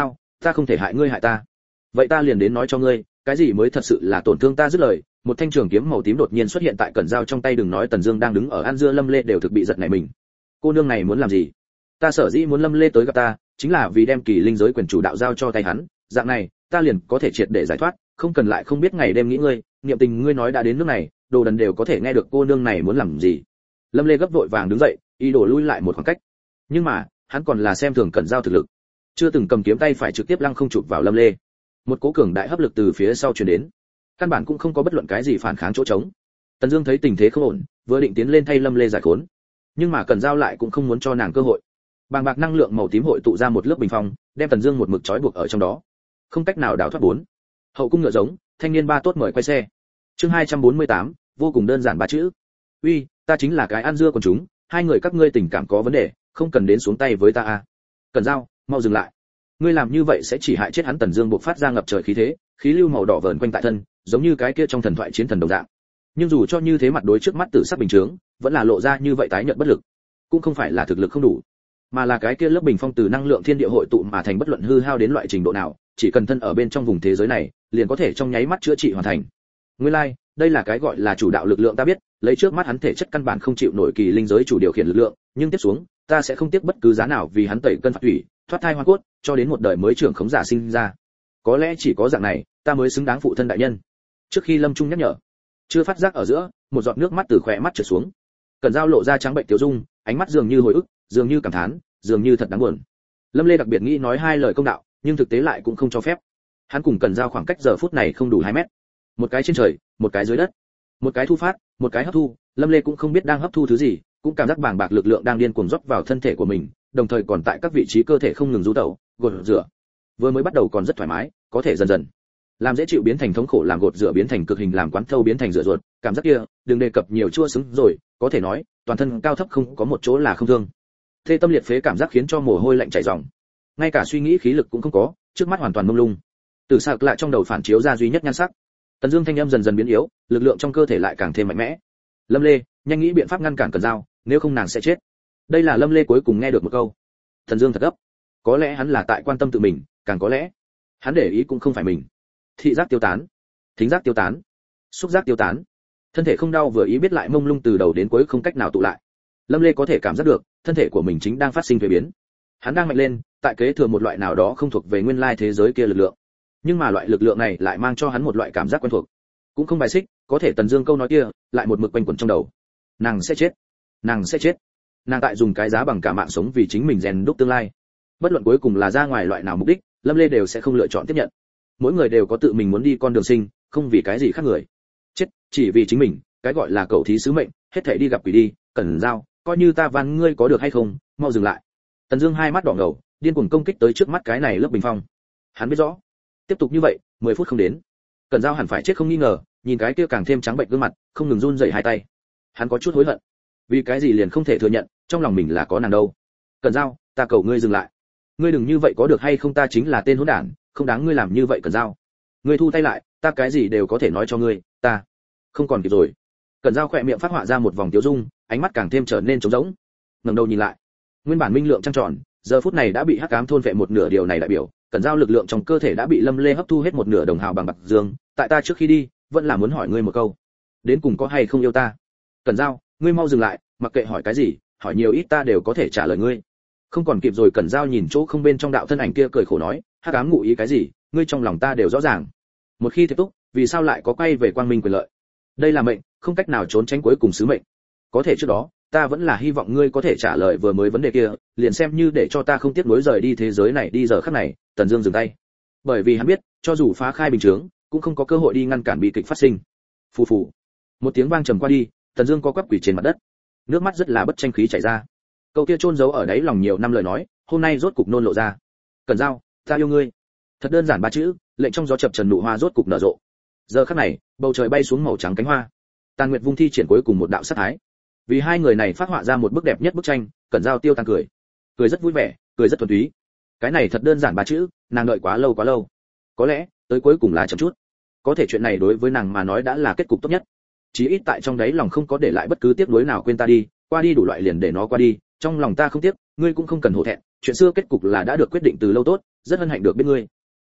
ta không thể hại ngươi hại ta. Vậy ta liền đến nói cho ngươi, cái gì mới thật sự là tổn thương ta. Dứt lời, một thanh trường kiếm màu tím đột nhiên xuất hiện tại Cẩn Dao trong tay. Đừng nói Tần Dương đang đứng ở ăn dưa Lâm Lê đều thực bị giật nảy mình. Cô nương này muốn làm gì? Ta sở dĩ muốn Lâm Lê tới gặp ta, chính là vì đem kỳ linh giới quyền chủ đạo giao cho tay hắn, dạng này, ta liền có thể triệt để giải thoát, không cần lại không biết ngày đêm nghĩ ngươi. Niệm tình ngươi nói đã đến nước này, đồ đần đều có thể nghe được cô nương này muốn làm gì. Lâm Lê gấp vội vàng đứng dậy, ý đồ lui lại một khoảng cách. Nhưng mà, hắn còn là xem thường Cẩn Dao thực lực, chưa từng cầm kiếm tay phải trực tiếp lăng không chụp vào Lâm Lê. Một cỗ cường đại hấp lực từ phía sau truyền đến, căn bản cũng không có bất luận cái gì phản kháng chỗ trống. Tần Dương thấy tình thế không ổn, vừa định tiến lên thay Lâm Lê giải khốn, nhưng mà Cẩn Dao lại cũng không muốn cho nàng cơ hội. Bàng bạc năng lượng màu tím hội tụ ra một lớp bình phong, đem Tần Dương một mực trói buộc ở trong đó, không cách nào đào thoát. Bốn hậu cung ngựa giống, thanh niên ba tốt mời quay xe. Chương hai trăm bốn mươi tám, vô cùng đơn giản ba chữ. Uy, ta chính là cái ăn dưa con chúng, hai người các ngươi tình cảm có vấn đề, không cần đến xuống tay với ta a. Cẩn Dao, mau dừng lại. Ngươi làm như vậy sẽ chỉ hại chết hắn. Tần Dương bộc phát ra ngập trời khí thế, khí lưu màu đỏ vờn quanh tại thân, giống như cái kia trong thần thoại chiến thần đồng dạng. Nhưng dù cho như thế, mặt đối trước mắt tử sắc bình chướng, vẫn là lộ ra như vậy tái nhợt bất lực. Cũng không phải là thực lực không đủ, mà là cái kia lớp bình phong từ năng lượng thiên địa hội tụ mà thành, bất luận hư hao đến loại trình độ nào, chỉ cần thân ở bên trong vùng thế giới này, liền có thể trong nháy mắt chữa trị hoàn thành. Nguyên lai, like, đây là cái gọi là chủ đạo lực lượng. Ta biết, lấy trước mắt hắn thể chất căn bản không chịu nổi kỳ linh giới chủ điều khiển lực lượng, nhưng tiếp xuống, ta sẽ không tiếc bất cứ giá nào vì hắn tẩy cân phạt thủy, thoát thai hoa cốt, cho đến một đời mới trưởng khống giả sinh ra. Có lẽ chỉ có dạng này, ta mới xứng đáng phụ thân đại nhân. Trước khi Lâm Trung nhắc nhở, chưa phát giác ở giữa, một giọt nước mắt từ khóe mắt trượt xuống. Cẩn Dao lộ ra trắng bệnh tiểu dung, ánh mắt dường như hồi ức, dường như cảm thán, dường như thật đáng buồn. Lâm Lê đặc biệt nghĩ nói hai lời công đạo, nhưng thực tế lại cũng không cho phép. Hắn cùng Cẩn Dao khoảng cách giờ phút này không đủ hai mét, một cái trên trời, một cái dưới đất, một cái thu phát, một cái hấp thu. Lâm Lê cũng không biết đang hấp thu thứ gì, cũng cảm giác bàng bạc lực lượng đang điên cuồng rót vào thân thể của mình, đồng thời còn tại các vị trí cơ thể không ngừng du tẩu, gột rửa. Vừa mới bắt đầu còn rất thoải mái, có thể dần dần làm dễ chịu biến thành thống khổ, làm gột rửa biến thành cực hình, làm quán thâu biến thành rửa ruột. Cảm giác kia, đừng đề cập nhiều chua xứng rồi, có thể nói, toàn thân cao thấp không có một chỗ là không thương. Thê tâm liệt phế cảm giác khiến cho mồ hôi lạnh chảy ròng, ngay cả suy nghĩ khí lực cũng không có, trước mắt hoàn toàn mông lung. Từ sạc lại trong đầu phản chiếu ra duy nhất nhan sắc. Tần Dương thanh âm dần dần biến yếu, lực lượng trong cơ thể lại càng thêm mạnh mẽ. Lâm Lê, nhanh nghĩ biện pháp ngăn cản Cẩn Dao, nếu không nàng sẽ chết. Đây là Lâm Lê cuối cùng nghe được một câu. Tần Dương thật gấp, có lẽ hắn là tại quan tâm tự mình, càng có lẽ hắn để ý cũng không phải mình. Thị giác tiêu tán, thính giác tiêu tán, xúc giác tiêu tán, thân thể không đau vừa ý biết lại mông lung, từ đầu đến cuối không cách nào tụ lại. Lâm Lê có thể cảm giác được, thân thể của mình chính đang phát sinh thay biến. Hắn đang mạnh lên, tại kế thừa một loại nào đó không thuộc về nguyên lai thế giới kia lực lượng. Nhưng mà loại lực lượng này lại mang cho hắn một loại cảm giác quen thuộc, cũng không bài xích, có thể Tần Dương câu nói kia lại một mực quanh quẩn trong đầu. Nàng sẽ chết, nàng sẽ chết. Nàng tại dùng cái giá bằng cả mạng sống vì chính mình rèn đúc tương lai. Bất luận cuối cùng là ra ngoài loại nào mục đích, Lâm Lê đều sẽ không lựa chọn tiếp nhận. Mỗi người đều có tự mình muốn đi con đường sinh, không vì cái gì khác người. Chết, chỉ vì chính mình, cái gọi là cầu thí sứ mệnh, hết thảy đi gặp quỷ đi. Cẩn Dao, coi như ta van ngươi có được hay không, mau dừng lại. Tần Dương hai mắt đỏ ngầu, điên cuồng công kích tới trước mắt cái này lớp bình phong. Hắn biết rõ, tiếp tục như vậy, mười phút không đến, Cẩn Dao hẳn phải chết không nghi ngờ. Nhìn cái kia càng thêm trắng bệnh gương mặt, không ngừng run rẩy hai tay. Hắn có chút hối hận, vì cái gì liền không thể thừa nhận, trong lòng mình là có nàng đâu. Cẩn Dao, ta cầu ngươi dừng lại. Ngươi đừng như vậy có được hay không, ta chính là tên hỗn đản, không đáng ngươi làm như vậy. Cẩn Dao, ngươi thu tay lại, ta cái gì đều có thể nói cho ngươi, ta không còn kịp rồi. Cẩn Dao khỏe miệng phát họa ra một vòng tiêu dung, ánh mắt càng thêm trở nên trống rỗng. Ngẩng đầu nhìn lại, nguyên bản minh lượng trăng tròn, giờ phút này đã bị hắc ám thôn vệ một nửa. Điều này đại biểu, Cẩn Dao lực lượng trong cơ thể đã bị Lâm Lê hấp thu hết một nửa. Đồng hào bằng bạc dương, tại ta trước khi đi, vẫn là muốn hỏi ngươi một câu, đến cùng có hay không yêu ta? Cẩn Dao, ngươi mau dừng lại, mặc kệ hỏi cái gì, hỏi nhiều ít ta đều có thể trả lời ngươi. Không còn kịp rồi. Cẩn Dao nhìn chỗ không bên trong đạo thân ảnh kia cười khổ nói, hắc ám ngụ ý cái gì, ngươi trong lòng ta đều rõ ràng. Một khi tiếp tục, vì sao lại có quay về quang minh quyền lợi? Đây là mệnh, không cách nào trốn tránh cuối cùng sứ mệnh. Có thể trước đó, ta vẫn là hy vọng ngươi có thể trả lời vừa mới vấn đề kia, liền xem như để cho ta không tiếc nuối rời đi thế giới này đi. Giờ khắc này, Tần Dương dừng tay, bởi vì hắn biết, cho dù phá khai bình chướng, cũng không có cơ hội đi ngăn cản bi kịch phát sinh. Phù phù, một tiếng vang trầm qua đi, Tần Dương co quắp quỳ trên mặt đất, nước mắt rất là bất tranh khí chảy ra. Câu kia chôn giấu ở đáy lòng nhiều năm lời nói, hôm nay rốt cục nôn lộ ra. Cẩn Dao, ta yêu ngươi. Thật đơn giản ba chữ, lệnh trong gió chập trần nụ hoa rốt cục nở rộ. Giờ khắc này, bầu trời bay xuống màu trắng cánh hoa, Tàn Nguyệt vung thi triển cuối cùng một đạo sát thái. Vì hai người này phát họa ra một bức đẹp nhất bức tranh. Cẩn Dao tiêu tan cười, cười rất vui vẻ, cười rất thuần túy. Cái này thật đơn giản ba chữ, nàng đợi quá lâu quá lâu. Có lẽ, tới cuối cùng là chậm chút. Có thể chuyện này đối với nàng mà nói đã là kết cục tốt nhất. Chí ít tại trong đấy lòng không có để lại bất cứ tiếc nuối nào. Quên ta đi, qua đi đủ loại liền để nó qua đi, trong lòng ta không tiếc, ngươi cũng không cần hổ thẹn, chuyện xưa kết cục là đã được quyết định từ lâu. Tốt, rất hân hạnh được biết ngươi.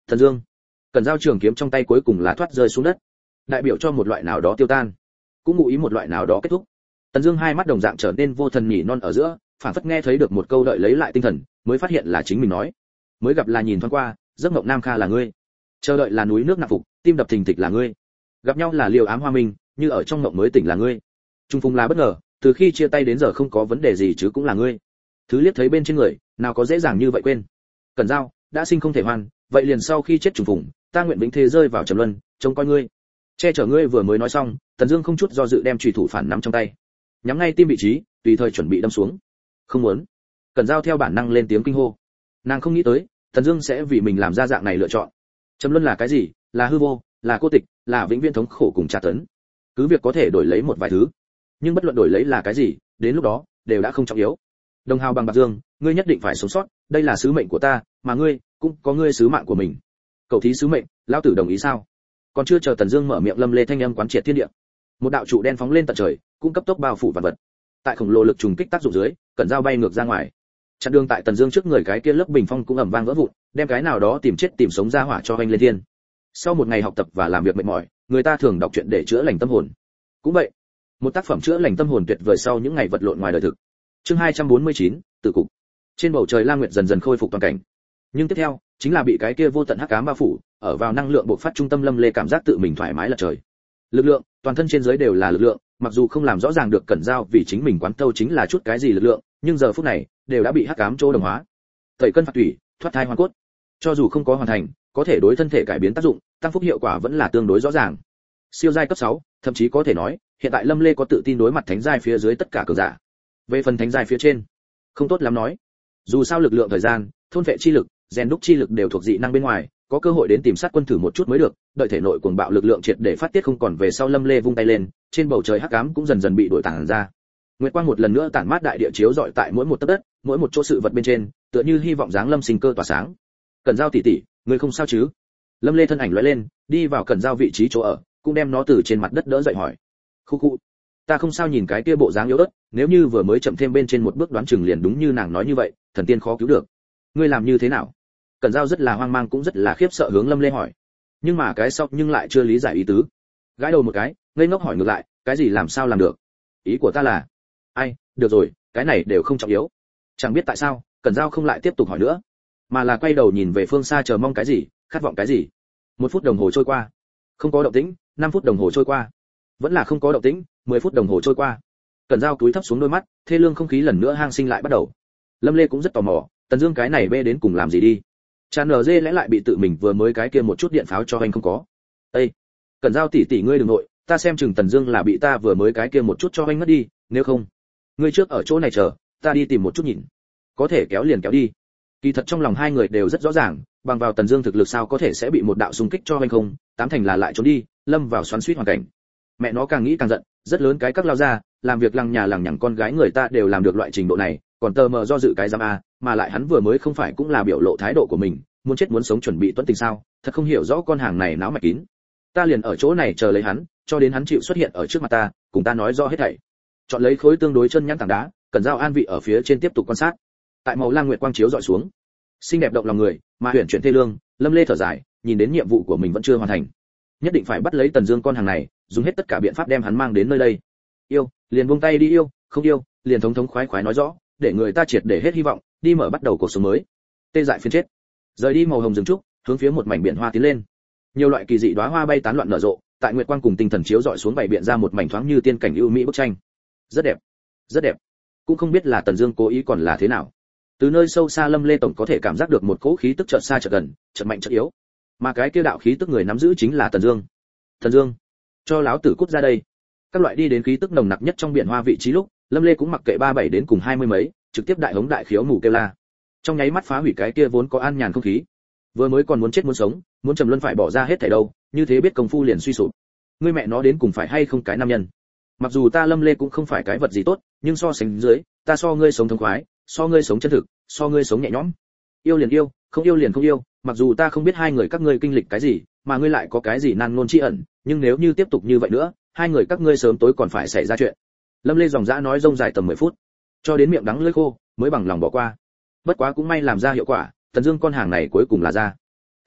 Thần Dương. Cẩn Dao trường kiếm trong tay cuối cùng là thoát rơi xuống đất, đại biểu cho một loại nào đó tiêu tan, cũng ngụ ý một loại nào đó kết thúc. Tần Dương hai mắt đồng dạng trở nên vô thần nhỉ non ở giữa, phản phất nghe thấy được một câu đợi lấy lại tinh thần, mới phát hiện là chính mình nói. Mới gặp là nhìn thoáng qua, giấc mộng Nam Kha là ngươi, chờ đợi là núi nước nạp phục, tim đập thình thịch là ngươi, gặp nhau là liều ám hoa minh, như ở trong mộng mới tỉnh là ngươi. Trung phùng là bất ngờ, từ khi chia tay đến giờ không có vấn đề gì chứ cũng là ngươi. Thứ liếc thấy bên trên người, nào có dễ dàng như vậy quên. Cẩn Dao, đã sinh không thể hoàn, vậy liền sau khi chết trùng phùng, ta nguyện vĩnh thế rơi vào trầm luân, trông coi ngươi. Che chở ngươi vừa mới nói xong, Tần Dương không chút do dự đem chùy thủ phản nắm trong tay, nhắm ngay tim vị trí, tùy thời chuẩn bị đâm xuống. Không muốn. Cẩn Dao theo bản năng lên tiếng kinh hô. Nàng không nghĩ tới, Tần Dương sẽ vì mình làm ra dạng này lựa chọn. Trầm luân là cái gì? Là hư vô, là cô tịch, là vĩnh viễn thống khổ cùng tra tấn. Cứ việc có thể đổi lấy một vài thứ, nhưng bất luận đổi lấy là cái gì, đến lúc đó đều đã không trọng yếu. Đồng hào bằng bạc dương, ngươi nhất định phải sống sót, đây là sứ mệnh của ta, mà ngươi cũng có ngươi sứ mạng của mình. Cậu thí sứ mệnh, lão tử đồng ý sao? Còn chưa chờ Tần Dương mở miệng, Lâm Lê thanh âm quán triệt thiên địa. Một đạo trụ đen phóng lên tận trời, cũng cấp tốc bao phủ vạn vật. Tại khổng lồ lực trùng kích tác dụng dưới, Cẩn Dao bay ngược ra ngoài. Chặn đường tại Tần Dương trước người cái kia lớp bình phong cũng ầm vang vỡ vụn, đem cái nào đó tìm chết tìm sống ra hỏa cho vành lên thiên. Sau một ngày học tập và làm việc mệt mỏi, người ta thường đọc truyện để chữa lành tâm hồn. Cũng vậy, một tác phẩm chữa lành tâm hồn tuyệt vời sau những ngày vật lộn ngoài đời thực. Chương hai trăm bốn mươi chín, tự cục. Trên bầu trời La Nguyệt dần dần khôi phục toàn cảnh. Nhưng tiếp theo, chính là bị cái kia vô tận hắc ám bao phủ, ở vào năng lượng bộc phát trung tâm Lâm Lê cảm giác tự mình thoải mái lật trời. Lực lượng, toàn thân trên dưới đều là lực lượng, mặc dù không làm rõ ràng được Cẩn Dao vì chính mình quán thâu chính là chút cái gì lực lượng, nhưng giờ phút này đều đã bị hắc ám chỗ đồng hóa. Tẩy cân phạt tủy, thoát thai hoàn cốt. Cho dù không có hoàn thành, có thể đối thân thể cải biến tác dụng, tăng phúc hiệu quả vẫn là tương đối rõ ràng. Siêu giai cấp sáu, thậm chí có thể nói, hiện tại Lâm Lê có tự tin đối mặt thánh giai phía dưới tất cả cường giả. Về phần thánh giai phía trên, không tốt lắm nói. Dù sao lực lượng thời gian, thôn vệ chi lực, rèn đúc chi lực đều thuộc dị năng bên ngoài, có cơ hội đến tìm sát quân thử một chút mới được, đợi thể nội cuồng bạo lực lượng triệt để phát tiết không còn về sau, Lâm Lê vung tay lên, trên bầu trời hắc ám cũng dần dần bị đuổi tản ra. Nguyệt quang một lần nữa tản mát đại địa chiếu rọi tại mỗi một tấc đất, mỗi một chỗ sự vật bên trên, tựa như hy vọng giáng lâm sinh cơ tỏa sáng. Cẩn Dao tỷ tỷ, ngươi không sao chứ? Lâm Lê thân ảnh lóe lên, đi vào Cẩn Dao vị trí chỗ ở, cũng đem nó từ trên mặt đất đỡ dậy hỏi. Khu khu, ta không sao, nhìn cái kia bộ dáng yếu ớt, nếu như vừa mới chậm thêm bên trên một bước đoán chừng liền đúng như nàng nói như vậy, thần tiên khó cứu được. Ngươi làm như thế nào? Cẩn Dao rất là hoang mang cũng rất là khiếp sợ hướng Lâm Lê hỏi. Nhưng mà cái sau nhưng lại chưa lý giải ý tứ. Gãi đầu một cái, ngây ngốc hỏi ngược lại, cái gì làm sao làm được? Ý của ta là, ai, được rồi, cái này đều không trọng yếu. Chẳng biết tại sao, Cẩn Dao không lại tiếp tục hỏi nữa, mà là quay đầu nhìn về phương xa chờ mong cái gì, khát vọng cái gì. Một phút đồng hồ trôi qua, không có động tĩnh, năm phút đồng hồ trôi qua, vẫn là không có động tĩnh, mười phút đồng hồ trôi qua. Cẩn Dao cúi thấp xuống đôi mắt, thê lương không khí lần nữa hang sinh lại bắt đầu. Lâm Lê cũng rất tò mò, Tần Dương cái này bê đến cùng làm gì đi? Chán nở dê lẽ lại bị tự mình vừa mới cái kia một chút điện pháo cho anh không có. Ê, Cẩn Dao tỷ tỷ ngươi đừng nội, ta xem chừng Tần Dương là bị ta vừa mới cái kia một chút cho anh mất đi, nếu không, ngươi trước ở chỗ này chờ, ta đi tìm một chút nhìn. Có thể kéo liền kéo đi. Kỳ thật trong lòng hai người đều rất rõ ràng, bằng vào Tần Dương thực lực sao có thể sẽ bị một đạo xung kích cho anh không, tám thành là lại trốn đi, lâm vào xoắn xuýt hoàn cảnh. Mẹ nó càng nghĩ càng giận, rất lớn cái các lao ra, làm việc lằng nhà lằng nhằng con gái người ta đều làm được loại trình độ này, còn tờ mờ do dự cái giám a, mà lại hắn vừa mới không phải cũng là biểu lộ thái độ của mình, muốn chết muốn sống chuẩn bị tuấn tình sao, thật không hiểu rõ con hàng này náo mạch kín. Ta liền ở chỗ này chờ lấy hắn, cho đến hắn chịu xuất hiện ở trước mặt ta, cùng ta nói rõ hết thảy. Chọn lấy khối tương đối chân nhẵn tảng đá, Cẩn Dao an vị ở phía trên tiếp tục quan sát. Tại màu lam nguyệt quang chiếu dọi xuống, xinh đẹp động lòng người, mà huyền chuyển thê lương, Lâm Lê thở dài, nhìn đến nhiệm vụ của mình vẫn chưa hoàn thành, nhất định phải bắt lấy Tần Dương con hàng này, dùng hết tất cả biện pháp đem hắn mang đến nơi đây. Yêu, liền buông tay đi yêu, không yêu, liền thống thống khoái khoái nói rõ, để người ta triệt để hết hy vọng, đi mở bắt đầu cuộc sống mới. Tê dại phiền chết. Rời đi màu hồng rừng trúc, hướng phía một mảnh biển hoa tiến lên. Nhiều loại kỳ dị đóa hoa bay tán loạn nở rộ, tại nguyệt quang cùng tinh thần chiếu dọi xuống bày biện ra một mảnh thoáng như tiên cảnh ưu mỹ bức tranh. Rất đẹp, rất đẹp. Cũng không biết là Tần Dương cố ý còn là thế nào. Từ nơi sâu xa Lâm Lê tổng có thể cảm giác được một cỗ khí tức chợt xa chợt gần, chợt mạnh chợt yếu. Mà cái kia đạo khí tức người nắm giữ chính là Tần Dương. Tần Dương, cho láo tử cút ra đây. Các loại đi đến khí tức nồng nặc nhất trong biển hoa vị trí lúc, Lâm Lê cũng mặc kệ ba bảy đến cùng hai mươi mấy, trực tiếp đại hống đại khiếu mù kêu la. Trong nháy mắt phá hủy cái kia vốn có an nhàn không khí. Vừa mới còn muốn chết muốn sống, muốn trầm luân phải bỏ ra hết thảy đâu, như thế biết công phu liền suy sụp. Ngươi mẹ nó đến cùng phải hay không cái nam nhân. Mặc dù ta Lâm Lê cũng không phải cái vật gì tốt, nhưng so sánh dưới, ta so ngươi sống thông khoái, so ngươi sống chân thực, so ngươi sống nhẹ nhõm. Yêu liền yêu, không yêu liền không yêu, mặc dù ta không biết hai người các ngươi kinh lịch cái gì, mà ngươi lại có cái gì nan ngôn chi ẩn, nhưng nếu như tiếp tục như vậy nữa, hai người các ngươi sớm tối còn phải xảy ra chuyện. Lâm Lê dòng dã nói rông dài tầm mười phút, cho đến miệng đắng lưỡi khô, mới bằng lòng bỏ qua. Bất quá cũng may làm ra hiệu quả, Tần Dương con hàng này cuối cùng là ra.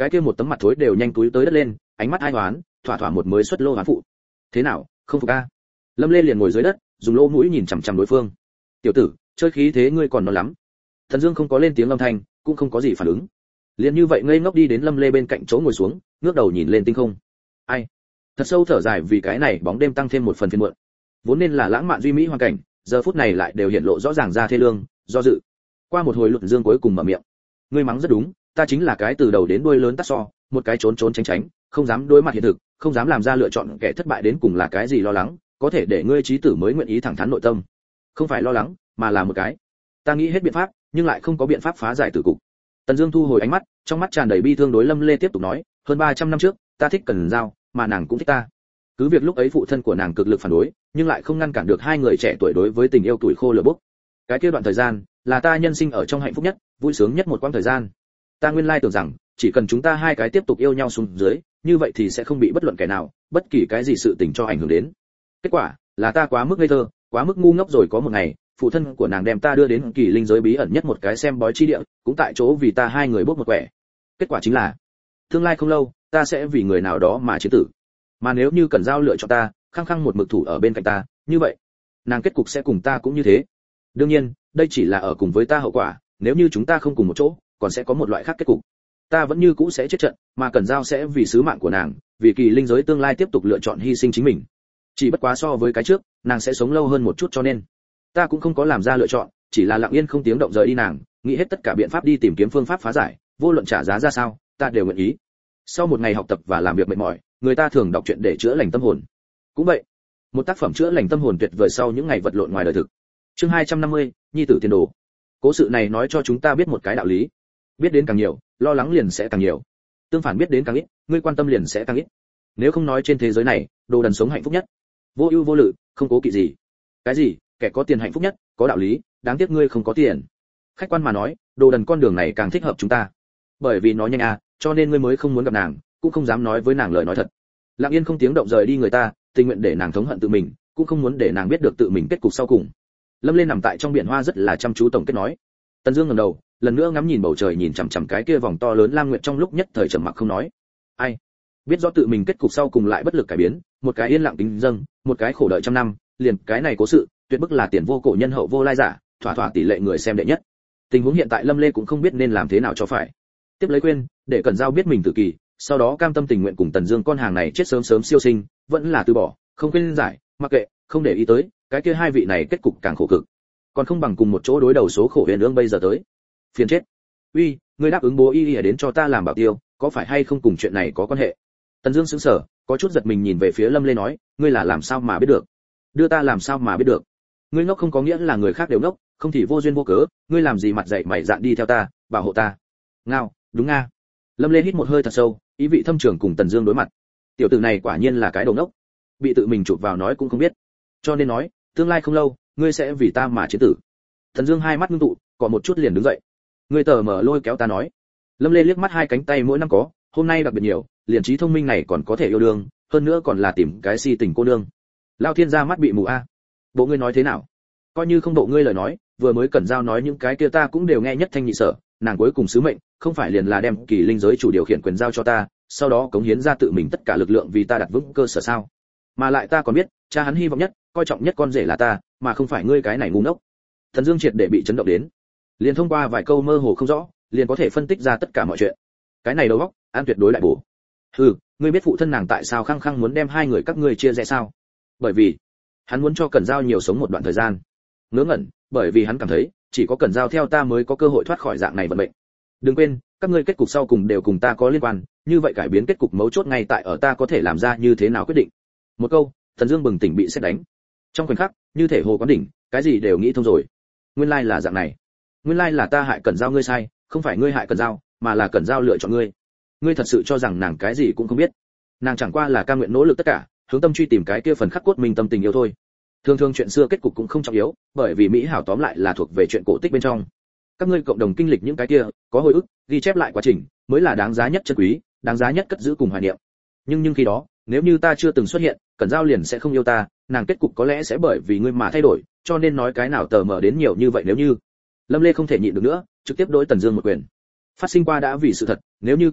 cái kia một tấm mặt thối đều nhanh túi tới đất lên, ánh mắt ai oán, thỏa thỏa một mới xuất lô oán phụ. Thế nào, không phục a? Lâm Lê liền ngồi dưới đất, dùng lỗ mũi nhìn chằm chằm đối phương. Tiểu tử, chơi khí thế ngươi còn non lắm. Thần Dương không có lên tiếng âm thanh, cũng không có gì phản ứng. Liền như vậy ngây ngốc đi đến Lâm Lê bên cạnh chỗ ngồi xuống, ngước đầu nhìn lên tinh không. Ai? Thật sâu thở dài vì cái này bóng đêm tăng thêm một phần phiền muộn. Vốn nên là lãng mạn duy mỹ hoàn cảnh, giờ phút này lại đều hiện lộ rõ ràng ra thê lương, do dự. Qua một hồi luận Dương cuối cùng mở miệng. Ngươi mắng rất đúng, ta chính là cái từ đầu đến đuôi lớn tắt so, một cái trốn trốn tránh tránh, không dám đối mặt hiện thực, không dám làm ra lựa chọn, kẻ thất bại đến cùng là cái gì lo lắng, có thể để ngươi trí tử mới nguyện ý thẳng thắn nội tâm. Không phải lo lắng, mà là một cái. Ta nghĩ hết biện pháp, nhưng lại không có biện pháp phá giải tử cục. Tần Dương thu hồi ánh mắt, trong mắt tràn đầy bi thương đối Lâm Lê tiếp tục nói, hơn ba trăm năm trước, ta thích Cẩn Dao, mà nàng cũng thích ta. Cứ việc lúc ấy phụ thân của nàng cực lực phản đối, nhưng lại không ngăn cản được hai người trẻ tuổi đối với tình yêu tuổi khô lửa bốc. Cái kia đoạn thời gian, là ta nhân sinh ở trong hạnh phúc nhất, vui sướng nhất một quãng thời gian. Ta nguyên lai tưởng rằng, chỉ cần chúng ta hai cái tiếp tục yêu nhau xuống dưới, như vậy thì sẽ không bị bất luận kẻ nào, bất kỳ cái gì sự tình cho ảnh hưởng đến. Kết quả, là ta quá mức ngây thơ, quá mức ngu ngốc rồi có một ngày, phụ thân của nàng đem ta đưa đến kỳ linh giới bí ẩn nhất một cái xem bói chi địa, cũng tại chỗ vì ta hai người bốc một quẻ. Kết quả chính là, tương lai không lâu, ta sẽ vì người nào đó mà chiến tử. Mà nếu như Cẩn Dao lựa chọn ta, khăng khăng một mực thủ ở bên cạnh ta, như vậy, nàng kết cục sẽ cùng ta cũng như thế. Đương nhiên, đây chỉ là ở cùng với ta hậu quả, nếu như chúng ta không cùng một chỗ, còn sẽ có một loại khác kết cục. Ta vẫn như cũ sẽ chết trận, mà Cẩn Dao sẽ vì sứ mạng của nàng, vì kỳ linh giới tương lai tiếp tục lựa chọn hy sinh chính mình. Chỉ bất quá so với cái trước, nàng sẽ sống lâu hơn một chút cho nên, ta cũng không có làm ra lựa chọn, chỉ là lặng yên không tiếng động rời đi nàng, nghĩ hết tất cả biện pháp đi tìm kiếm phương pháp phá giải, vô luận trả giá ra sao, ta đều nguyện ý. Sau một ngày học tập và làm việc mệt mỏi, người ta thường đọc truyện để chữa lành tâm hồn. Cũng vậy, một tác phẩm chữa lành tâm hồn tuyệt vời sau những ngày vật lộn ngoài đời thực. Chương hai trăm năm mươi, nhi tử tiền đồ. Cố sự này nói cho chúng ta biết một cái đạo lý, biết đến càng nhiều, lo lắng liền sẽ càng nhiều. Tương phản biết đến càng ít, ngươi quan tâm liền sẽ càng ít. Nếu không nói trên thế giới này, đồ đần sống hạnh phúc nhất, vô ưu vô lự, không cố kỵ gì. Cái gì? Kẻ có tiền hạnh phúc nhất, có đạo lý, đáng tiếc ngươi không có tiền. Khách quan mà nói, đồ đần con đường này càng thích hợp chúng ta. Bởi vì nó nhanh à, cho nên ngươi mới không muốn gặp nàng, cũng không dám nói với nàng lời nói thật. Lặng yên không tiếng động rời đi người ta, tình nguyện để nàng thống hận tự mình, cũng không muốn để nàng biết được tự mình kết cục sau cùng. Lâm Lên nằm tại trong biển hoa rất là chăm chú tổng kết nói. Tần Dương ngẩng đầu, lần nữa ngắm nhìn bầu trời nhìn chằm chằm cái kia vòng to lớn lam nguyệt trong lúc nhất thời trầm mặc không nói. Ai biết rõ tự mình kết cục sau cùng lại bất lực cải biến, một cái yên lặng tính dâng, một cái khổ đợi trăm năm, liền cái này cố sự, tuyệt bức là tiền vô cổ nhân hậu vô lai giả, thỏa thỏa tỷ lệ người xem đệ nhất. Tình huống hiện tại Lâm Lê cũng không biết nên làm thế nào cho phải. Tiếp lấy khuyên, để Cẩn Dao biết mình tự kỳ, sau đó cam tâm tình nguyện cùng Tần Dương con hàng này chết sớm sớm siêu sinh, vẫn là từ bỏ, không khuyên giải, mặc kệ, không để ý tới, cái kia hai vị này kết cục càng khổ cực. Còn không bằng cùng một chỗ đối đầu số khổ huyền ương bây giờ tới. Phiền chết. Uy, ngươi đáp ứng bố y y đến cho ta làm bảo tiêu, có phải hay không cùng chuyện này có quan hệ? Tần Dương sững sờ, có chút giật mình nhìn về phía Lâm Lê nói, ngươi là làm sao mà biết được? Đưa ta làm sao mà biết được? Ngươi ngốc không có nghĩa là người khác đều ngốc, không thì vô duyên vô cớ, ngươi làm gì mặt dạy mày dạn đi theo ta, bảo hộ ta? Ngao, đúng nga. Lâm Lê hít một hơi thật sâu, ý vị thâm trường cùng Tần Dương đối mặt. Tiểu tử này quả nhiên là cái đồ ngốc, bị tự mình chụp vào nói cũng không biết. Cho nên nói, tương lai không lâu, ngươi sẽ vì ta mà chiến tử. Tần Dương hai mắt ngưng tụ, còn một chút liền đứng dậy. Ngươi tờ mở lôi kéo ta nói. Lâm Lê liếc mắt hai cánh tay mỗi năm có, hôm nay đặc biệt nhiều, liền trí thông minh này còn có thể yêu đương, hơn nữa còn là tìm cái si tình cô nương. Lao Thiên gia mắt bị mù a. Bộ ngươi nói thế nào? Coi như không bộ ngươi lời nói, vừa mới Cẩn Dao nói những cái kia ta cũng đều nghe nhất thanh nhị sở, nàng cuối cùng sứ mệnh, không phải liền là đem kỳ linh giới chủ điều khiển quyền giao cho ta, sau đó cống hiến ra tự mình tất cả lực lượng vì ta đặt vững cơ sở sao? Mà lại ta còn biết, cha hắn hy vọng nhất, coi trọng nhất con rể là ta, mà không phải ngươi cái này ngu ngốc. Thần Dương triệt để bị chấn động đến. Liền thông qua vài câu mơ hồ không rõ, liền có thể phân tích ra tất cả mọi chuyện. Cái này đầu óc, an tuyệt đối đại bổ. Hừ, ngươi biết phụ thân nàng tại sao khăng khăng muốn đem hai người các ngươi chia rẽ sao? Bởi vì hắn muốn cho Cẩn Dao nhiều sống một đoạn thời gian. Ngớ ngẩn, bởi vì hắn cảm thấy, chỉ có Cẩn Dao theo ta mới có cơ hội thoát khỏi dạng này vận mệnh. Đừng quên, các ngươi kết cục sau cùng đều cùng ta có liên quan, như vậy cải biến kết cục mấu chốt ngay tại ở ta có thể làm ra như thế nào quyết định. Một câu, Thần Dương bừng tỉnh bị sét đánh. Trong khoảnh khắc, như thể hồ quán đỉnh, cái gì đều nghĩ thông rồi. Nguyên lai là dạng này. Nguyên lai là ta hại Cẩn Dao ngươi sai, không phải ngươi hại Cẩn Dao, mà là Cẩn Dao lựa chọn ngươi. Ngươi thật sự cho rằng nàng cái gì cũng không biết? Nàng chẳng qua là cam nguyện nỗ lực tất cả, hướng tâm truy tìm cái kia phần khắc cốt minh tâm tình yêu thôi. Thường thường chuyện xưa kết cục cũng không trọng yếu, bởi vì mỹ hảo tóm lại là thuộc về chuyện cổ tích bên trong. Các ngươi cộng đồng kinh lịch những cái kia, có hồi ức, ghi chép lại quá trình, mới là đáng giá nhất chân quý, đáng giá nhất cất giữ cùng hoài niệm. Nhưng nhưng khi đó, nếu như ta chưa từng xuất hiện, Cẩn Dao liền sẽ không yêu ta, nàng kết cục có lẽ sẽ bởi vì ngươi mà thay đổi, cho nên nói cái nào tờ mở đến nhiều như vậy nếu như. Lâm Lê không thể nhịn được nữa, trực tiếp đối Tần Dương một quyền. Phát sinh qua đã vì sự thật, nếu như cái này,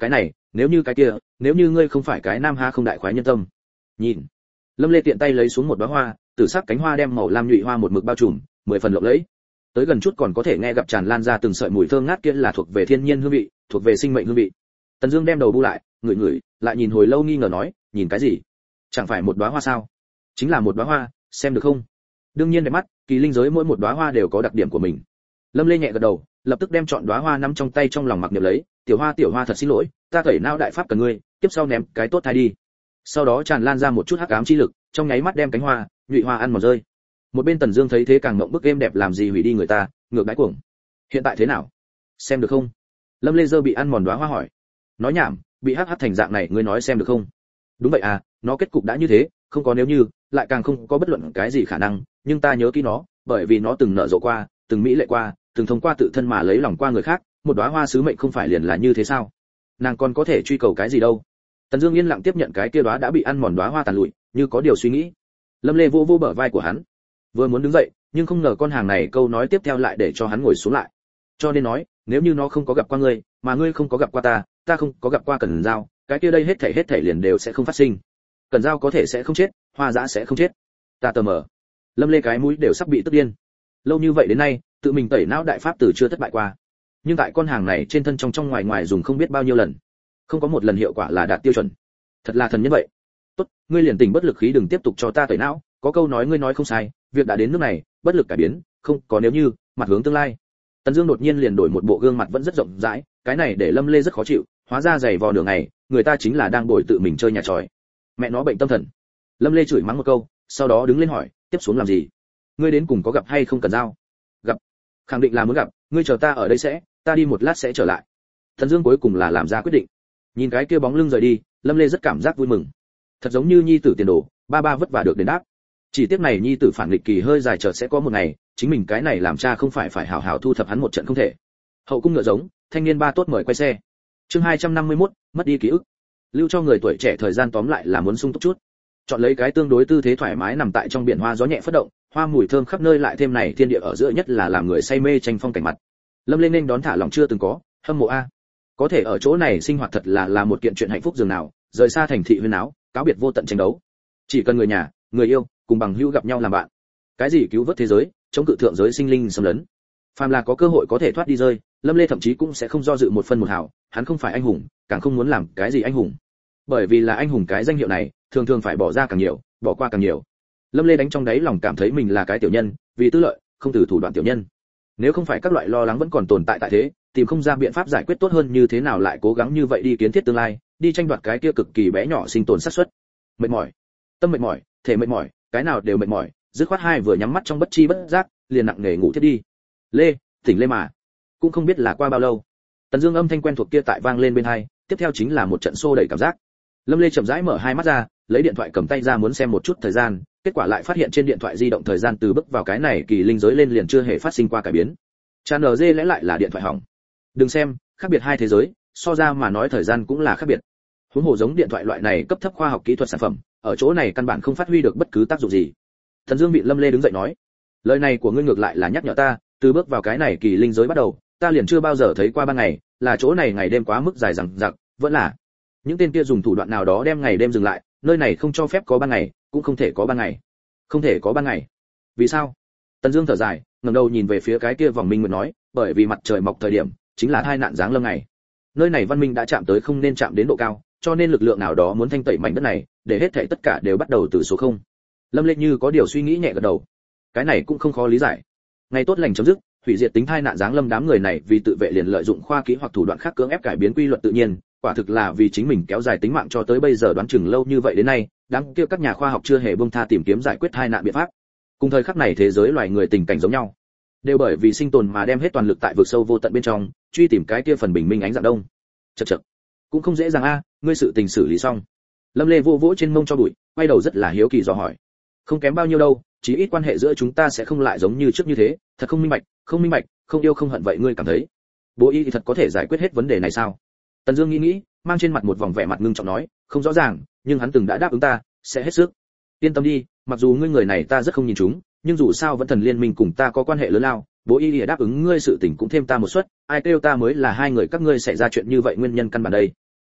nếu như cái kia, nếu như ngươi không phải cái nam ha không đại khoái nhân tâm. Nhìn. Lâm Lê tiện tay lấy xuống một đóa hoa, tử sắc cánh hoa đem màu lam nhụy hoa một mực bao trùm, mười phần lộng lẫy. Tới gần chút còn có thể nghe gặp tràn lan ra từng sợi mùi thơm ngát kia là thuộc về thiên nhiên hương vị, thuộc về sinh mệnh hương vị. Tần Dương đem đầu bu lại, ngửi ngửi, lại nhìn hồi lâu nghi ngờ nói, nhìn cái gì? Chẳng phải một đóa hoa sao? Chính là một đóa hoa, xem được không? Đương nhiên đẹp mắt, kỳ linh giới mỗi một đóa hoa đều có đặc điểm của mình. Lâm Lê nhẹ gật đầu, lập tức đem chọn đóa hoa nắm trong tay trong lòng mặc niệm lấy, tiểu hoa tiểu hoa thật xin lỗi, ta tẩy não đại pháp cần ngươi, tiếp sau ném cái tốt thay đi. Sau đó tràn lan ra một chút hắc ám chi lực, trong nháy mắt đem cánh hoa, nhụy hoa ăn mòn rơi. Một bên Tần Dương thấy thế càng ngậm bức êm đẹp làm gì hủy đi người ta, ngược đãi cuồng. Hiện tại thế nào? Xem được không? Lâm Lê Dơ bị ăn mòn đóa hoa hỏi. Nói nhảm, bị hắc hắc thành dạng này ngươi nói xem được không? Đúng vậy à, nó kết cục đã như thế, không có nếu như, lại càng không có bất luận cái gì khả năng, nhưng ta nhớ kỹ nó, bởi vì nó từng nở rộ qua, từng mỹ lệ qua, từng thông qua tự thân mà lấy lòng qua người khác, một đóa hoa sứ mệnh không phải liền là như thế sao? Nàng còn có thể truy cầu cái gì đâu? Tần Dương yên lặng tiếp nhận cái kia đóa đã bị ăn mòn đóa hoa tàn lụi, như có điều suy nghĩ. Lâm Lê vô vô bờ vai của hắn, vừa muốn đứng dậy, nhưng không ngờ con hàng này câu nói tiếp theo lại để cho hắn ngồi xuống lại. Cho nên nói, nếu như nó không có gặp qua ngươi, mà ngươi không có gặp qua ta, ta không có gặp qua Cẩn Dao, cái kia đây hết thảy hết thảy liền đều sẽ không phát sinh. Cẩn Dao có thể sẽ không chết, Hoa Dã sẽ không chết. Ta tờ mờ. Lâm Lê cái mũi đều sắp bị tức điên. Lâu như vậy đến nay, tự mình tẩy não đại pháp từ chưa thất bại qua. Nhưng tại con hàng này trên thân trong trong ngoài ngoài dùng không biết bao nhiêu lần, không có một lần hiệu quả là đạt tiêu chuẩn. Thật là thần nhân vậy. Tốt, ngươi liền tỉnh bất lực khí đừng tiếp tục cho ta tẩy não, có câu nói ngươi nói không sai, việc đã đến nước này, bất lực cải biến, không có nếu như, mặt hướng tương lai. Tần Dương đột nhiên liền đổi một bộ gương mặt vẫn rất rộng rãi, cái này để Lâm Lê rất khó chịu, hóa ra giày vò đường ngày, người ta chính là đang bồi tự mình chơi nhà tròi. Mẹ nó bệnh tâm thần. Lâm Lê chửi mắng một câu, sau đó đứng lên hỏi, tiếp xuống làm gì? Ngươi đến cùng có gặp hay không Cần Dao? Gặp. Khẳng định là muốn gặp, ngươi chờ ta ở đây sẽ, ta đi một lát sẽ trở lại. Tần Dương cuối cùng là làm ra quyết định. Nhìn cái kia bóng lưng rời đi, Lâm Lê rất cảm giác vui mừng. Thật giống như nhi tử tiền đồ, ba ba vất vả được đền đáp. Chỉ tiếc này nhi tử phản nghịch kỳ hơi dài chợt sẽ có một ngày, chính mình cái này làm cha không phải phải hảo hảo thu thập hắn một trận không thể. Hậu cung ngựa giống, thanh niên ba tốt mời quay xe. Chương hai trăm năm mươi mốt, mất đi ký ức. Lưu cho người tuổi trẻ thời gian tóm lại là muốn sung túc chút. Chọn lấy cái tương đối tư thế thoải mái nằm tại trong biển hoa gió nhẹ phất động, hoa mùi thơm khắp nơi lại thêm này thiên địa ở giữa nhất là làm người say mê tranh phong cảnh mặt. Lâm Lên nên đón thả lòng chưa từng có, hâm mộ a. Có thể ở chỗ này sinh hoạt thật là là một kiện chuyện hạnh phúc dường nào, rời xa thành thị huyên náo, cáo biệt vô tận tranh đấu. Chỉ cần người nhà, người yêu, cùng bằng hữu gặp nhau làm bạn. Cái gì cứu vớt thế giới, chống cự thượng giới sinh linh xâm lấn. Phàm là có cơ hội có thể thoát đi rơi, Lâm Lê thậm chí cũng sẽ không do dự một phân một hào, hắn không phải anh hùng, càng không muốn làm cái gì anh hùng. Bởi vì là anh hùng cái danh hiệu này, thường thường phải bỏ ra càng nhiều, bỏ qua càng nhiều. Lâm Lê đánh trong đáy lòng cảm thấy mình là cái tiểu nhân, vì tư lợi, không từ thủ đoạn tiểu nhân. Nếu không phải các loại lo lắng vẫn còn tồn tại tại thế, tìm không ra biện pháp giải quyết tốt hơn như thế nào lại cố gắng như vậy đi kiến thiết tương lai, đi tranh đoạt cái kia cực kỳ bé nhỏ sinh tồn xác suất. Mệt mỏi, tâm mệt mỏi, thể mệt mỏi, cái nào đều mệt mỏi, dứt khoát hai vừa nhắm mắt trong bất chi bất giác, liền nặng nề ngủ thiết đi. Lê, tỉnh Lê mà, cũng không biết là qua bao lâu. Tần Dương âm thanh quen thuộc kia tại vang lên bên tai, tiếp theo chính là một trận xô đẩy cảm giác. Lâm Lê chậm rãi mở hai mắt ra, lấy điện thoại cầm tay ra muốn xem một chút thời gian, kết quả lại phát hiện trên điện thoại di động thời gian từ bước vào cái này kỳ linh giới lên liền chưa hề phát sinh qua cải biến. Chan en giê lẽ lại là điện thoại hỏng. Đừng xem, khác biệt hai thế giới, so ra mà nói thời gian cũng là khác biệt. Huống hồ giống điện thoại loại này cấp thấp khoa học kỹ thuật sản phẩm, ở chỗ này căn bản không phát huy được bất cứ tác dụng gì. Thần Dương bị Lâm Lê đứng dậy nói, lời này của ngươi ngược lại là nhắc nhở ta, từ bước vào cái này kỳ linh giới bắt đầu, ta liền chưa bao giờ thấy qua ban ngày, là chỗ này ngày đêm quá mức dài dằng dặc, vẫn là những tên kia dùng thủ đoạn nào đó đem ngày đêm dừng lại, nơi này không cho phép có ban ngày, cũng không thể có ban ngày, không thể có ban ngày. Vì sao? Tần Dương thở dài, ngẩng đầu nhìn về phía cái kia vòng minh nguyệt nói, bởi vì mặt trời mọc thời điểm chính là tai nạn giáng lâm ngày. Nơi này văn minh đã chạm tới không nên chạm đến độ cao, cho nên lực lượng nào đó muốn thanh tẩy mảnh đất này, để hết thảy tất cả đều bắt đầu từ số không. Lâm Lệ Như có điều suy nghĩ nhẹ gật đầu. Cái này cũng không khó lý giải. Ngày tốt lành chấm dứt, hủy diệt tính tai nạn giáng lâm đám người này vì tự vệ liền lợi dụng khoa kỹ hoặc thủ đoạn khác cưỡng ép cải biến quy luật tự nhiên, quả thực là vì chính mình kéo dài tính mạng cho tới bây giờ đoán chừng lâu như vậy đến nay, đáng kia các nhà khoa học chưa hề buông tha tìm kiếm giải quyết tai nạn biện pháp. Cùng thời khắc này thế giới loài người tình cảnh giống nhau, đều bởi vì sinh tồn mà đem hết toàn lực tại vực sâu vô tận bên trong, truy tìm cái kia phần bình minh ánh dạng đông. Chậc chậc, cũng không dễ dàng a, ngươi sự tình xử lý xong. Lâm Lê vô vỗ trên mông cho bụi, quay đầu rất là hiếu kỳ dò hỏi. Không kém bao nhiêu đâu, chí ít quan hệ giữa chúng ta sẽ không lại giống như trước như thế, thật không minh bạch, không minh bạch, không yêu không hận vậy ngươi cảm thấy. Bố y thì thật có thể giải quyết hết vấn đề này sao? Tần Dương nghĩ nghĩ, mang trên mặt một vòng vẻ mặt ngưng trọng nói, không rõ ràng, nhưng hắn từng đã đáp ứng ta, sẽ hết sức. Yên tâm đi, mặc dù ngươi người này ta rất không nhìn chúng, nhưng dù sao vẫn thần liên minh cùng ta có quan hệ lớn lao, bố y lìa đáp ứng ngươi sự tình cũng thêm ta một suất, ai kêu ta mới là hai người các ngươi xảy ra chuyện như vậy nguyên nhân căn bản đây.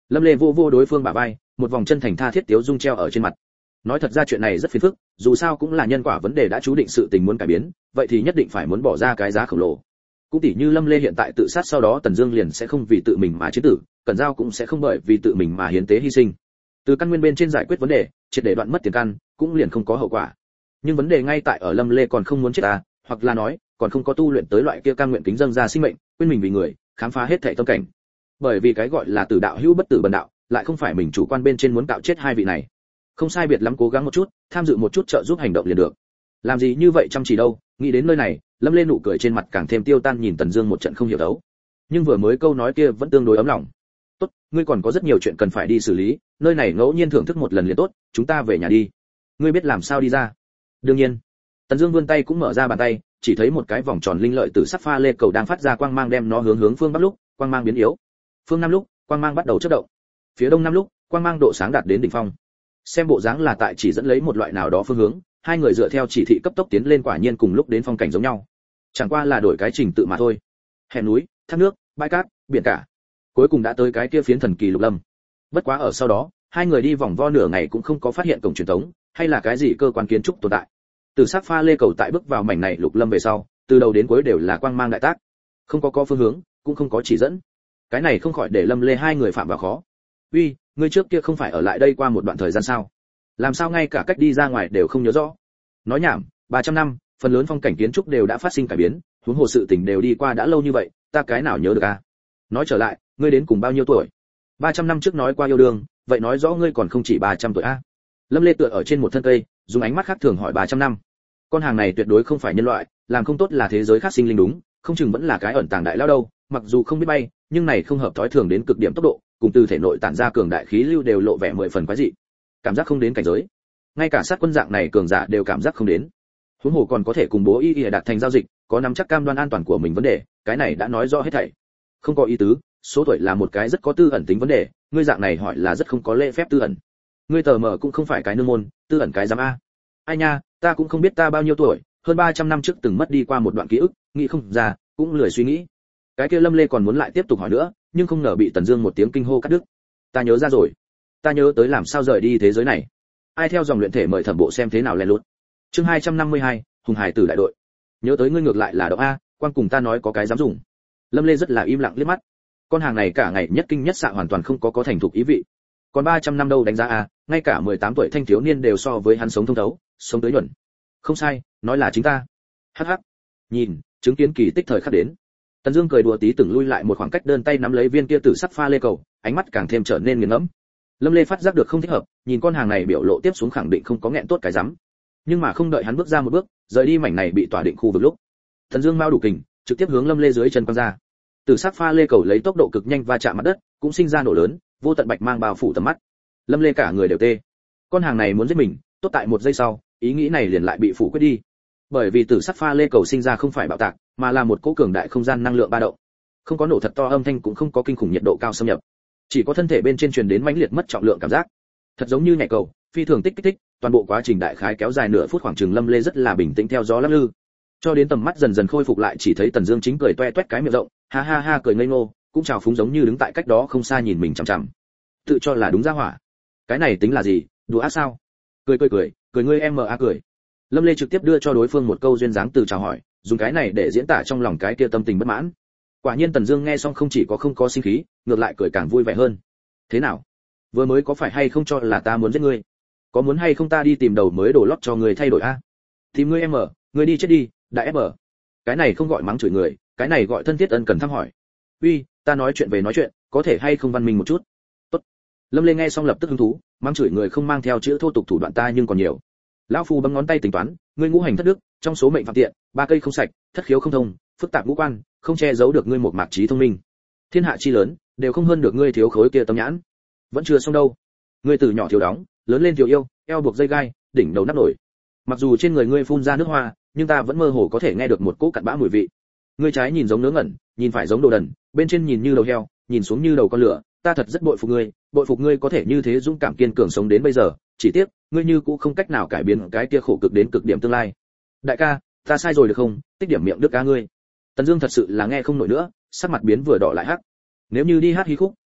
Lâm Lê vô vô đối phương bả vai, một vòng chân thành tha thiết tiếu dung treo ở trên mặt. Nói thật ra chuyện này rất phiền phức, dù sao cũng là nhân quả vấn đề đã chú định sự tình muốn cải biến, vậy thì nhất định phải muốn bỏ ra cái giá khổng lồ. Cũng tỉ như Lâm Lê hiện tại tự sát, sau đó Tần Dương liền sẽ không vì tự mình mà chiến tử, Cẩn Giao cũng sẽ không bởi vì tự mình mà hiến tế hy sinh. Từ căn nguyên bên trên giải quyết vấn đề, triệt để đoạn mất tiền căn, cũng liền không có hậu quả. Nhưng vấn đề ngay tại ở Lâm Lê còn không muốn chết à, hoặc là nói, còn không có tu luyện tới loại kia cam nguyện kính dâng ra sinh mệnh, quên mình vì người, khám phá hết thảy tâm cảnh. Bởi vì cái gọi là tử đạo hữu bất tử bần đạo, lại không phải mình chủ quan bên trên muốn cạo chết hai vị này. Không sai biệt lắm cố gắng một chút, tham dự một chút trợ giúp hành động liền được. Làm gì như vậy chăm chỉ đâu, nghĩ đến nơi này, Lâm Lê nụ cười trên mặt càng thêm tiêu tan, nhìn Tần Dương một trận không hiểu đấu. Nhưng vừa mới câu nói kia vẫn tương đối ấm lòng. "Tốt, ngươi còn có rất nhiều chuyện cần phải đi xử lý, nơi này ngẫu nhiên thưởng thức một lần liền tốt, chúng ta về nhà đi. Ngươi biết làm sao đi ra?" "Đương nhiên." Tần Dương vươn tay cũng mở ra bàn tay, chỉ thấy một cái vòng tròn linh lợi từ sắc pha lê cầu đang phát ra quang mang, đem nó hướng hướng phương bắc lúc, quang mang biến yếu. Phương nam lúc, quang mang bắt đầu chớp động. Phía đông nam lúc, quang mang độ sáng đạt đến đỉnh phong. Xem bộ dáng là tại chỉ dẫn lấy một loại nào đó phương hướng, hai người dựa theo chỉ thị cấp tốc tiến lên, quả nhiên cùng lúc đến phong cảnh giống nhau. Chẳng qua là đổi cái trình tự mà thôi. Hẻm núi, thác nước, bãi cát, biển cả. Cuối cùng đã tới cái kia phiến thần kỳ lục lâm. Bất quá ở sau đó, hai người đi vòng vo nửa ngày cũng không có phát hiện cổng truyền thống, hay là cái gì cơ quan kiến trúc tồn tại. Từ sắc pha lê cầu tại bước vào mảnh này lục lâm về sau, từ đầu đến cuối đều là quang mang đại tác, không có có phương hướng, cũng không có chỉ dẫn. Cái này không khỏi để Lâm Lê hai người phạm vào khó. "Uy, ngươi trước kia không phải ở lại đây qua một đoạn thời gian sao? Làm sao ngay cả cách đi ra ngoài đều không nhớ rõ?" "Nói nhảm, ba trăm năm, phần lớn phong cảnh kiến trúc đều đã phát sinh cải biến, huống hồ sự tình đều đi qua đã lâu như vậy, ta cái nào nhớ được a?" "Nói trở lại, ngươi đến cùng bao nhiêu tuổi? ba trăm năm trước nói qua yêu đương, vậy nói rõ ngươi còn không chỉ ba trăm tuổi a?" Lâm Lê tựa ở trên một thân cây, dùng ánh mắt khác thường hỏi ba trăm năm. Con hàng này tuyệt đối không phải nhân loại, làm không tốt là thế giới khác sinh linh đúng, không chừng vẫn là cái ẩn tàng đại lao đâu, mặc dù không biết bay, nhưng này không hợp thói thường đến cực điểm tốc độ, cùng từ thể nội tản ra cường đại khí lưu đều lộ vẻ mười phần quái dị. Cảm giác không đến cảnh giới. Ngay cả sát quân dạng này cường giả đều cảm giác không đến. Huống hồ còn có thể cùng bố y y đạt thành giao dịch, có nắm chắc cam đoan an toàn của mình vấn đề, cái này đã nói rõ hết thảy. Không có ý tứ, số tuổi là một cái rất có tư ẩn tính vấn đề, ngươi dạng này hỏi là rất không có lễ phép tư ẩn. Ngươi tờ mờ cũng không phải cái nương môn, tư ẩn cái giám a. Ai nha, ta cũng không biết ta bao nhiêu tuổi, hơn ba trăm năm trước từng mất đi qua một đoạn ký ức, nghĩ không ra, cũng lười suy nghĩ. Cái kia Lâm Lê còn muốn lại tiếp tục hỏi nữa, nhưng không ngờ bị Tần Dương một tiếng kinh hô cắt đứt. "Ta nhớ ra rồi, ta nhớ tới làm sao rời đi thế giới này. Ai theo dòng luyện thể mời thẩm bộ xem thế nào lén lút." Chương hai trăm năm mươi hai, Hùng Hải tử đại đội. "Nhớ tới ngươi ngược lại là động a, quan cùng ta nói có cái dám dùng." Lâm Lê rất là im lặng liếc mắt. Con hàng này cả ngày nhất kinh nhất xạ, hoàn toàn không có có thành thục ý vị. Còn ba trăm năm đâu đánh giá a, ngay cả mười tám tuổi thanh thiếu niên đều so với hắn sống thông thấu, sống tới nhuần. "Không sai, nói là chính ta." Hắc hắc. Nhìn, chứng kiến kỳ tích thời khắc đến. Tần Dương cười đùa tí từng lui lại một khoảng cách, đơn tay nắm lấy viên kia tử sắc pha lê cầu, ánh mắt càng thêm trở nên nghiền ngẫm. Lâm Lê phát giác được không thích hợp, nhìn con hàng này biểu lộ tiếp xuống khẳng định không có nghẹn tốt cái rắm. Nhưng mà không đợi hắn bước ra một bước, rời đi mảnh này bị tỏa định khu vực lúc, Tần Dương mau đủ kình, trực tiếp hướng Lâm Lê dưới chân quăng ra. Tử sắc pha lê cầu lấy tốc độ cực nhanh va chạm mặt đất, cũng sinh ra nổ lớn, vô tận bạch mang bao phủ tầm mắt. Lâm Lê cả người đều tê. Con hàng này muốn giết mình, tốt tại một giây sau, ý nghĩ này liền lại bị phủ quyết đi. Bởi vì tử sắc pha lê cầu sinh ra không phải bạo tạc, mà là một cỗ cường đại không gian năng lượng ba động. Không có nổ thật to âm thanh, cũng không có kinh khủng nhiệt độ cao xâm nhập, chỉ có thân thể bên trên truyền đến mãnh liệt mất trọng lượng cảm giác, thật giống như nhảy cầu, phi thường tích kích thích. Toàn bộ quá trình đại khái kéo dài nửa phút khoảng chừng. Lâm Lê rất là bình tĩnh theo gió lắc lư, cho đến tầm mắt dần dần khôi phục lại, chỉ thấy Tần Dương chính cười toe toét cái miệng rộng, ha ha ha cười ngây ngô, cũng chào phúng giống như đứng tại cách đó không xa nhìn mình chằm chằm. Tự cho là đúng ra hỏa. Cái này tính là gì, đùa ác sao? Cười cười cười, cười ngươi em mờ a cười. Lâm Lê trực tiếp đưa cho đối phương một câu duyên dáng từ chào hỏi, dùng cái này để diễn tả trong lòng cái kia tâm tình bất mãn. Quả nhiên Tần Dương nghe xong không chỉ có không có sinh khí, ngược lại cười càng vui vẻ hơn. "Thế nào? Vừa mới có phải hay không cho là ta muốn giết ngươi? Có muốn hay không ta đi tìm đầu mới đồ lót cho ngươi thay đổi a?" "Tìm ngươi em ở, ngươi đi chết đi, đại ép ở." Cái này không gọi mắng chửi người, cái này gọi thân thiết ân cần thăm hỏi. "Uy, ta nói chuyện về nói chuyện, có thể hay không văn minh một chút?" "Tốt." Lâm Lê nghe xong lập tức hứng thú, mắng chửi người không mang theo chữ thô tục thủ đoạn ta nhưng còn nhiều. Lão phu bấm ngón tay tính toán, ngươi ngũ hành thất đức, trong số mệnh phạm tiện, ba cây không sạch, thất khiếu không thông, phức tạp ngũ quan, không che giấu được ngươi một mạc trí thông minh. Thiên hạ chi lớn, đều không hơn được ngươi thiếu khối kia tâm nhãn. Vẫn chưa xong đâu. Ngươi từ nhỏ thiếu đóng, lớn lên thiếu yêu, eo buộc dây gai, đỉnh đầu nắp nổi. Mặc dù trên người ngươi phun ra nước hoa, nhưng ta vẫn mơ hồ có thể nghe được một cỗ cặn bã mùi vị. Ngươi trái nhìn giống nướng ngẩn, nhìn phải giống đồ đần, bên trên nhìn như đầu heo, nhìn xuống như đầu con lửa. Ta thật rất bội phục ngươi, bội phục ngươi có thể như thế dũng cảm kiên cường sống đến bây giờ, chỉ tiếc, ngươi như cũng không cách nào cải biến cái kia khổ cực đến cực điểm tương lai. Đại ca, ta sai rồi được không? Tích điểm miệng đức ca ngươi. Tần Dương thật sự là nghe không nổi nữa, sắc mặt biến vừa đỏ lại hắc. Nếu như đi hát hí khúc,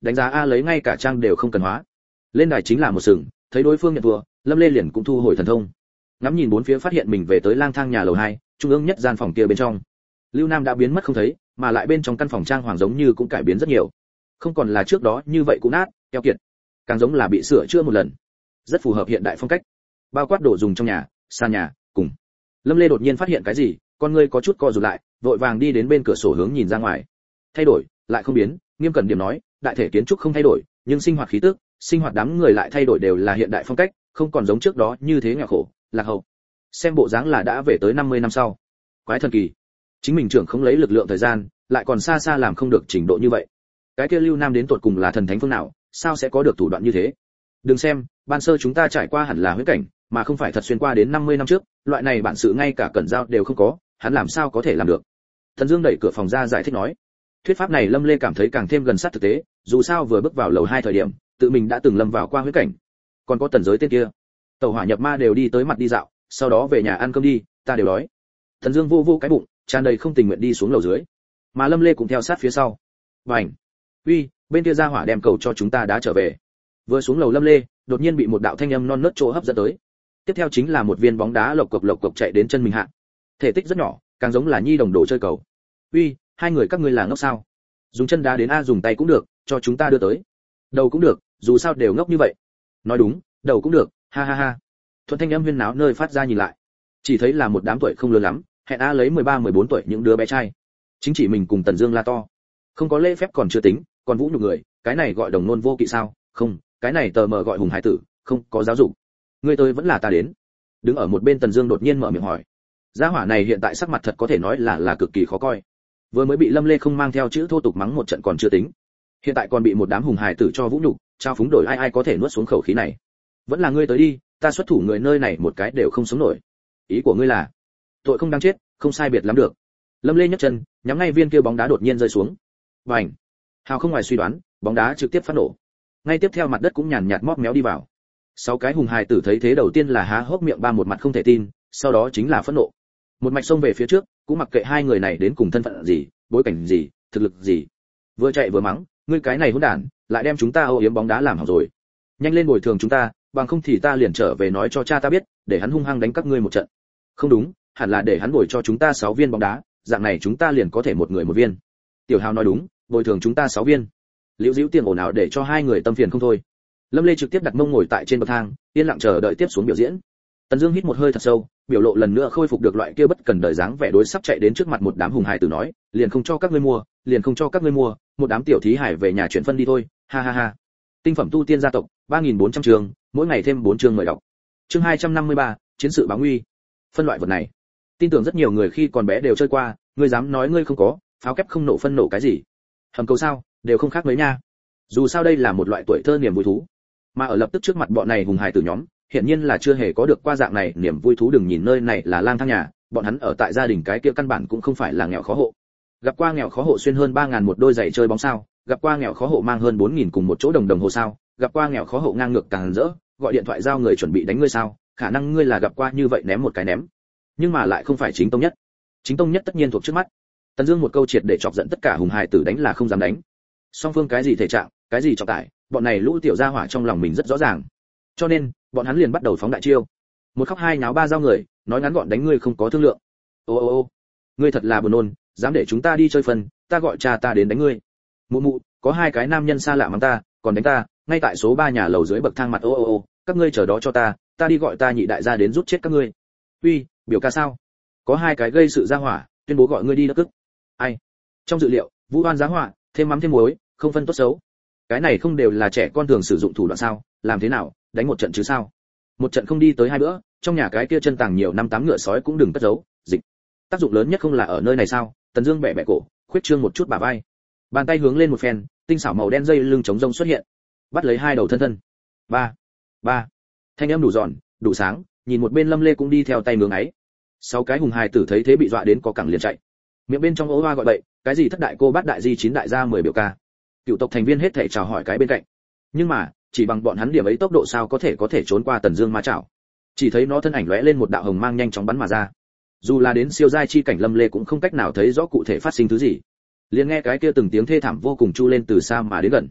đánh giá a lấy ngay cả trang đều không cần hóa. Lên đài chính là một sừng, thấy đối phương nhận thua, Lâm Lê liền cũng thu hồi thần thông. Ngắm nhìn bốn phía phát hiện mình về tới lang thang nhà lầu hai, trung ương nhất gian phòng kia bên trong. Lưu Nam đã biến mất không thấy, mà lại bên trong căn phòng trang hoàng giống như cũng cải biến rất nhiều. Không còn là trước đó như vậy cũ nát, keo kiệt, càng giống là bị sửa chữa một lần. Rất phù hợp hiện đại phong cách. Bao quát đồ dùng trong nhà, sàn nhà, cùng. Lâm Lê đột nhiên phát hiện cái gì, con ngươi có chút co rụt lại, vội vàng đi đến bên cửa sổ hướng nhìn ra ngoài. Thay đổi, lại không biến, nghiêm cẩn điểm nói, đại thể kiến trúc không thay đổi, nhưng sinh hoạt khí tức, sinh hoạt đám người lại thay đổi đều là hiện đại phong cách, không còn giống trước đó như thế nghèo khổ, lạc hậu. Xem bộ dáng là đã về tới năm mươi năm sau. Quái thần kỳ. Chính mình trưởng không lấy lực lượng thời gian, lại còn xa xa làm không được trình độ như vậy. Cái kia Lưu Nam đến tột cùng là thần thánh phương nào, sao sẽ có được thủ đoạn như thế? Đừng xem, ban sơ chúng ta trải qua hẳn là huyễn cảnh, mà không phải thật xuyên qua đến năm mươi năm trước, loại này bản sự ngay cả cẩn giao đều không có, hắn làm sao có thể làm được? Thần Dương đẩy cửa phòng ra giải thích nói. Thuyết pháp này Lâm Lê cảm thấy càng thêm gần sát thực tế, dù sao vừa bước vào lầu hai thời điểm, tự mình đã từng lâm vào qua huyễn cảnh. Còn có Tần Giới tên kia, tẩu hỏa nhập ma đều đi tới mặt đi dạo, sau đó về nhà ăn cơm đi, ta đều đói. Thần Dương vô vô cái bụng, tràn đầy không tình nguyện đi xuống lầu dưới. Mà Lâm Lê cũng theo sát phía sau. Bành! Uy, bên kia ra hỏa đem cầu cho chúng ta đã trở về. Vừa xuống lầu Lâm Lê, đột nhiên bị một đạo thanh âm non nớt chỗ hấp dẫn tới. Tiếp theo chính là một viên bóng đá lộc cộc lộc cộc chạy đến chân mình hạ. Thể tích rất nhỏ, càng giống là nhi đồng đồ chơi cầu. Uy, hai người các ngươi là ngốc sao? Dùng chân đá đến a, dùng tay cũng được, cho chúng ta đưa tới. Đầu cũng được, dù sao đều ngốc như vậy. Nói đúng, đầu cũng được, ha ha ha. Thuận thanh âm huyên náo nơi phát ra nhìn lại, chỉ thấy là một đám tuổi không lớn lắm, hẹn a lấy mười ba mười bốn tuổi những đứa bé trai. Chính chỉ mình cùng Tần Dương la to. Không có lễ phép còn chưa tính, còn vũ nhục người, cái này gọi đồng nôn vô kỵ sao? Không, cái này tờ mờ gọi hùng hải tử, không có giáo dục. Ngươi tôi vẫn là ta đến. Đứng ở một bên Tần Dương đột nhiên mở miệng hỏi. Gia hỏa này hiện tại sắc mặt thật có thể nói là là cực kỳ khó coi. Vừa mới bị Lâm Lê không mang theo chữ thô tục mắng một trận còn chưa tính, hiện tại còn bị một đám hùng hải tử cho vũ nhục, trao phúng đổi ai ai có thể nuốt xuống khẩu khí này. Vẫn là ngươi tới đi, ta xuất thủ người nơi này một cái đều không sống nổi. Ý của ngươi là tội không đáng chết, không sai biệt lắm được. Lâm Lê nhấc chân, nhắm ngay viên kia bóng đá đột nhiên rơi xuống. Bành! Hào không ngoài suy đoán, bóng đá trực tiếp phát nổ. Ngay tiếp theo mặt đất cũng nhàn nhạt móp méo đi vào. Sáu cái hùng hài tử thấy thế đầu tiên là há hốc miệng ba một mặt không thể tin, sau đó chính là phẫn nộ. Một mạch xông về phía trước, cũng mặc kệ hai người này đến cùng thân phận gì, bối cảnh gì, thực lực gì. Vừa chạy vừa mắng, ngươi cái này hỗn đản, lại đem chúng ta âu yếm bóng đá làm hỏng rồi. Nhanh lên bồi thường chúng ta, bằng không thì ta liền trở về nói cho cha ta biết, để hắn hung hăng đánh các ngươi một trận. Không đúng, hẳn là để hắn bồi cho chúng ta sáu viên bóng đá, dạng này chúng ta liền có thể một người một viên. Tiểu Hào nói đúng, bồi thường chúng ta sáu viên. Liễu Diễu tiền ồn ào để cho hai người tâm phiền không thôi. Lâm Lê trực tiếp đặt mông ngồi tại trên bậc thang, yên lặng chờ đợi tiếp xuống biểu diễn. Tần Dương hít một hơi thật sâu, biểu lộ lần nữa khôi phục được loại kia bất cần đời dáng vẻ đối sắp chạy đến trước mặt một đám hùng hài tử nói, liền không cho các ngươi mua, liền không cho các ngươi mua, một đám tiểu thí hải về nhà chuyển phân đi thôi, ha ha ha. Tinh phẩm tu tiên gia tộc, ba nghìn bốn trăm chương, mỗi ngày thêm bốn chương mời đọc. Chương hai trăm năm mươi ba, chiến sự báo nguy. Phân loại vật này, tin tưởng rất nhiều người khi còn bé đều chơi qua, ngươi dám nói ngươi không có, pháo kép không nổ phân nổ cái gì? Hầm cầu sao, đều không khác mấy nha. Dù sao đây là một loại tuổi thơ niềm vui thú, mà ở lập tức trước mặt bọn này hùng hài tử nhóm, hiện nhiên là chưa hề có được qua dạng này niềm vui thú. Đừng nhìn nơi này là lang thang nhà, bọn hắn ở tại gia đình cái kia căn bản cũng không phải là nghèo khó hộ. Gặp qua nghèo khó hộ xuyên hơn ba ngàn một đôi giày chơi bóng sao? Gặp qua nghèo khó hộ mang hơn bốn nghìn cùng một chỗ đồng đồng hồ sao? Gặp qua nghèo khó hộ ngang ngược càng rỡ, gọi điện thoại giao người chuẩn bị đánh ngươi sao? Khả năng ngươi là gặp qua như vậy ném một cái ném, nhưng mà lại không phải chính tông nhất. Chính tông nhất tất nhiên thuộc trước mắt. Tần Dương một câu triệt để chọc giận tất cả hùng hài tử đánh là không dám đánh. Song phương cái gì thể trạng, cái gì trọng tải, bọn này lũ tiểu gia hỏa trong lòng mình rất rõ ràng. Cho nên, bọn hắn liền bắt đầu phóng đại chiêu. Một khóc hai náo ba giao người, nói ngắn gọn đánh ngươi không có thương lượng. Ô ô ô, ngươi thật là buồn nôn, dám để chúng ta đi chơi phần, ta gọi cha ta đến đánh ngươi. Mụ mụ, có hai cái nam nhân xa lạ mắng ta, còn đánh ta, ngay tại số ba nhà lầu dưới bậc thang mặt. Ô ô ô, các ngươi chờ đó cho ta, ta đi gọi ta nhị đại gia đến rút chết các ngươi. Uy, biểu ca sao? Có hai cái gây sự gia hỏa, tuyên bố gọi ngươi đi đất tức. Ai? Trong dự liệu, vũ oan giá họa, thêm mắm thêm muối, không phân tốt xấu. Cái này không đều là trẻ con thường sử dụng thủ đoạn sao? Làm thế nào, đánh một trận chứ sao? Một trận không đi tới hai bữa, trong nhà cái kia chân tàng nhiều năm tám ngựa sói cũng đừng cất giấu. Dịch. Tác dụng lớn nhất không là ở nơi này sao? Tần Dương bẻ bẻ cổ, khuyết trương một chút bả vai, bàn tay hướng lên một phen, tinh xảo màu đen dây lưng chống rông xuất hiện, bắt lấy hai đầu thân thân. Ba, ba. Thanh âm đủ giòn, đủ sáng, nhìn một bên Lâm Lê cũng đi theo tay ngưỡng ấy. Sáu cái hùng hài tử thấy thế bị dọa đến có cẳng liền chạy. Miệng bên trong ố hoa gọi bậy, cái gì thất đại cô bát đại di chín đại gia mười biểu ca. Cựu tộc thành viên hết thảy chào hỏi cái bên cạnh. Nhưng mà, chỉ bằng bọn hắn điểm ấy tốc độ sao có thể có thể trốn qua Tần Dương ma chảo. Chỉ thấy nó thân ảnh lóe lên một đạo hồng mang nhanh chóng bắn mà ra. Dù là đến siêu giai chi cảnh Lâm Lê cũng không cách nào thấy rõ cụ thể phát sinh thứ gì. Liền nghe cái kia từng tiếng thê thảm vô cùng chu lên từ xa mà đến gần.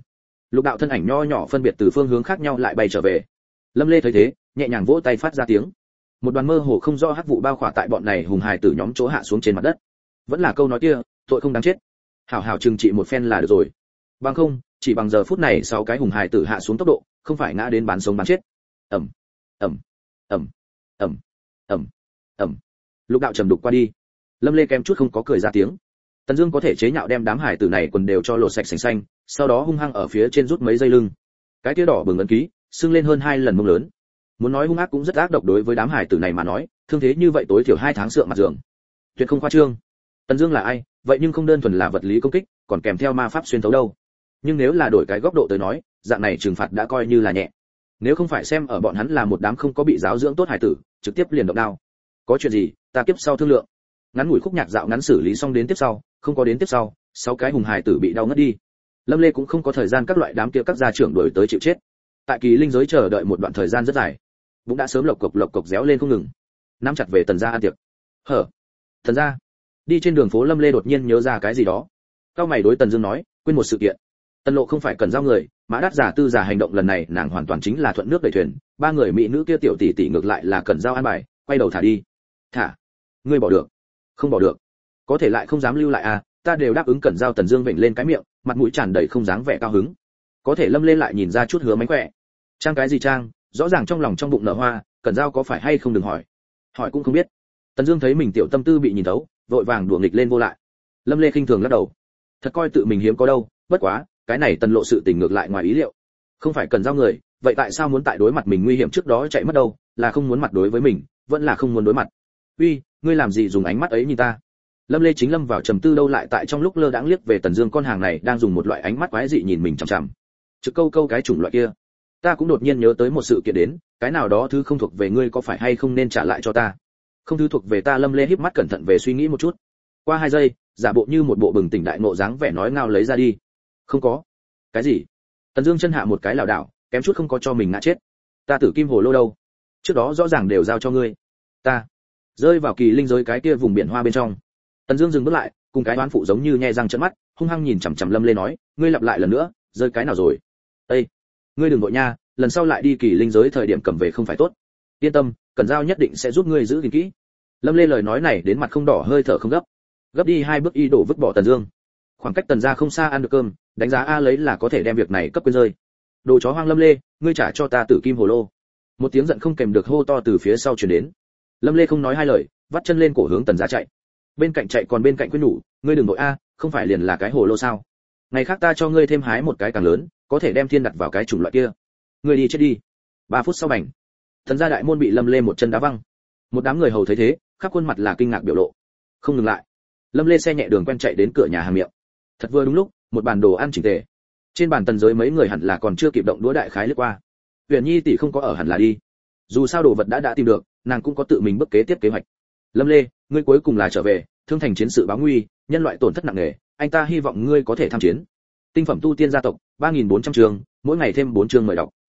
Lục đạo thân ảnh nho nhỏ phân biệt từ phương hướng khác nhau lại bay trở về. Lâm Lê thấy thế, nhẹ nhàng vỗ tay phát ra tiếng. Một đoàn mơ hồ không rõ hắc vụ bao khỏa tại bọn này hùng hài tử nhóm chỗ hạ xuống trên mặt đất. Vẫn là câu nói kia, tội không đáng chết. Hảo hảo trừng trị một phen là được rồi. Bằng không, chỉ bằng giờ phút này sáu cái hùng hài tử hạ xuống tốc độ, không phải ngã đến bán sống bán chết. Ầm, ầm, ầm, ầm, ầm, ầm. Lục đạo trầm đục qua đi. Lâm Lê kém chút không có cười ra tiếng. Tần Dương có thể chế nhạo đem đám hải tử này quần đều cho lột sạch sành xanh, sau đó hung hăng ở phía trên rút mấy dây lưng. Cái kia đỏ bừng ấn ký, sưng lên hơn hai lần mông lớn. Muốn nói hung ác cũng rất ác độc đối với đám hải tử này mà nói, thương thế như vậy tối thiểu hai tháng sượng mặt giường. Tuyệt không khoa trương. Tần Dương là ai? Vậy nhưng không đơn thuần là vật lý công kích, còn kèm theo ma pháp xuyên thấu đâu. Nhưng nếu là đổi cái góc độ tới nói, dạng này trừng phạt đã coi như là nhẹ. Nếu không phải xem ở bọn hắn là một đám không có bị giáo dưỡng tốt hải tử, trực tiếp liền động đao. Có chuyện gì, ta kiếp sau thương lượng. Ngắn ngủi khúc nhạc dạo ngắn xử lý xong đến tiếp sau, không có đến tiếp sau, sáu cái hùng hải tử bị đau ngất đi. Lâm Lê cũng không có thời gian các loại đám kia các gia trưởng đuổi tới chịu chết. Tại kỳ linh giới chờ đợi một đoạn thời gian rất dài, cũng đã sớm lộc cộc lộc cộc réo lên không ngừng. Nắm chặt về Tần gia ăn tiệc. Hở? Tần gia? Đi trên đường phố Lâm Lê đột nhiên nhớ ra cái gì đó. Cao mày đối Tần Dương nói, quên một sự kiện. Tần Lộ không phải cần giao người, Mã Đát giả tư giả hành động lần này nàng hoàn toàn chính là thuận nước đẩy thuyền, ba người mỹ nữ kia tiểu tỷ tỷ ngược lại là cần giao an bài, quay đầu thả đi. Thả? Ngươi bỏ được? Không bỏ được. Có thể lại không dám lưu lại à, ta đều đáp ứng cần giao. Tần Dương vểnh lên cái miệng, mặt mũi tràn đầy không dáng vẻ cao hứng. Có thể Lâm Lê lại nhìn ra chút hứa mánh khỏe. Trang cái gì trang, rõ ràng trong lòng trong bụng nở hoa, cần giao có phải hay không đừng hỏi. Hỏi cũng không biết. Tần Dương thấy mình tiểu tâm tư bị nhìn thấu, vội vàng đùa nghịch lên vô lại. Lâm Lê khinh thường lắc đầu. Thật coi tự mình hiếm có đâu, bất quá, cái này Tần Lộ sự tình ngược lại ngoài ý liệu. Không phải cần giao người, vậy tại sao muốn tại đối mặt mình nguy hiểm trước đó chạy mất đâu, là không muốn mặt đối với mình, vẫn là không muốn đối mặt. Uy, ngươi làm gì dùng ánh mắt ấy nhìn ta? Lâm Lê chính lâm vào trầm tư đâu lại tại trong lúc lơ đãng liếc về Tần Dương con hàng này đang dùng một loại ánh mắt quái dị nhìn mình chằm chằm. Trực câu câu cái chủng loại kia. Ta cũng đột nhiên nhớ tới một sự kiện đến, cái nào đó thứ không thuộc về ngươi có phải hay không nên trả lại cho ta? Không thứ thuộc về ta. Lâm Lê híp mắt cẩn thận về suy nghĩ một chút. Qua hai giây, giả bộ như một bộ bừng tỉnh đại ngộ dáng vẻ nói ngao lấy ra đi. Không có. Cái gì? Tần Dương chân hạ một cái lảo đảo, kém chút không có cho mình ngã chết. Ta Tử Kim Hồ Lô đâu? Trước đó rõ ràng đều giao cho ngươi. Ta rơi vào kỳ linh giới cái kia vùng biển hoa bên trong. Tần Dương dừng bước lại, cùng cái đoán phụ giống như nhe răng trợn mắt, hung hăng nhìn chằm chằm Lâm Lê nói, ngươi lặp lại lần nữa, rơi cái nào rồi? Ê, ngươi đừng vội nha, lần sau lại đi kỳ linh giới thời điểm cầm về không phải tốt. Yên tâm, Cẩn Giao nhất định sẽ giúp ngươi giữ gìn kỹ. Lâm Lê lời nói này đến mặt không đỏ hơi thở không gấp. Gấp đi hai bước y đổ vứt bỏ Tần Dương. Khoảng cách Tần gia không xa ăn được cơm, đánh giá a lấy là có thể đem việc này cấp quên rơi. Đồ chó hoang Lâm Lê, ngươi trả cho ta Tử Kim Hồ Lô. Một tiếng giận không kèm được hô to từ phía sau truyền đến. Lâm Lê không nói hai lời, vắt chân lên cổ hướng Tần gia chạy. Bên cạnh chạy còn bên cạnh khuyên nhủ, ngươi đừng nội a, không phải liền là cái hồ lô sao? Ngày khác ta cho ngươi thêm hái một cái càng lớn, có thể đem thiên đặt vào cái chủng loại kia. Ngươi đi chết đi. Ba phút sau bành, Tần gia đại môn bị Lâm Lê một chân đá văng. Một đám người hầu thấy thế, khắp khuôn mặt là kinh ngạc biểu lộ. Không ngừng lại. Lâm Lê xe nhẹ đường quen chạy đến cửa nhà hàng miệng. Thật vừa đúng lúc, một bàn đồ ăn chỉnh tề. Trên bàn Tần giới mấy người hẳn là còn chưa kịp động đũa đại khái lướt qua. Huyền Nhi tỷ không có ở hẳn là đi. Dù sao đồ vật đã đã tìm được, nàng cũng có tự mình bước kế tiếp kế hoạch. Lâm Lê, ngươi cuối cùng là trở về, thương thành chiến sự báo nguy, nhân loại tổn thất nặng nề, anh ta hy vọng ngươi có thể tham chiến. Tinh phẩm tu tiên gia tộc, ba nghìn bốn trăm chương, mỗi ngày thêm bốn chương mời đọc.